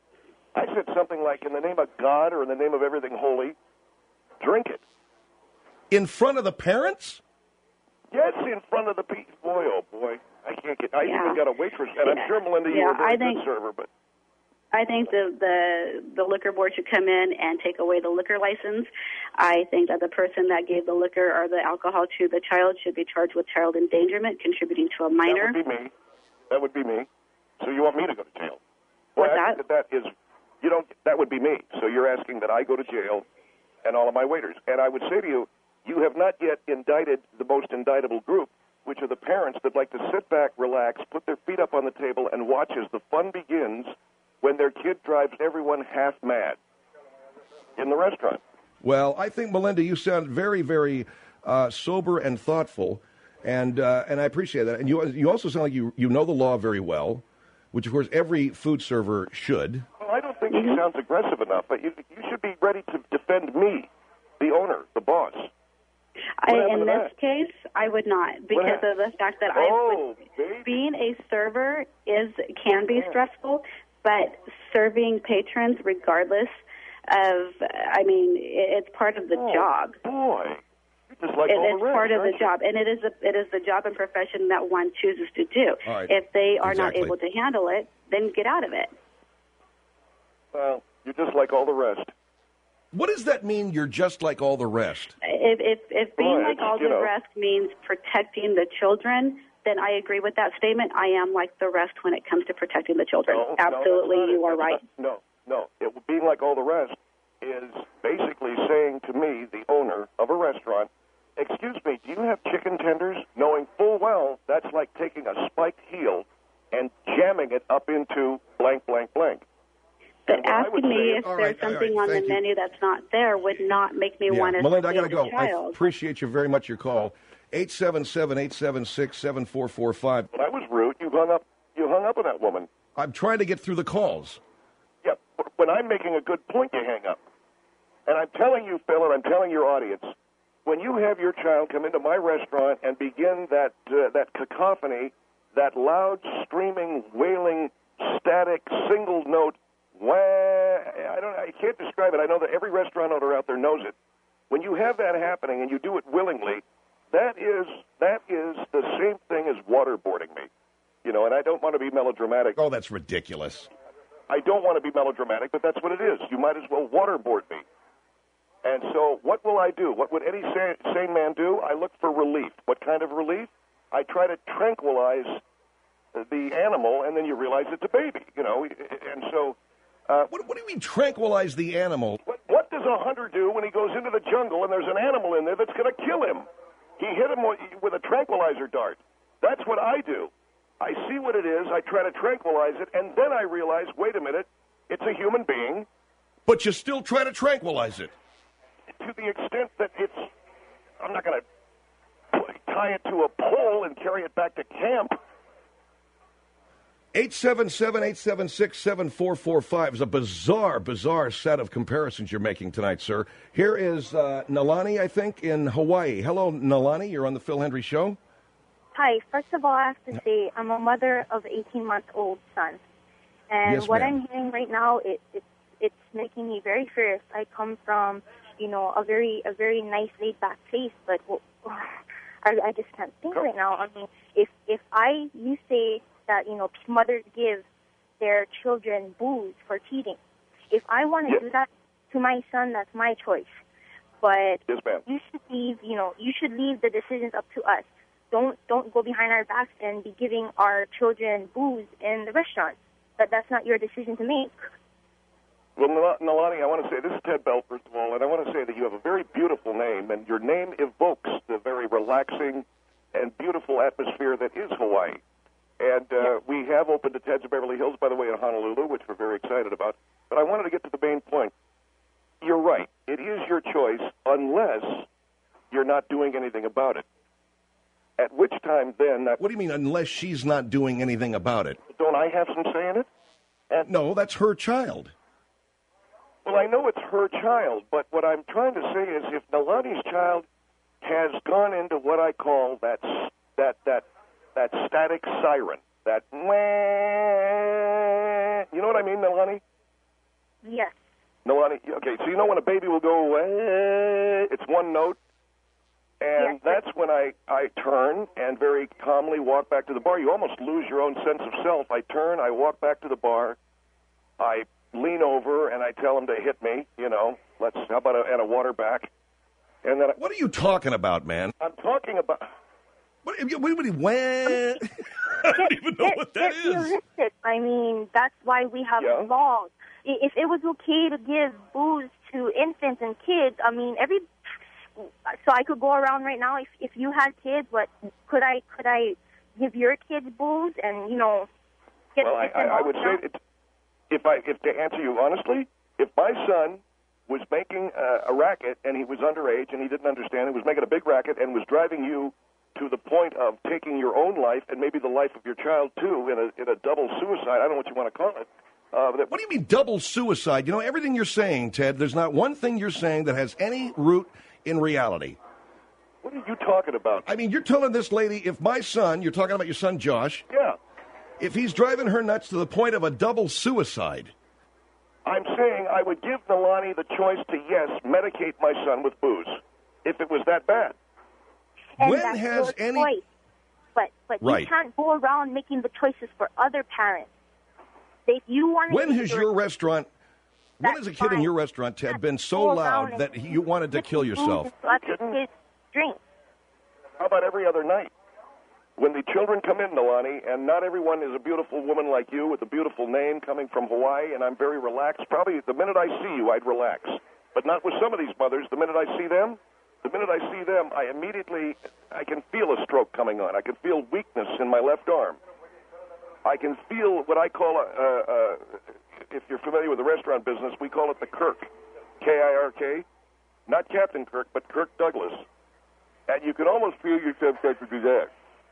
I said something like, "In the name of God or in the name of everything holy, drink it." In front of the parents? Yes, in front of the people. Boy, oh boy, I can't get. I Yeah. even got a waitress, and I'm sure Melinda, you Yeah, were a very I think- good server, but I think the, the the liquor board should come in and take away the liquor license. I think that the person that gave the liquor or the alcohol to the child should be charged with child endangerment, contributing to a minor. that would be me. That would be me. So you want me to go to jail? What's well, I that? think that that is, you don't. That would be me. So you're asking that I go to jail, and all of my waiters. And I would say to you, you have not yet indicted the most indictable group, which are the parents that like to sit back, relax, put their feet up on the table, and watch as the fun begins when their kid drives everyone half mad in the restaurant. Well, I think, Melinda, you sound very, very uh, sober and thoughtful, and uh, and I appreciate that. And you you also sound like you, you know the law very well, which, of course, every food server should. Well, I don't think he sounds aggressive enough, but you, you should be ready to defend me, the owner, the boss. I, What happened in to this that? case, I would not, because hap- of the fact that Oh, I would, being a server is can be stressful, but serving patrons, regardless of, I mean, it's part of the oh, job. Boy. Just like it, all it's the rest, part of the you? job, and it is a, it is the job and profession that one chooses to do. All right. If they are Exactly. not able to handle it, then get out of it. Well, you're just like all the rest. What does that mean, you're just like all the rest? If, if, if being Well, like it's, all you the know. rest means protecting the children, then I agree with that statement. I am like the rest when it comes to protecting the children. No, Absolutely, no, that's not you it. are That's right. not- no, no. It, being like all the rest is basically saying to me, the owner of a restaurant, excuse me, do you have chicken tenders? Knowing full well that's like taking a spiked heel and jamming it up into blank, blank, blank. But And what I would asking me say if is- there's something on the thank you. menu that's not there would not make me Yeah. want to Melinda, I got to steal go. the I child. appreciate you very much, your call. eight seven seven, eight seven six, seven four four five. When I was rude, you hung up. You hung up on that woman. I'm trying to get through the calls. Yeah, but when I'm making a good point, you hang up. And I'm telling you, Phil, and I'm telling your audience, when you have your child come into my restaurant and begin that uh, that cacophony, that loud, screaming, wailing, static, single note, wah, I don't, I can't describe it. I know that every restaurant owner out there knows it. When you have that happening and you do it willingly, that is that is the same thing as waterboarding me. You know, and I don't want to be melodramatic. Oh, that's ridiculous. I don't want to be melodramatic, but that's what it is. You might as well waterboard me. And so what will I do? What would any sane, sane man do? I look for relief. What kind of relief? I try to tranquilize the animal, and then you realize it's a baby, you know. And so... Uh, what, what do you mean tranquilize the animal? What, what does a hunter do when he goes into the jungle and there's an animal in there that's going to kill him? He hit him with, with a tranquilizer dart. That's what I do. I see what it is, I try to tranquilize it, and then I realize, wait a minute, it's a human being. But you still try to tranquilize it. To the extent that it's, I'm not going to tie it to a pole and carry it back to camp. eight seven seven, eight seven six, seven four four five is a bizarre, bizarre set of comparisons you're making tonight, sir. Here is uh, Nalani, I think, in Hawaii. Hello, Nalani. You're on the Phil Hendry Show. Hi. First of all, I have to say I'm a mother of an eighteen-month-old son. And Yes, what ma'am. I'm hearing right now, it, it, it's making me very furious. I come from, you know, a very a very nice, laid-back place, but well, I, I just can't think right now. I mean, if, if I, you say that, you know, mothers give their children booze for teething. If I want to Yes. do that to my son, that's my choice. But Yes, ma'am. you should leave, you know, you should leave the decisions up to us. Don't don't go behind our backs and be giving our children booze in the restaurant. That that's not your decision to make. Well, Nal- Nalani, I want to say, this is Ted Bell, first of all, and I want to say that you have a very beautiful name, and your name evokes the very relaxing and beautiful atmosphere that is Hawaii. And uh, we have opened a Ted's of Beverly Hills, by the way, in Honolulu, which we're very excited about. But I wanted to get to the main point. You're right. It is your choice unless you're not doing anything about it. At which time, then... That, What do you mean, unless she's not doing anything about it? don't I have some say in it? And, No, that's her child. well, I know it's her child, but what I'm trying to say is if Nalani's child has gone into what I call that that that that static siren, that wah, you know what I mean, Nalani? Yes. Nalani, okay, so you know when a baby will go, wah, it's one note, and Yes. that's when I, I turn and very calmly walk back to the bar. You almost lose your own sense of self. I turn, I walk back to the bar, I lean over, and I tell him to hit me, you know, let's, how about a, and a water back? And then I, What are you talking about, man? I'm talking about... What, what, what, what, what? I don't even know what that Get is. realistic. I mean, that's why we have Yeah. laws. I- If it was okay to give booze to infants and kids, I mean, every so I could go around right now. If if you had kids, what could I could I give your kids booze and you know get? Well, I, get I, them I all would say down? it, if I, if to answer you honestly, if my son was making uh, a racket and he was underage and he didn't understand, he was making a big racket and was driving you to the point of taking your own life and maybe the life of your child too in a in a double suicide. I don't know what you want to call it. Uh, that, What do you mean double suicide? You know, everything you're saying, Ted, there's not one thing you're saying that has any root in reality. What are you talking about? I mean, you're telling this lady, if my son, you're talking about your son Josh, Yeah. if he's driving her nuts to the point of a double suicide, I'm saying I would give Nalani the choice to, yes, medicate my son with booze, if it was that bad. And when that's has your any... choice. But, but right. you can't go around making the choices for other parents. If you want to when has your restaurant... When has a kid fine. in your restaurant, Ted, been so loud that you wanted to kill yourself? His drink. How about every other night? When the children come in, Nalani, and not everyone is a beautiful woman like you with a beautiful name coming from Hawaii, and I'm very relaxed. Probably the minute I see you, I'd relax. But not with some of these mothers. The minute I see them, the minute I see them, I immediately, I can feel a stroke coming on. I can feel weakness in my left arm. I can feel what I call a, a, a if you're familiar with the restaurant business, we call it the Kirk, K I R K. Not Captain Kirk, but Kirk Douglas. And you can almost feel yourself start to do that.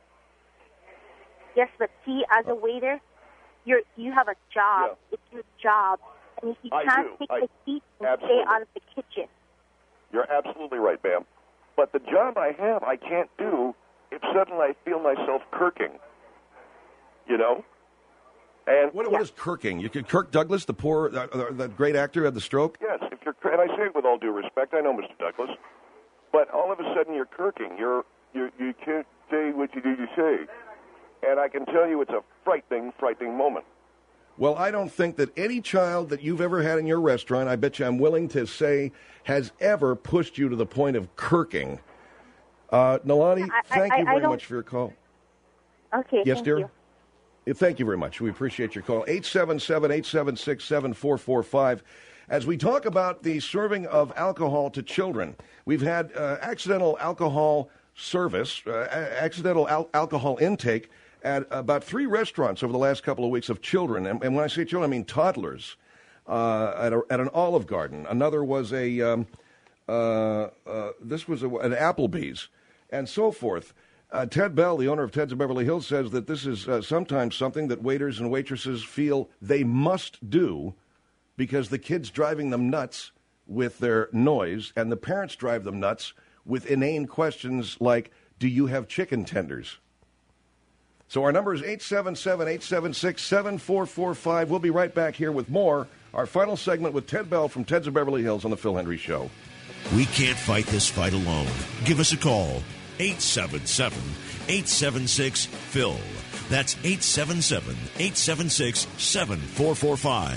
Yes, but see, as a waiter, you're you have a job. Yeah. It's your job, and if you I can't do. take I, the seat and absolutely. stay out of the kitchen. You're absolutely right, ma'am. But the job I have, I can't do if suddenly I feel myself kirking. You know. And what, what is kirking? You could Kirk Douglas, the poor, uh, uh, that great actor, who had the stroke. Yes, if you're, and I say it with all due respect. I know Mister Douglas, but all of a sudden you're kirking. You're you you can't say what you need to say. And I can tell you it's a frightening, frightening moment. Well, I don't think that any child that you've ever had in your restaurant, I bet you I'm willing to say, has ever pushed you to the point of kirking. Uh, Nalani, I, thank I, you very I much for your call. Okay, yes, thank dear? you. Yeah, thank you very much. We appreciate your call. eight seven seven, eight seven six, seven four four five. As we talk about the serving of alcohol to children, we've had uh, accidental alcohol service, uh, accidental al- alcohol intake at about three restaurants over the last couple of weeks of children. And, and when I say children, I mean toddlers uh, at, a, at an Olive Garden. Another was a, um, uh, uh, this was a, an Applebee's and so forth. Uh, Ted Bell, the owner of Ted's of Beverly Hills, says that this is uh, sometimes something that waiters and waitresses feel they must do because the kids driving them nuts with their noise and the parents drive them nuts with inane questions like, do you have chicken tenders? So our number is eight seven seven, eight seven six, seven four four five. We'll be right back here with more. Our final segment with Ted Bell from Ted's of Beverly Hills on The Phil Hendry Show. We can't fight this fight alone. Give us a call. eight seven seven, eight seven six, Phil. That's eight seven seven, eight seven six, seven four four five.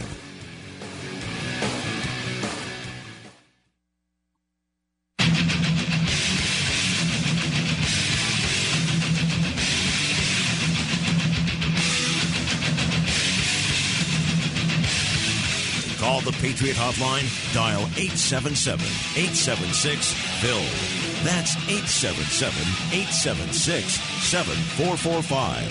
Call the Patriot Hotline. Dial eight seven seven, eight seven six, Phil. That's eight seven seven, eight seven six, seven four four five.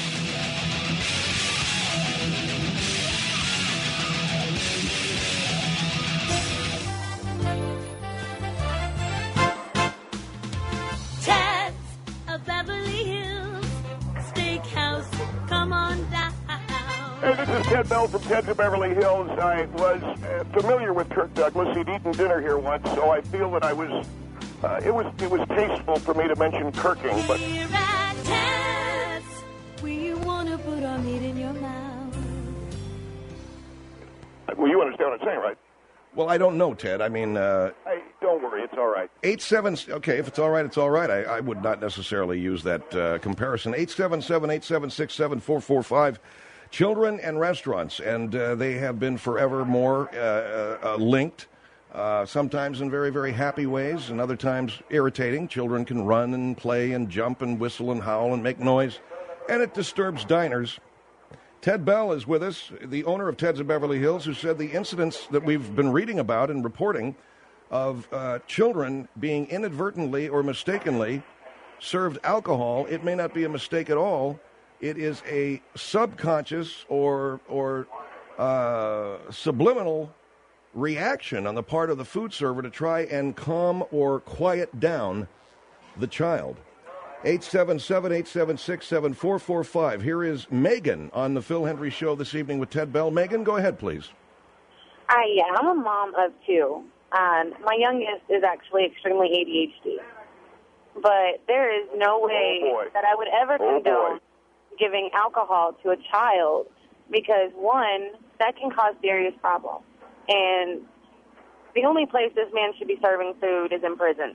Ted's of Beverly Hills Steakhouse. Come on down. Hey, this is Ted Bell from Ted's of Beverly Hills. I was uh, familiar with Kirk Douglas. He'd eaten dinner here once, so I feel that I was, uh, it was it was tasteful for me to mention kirking. But Here at Ted's, we want to put our meat in your mouth. well, you understand what I'm saying, right? Well, I don't know, Ted. I mean, uh, Hey, don't worry, it's all right. eight seven. Okay, if it's all right, it's all right. I, I would not necessarily use that uh, comparison. Eight seven seven, eight seven six, seven four four five. Children and restaurants, and uh, they have been forever more uh, uh, linked, uh, sometimes in very, very happy ways, and other times irritating. Children can run and play and jump and whistle and howl and make noise, and it disturbs diners. Ted Bell is with us, the owner of Ted's of Beverly Hills, who said the incidents that we've been reading about and reporting of uh, children being inadvertently or mistakenly served alcohol, it may not be a mistake at all. It is a subconscious or or uh, subliminal reaction on the part of the food server to try and calm or quiet down the child. eight seven seven, eight seven six, seven four four five. Here is Megan on the Phil Hendry Show this evening with Ted Bell. Megan, go ahead, please. Hi, yeah, I'm a mom of two. Um, my youngest is actually extremely A D H D. But there is no way Oh, boy. that I would ever Oh, condone boy. giving alcohol to a child because, one, that can cause serious problems. And the only place this man should be serving food is in prison.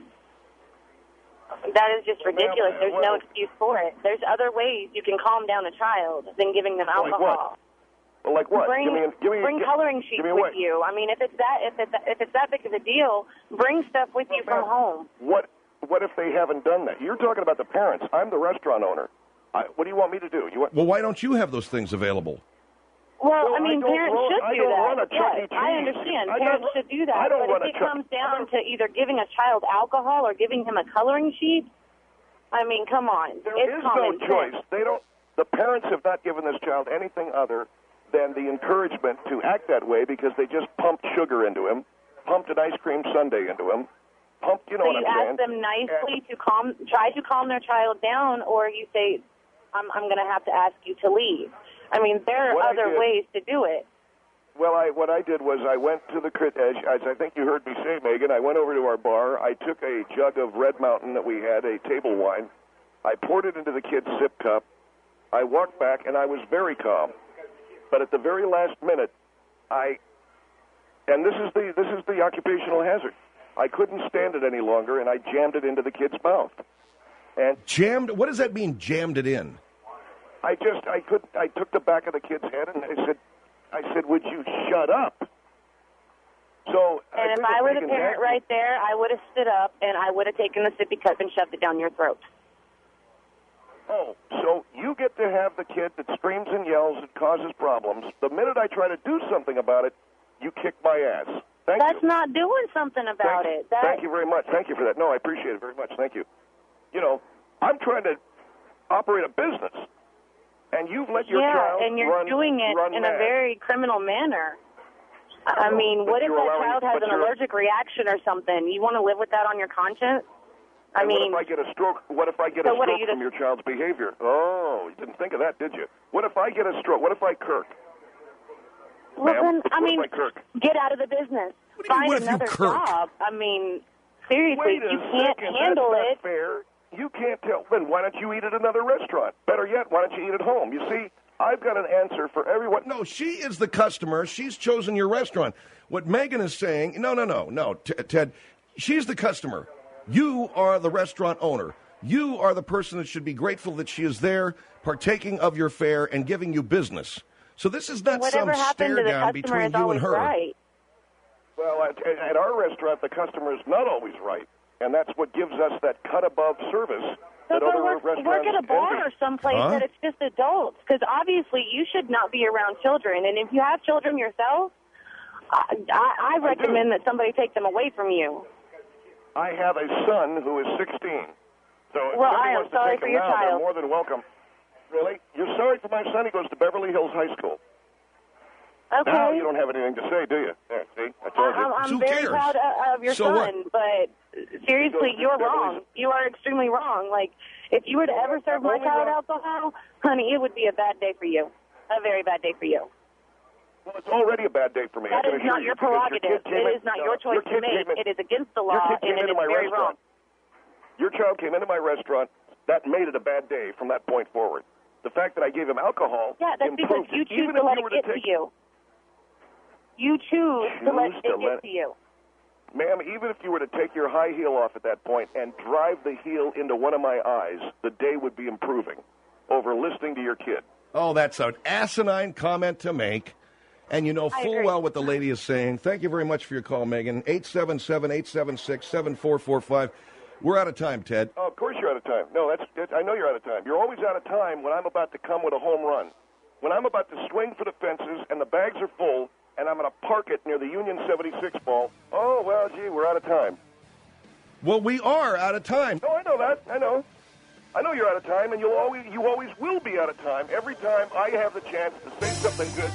That is just ridiculous. There's no excuse for it. There's other ways you can calm down a child than giving them alcohol. Like what? Well, like what? Bring, give me, give me, bring give, coloring sheets with with you. I mean, if it's that if it's if it's that big of a deal, bring stuff with well, you from home. What What if they haven't done that? You're talking about the parents. I'm the restaurant owner. I, what do you want me to do? You want? Well, why don't you have those things available? Well, well I mean, I parents run, should I do don't that. Run a Chuck E. Yes, Cheese. I understand. I Parents should do that. I don't but run if a it Chuck. comes down to either giving a child alcohol or giving him a coloring sheet, I mean, come on. There it's is common no choice. sense. They don't. The parents have not given this child anything other than the encouragement to act that way because they just pumped sugar into him, pumped an ice cream sundae into him, pumped. You know so what you I'm ask saying? them nicely to calm, try to calm their child down, or you say, "I'm, I'm going to have to ask you to leave." I mean, there are What I other did- ways to do it. Well, I, what I did was I went to the, as, as I think you heard me say, Megan, I went over to our bar. I took a jug of Red Mountain that we had, a table wine. I poured it into the kid's sip cup. I walked back, and I was very calm. But at the very last minute, I, and this is the this is the occupational hazard. I couldn't stand it any longer, and I jammed it into the kid's mouth. And jammed? What does that mean? Jammed it in? I just I could I took the back of the kid's head, and I said. I said, would you shut up? So, and I if I were the parent that, right there, I would have stood up and I would have taken the sippy cup and shoved it down your throat. Oh, so you get to have the kid that screams and yells and causes problems. The minute I try to do something about it, you kick my ass. Thank That's you. not doing something about Thank, it. That... Thank you very much. Thank you for that. No, I appreciate it very much. Thank you. You know, I'm trying to operate a business. And you've let your yeah, child and you're run, doing it run in mad. a very criminal manner. I mean, But what if you're that allowing- child has but an you're- allergic reaction or something? You want to live with that on your conscience? I and mean, what if I get a stroke? What if I get so a what are stroke you from the- your child's behavior? Oh, you didn't think of that, did you? What if I get a stroke? What if I kirk? well, Ma'am, then, I what mean, if I kirk? get out of the business. What do you mean, Find what if you another kirk? job. I mean, seriously, Wait a you can't second, handle that's it. Not fair. You can't tell. Then why don't you eat at another restaurant? Better yet, why don't you eat at home? You see, I've got an answer for everyone. No, she is the customer. She's chosen your restaurant. What Megan is saying, no, no, no, no, T- Ted, she's the customer. You are the restaurant owner. You are the person that should be grateful that she is there, partaking of your fare and giving you business. So this is not Whatever some happened stare to the down customer between is you always and her. right. Well, at, at our restaurant, the customer is not always right, and that's what gives us that cut above service So that other work, restaurants work at a bar envy. or someplace Huh? that it's just adults, because obviously you should not be around children. And if you have children yourself, I, I, I recommend that somebody take them away from you. I have a son who is sixteen. So if Well, somebody I am wants to sorry take for him your now, child. they're more than welcome. Really? You're sorry for my son? He goes to Beverly Hills High School. Okay. Now you don't have anything to say, do you? There, see? I told you. I'm, I'm Who very cares? proud of, of your So son, what? but seriously, He goes to you're Beverly wrong. Hills. You are extremely wrong. Like, if you were to ever serve my Only child wrong- alcohol, honey, it would be a bad day for you. A very bad day for you. Well, it's already a bad day for me. That I can is assure not you, your because prerogative. kid came It in- is not no, your choice kid to make. came in- It is against the Your law, kid came and it into is my very wrong. restaurant. Your child came into my restaurant. That made it a bad day from that point forward. The fact that I gave him alcohol Yeah, that's because improved you it. choose Even to if let you were it get to to take, you. You choose to let Choose it to get let- to you. Ma'am, even if you were to take your high heel off at that point and drive the heel into one of my eyes, the day would be improving over listening to your kid. Oh, that's an asinine comment to make. And you know I full agree. well what the lady is saying. Thank you very much for your call, Megan. eight seven seven, eight seven six, seven four four five. We're out of time, Ted. Oh, of course you're out of time. No, that's, that's I know you're out of time. You're always out of time when I'm about to come with a home run. When I'm about to swing for the fences and the bags are full and I'm going to park it near the Union seventy-six ball, oh, well, gee, we're out of time. Well, we are out of time. No, I know that. I know. I know you're out of time, and you'll always, you always will be out of time every time I have the chance to say something good.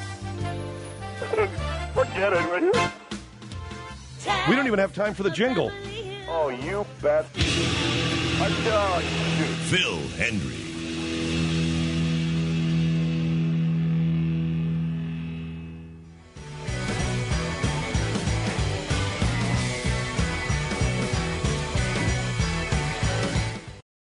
Forget it, will you? We don't even have time for the jingle. Oh, you bastard. I, oh, you. Phil Hendry.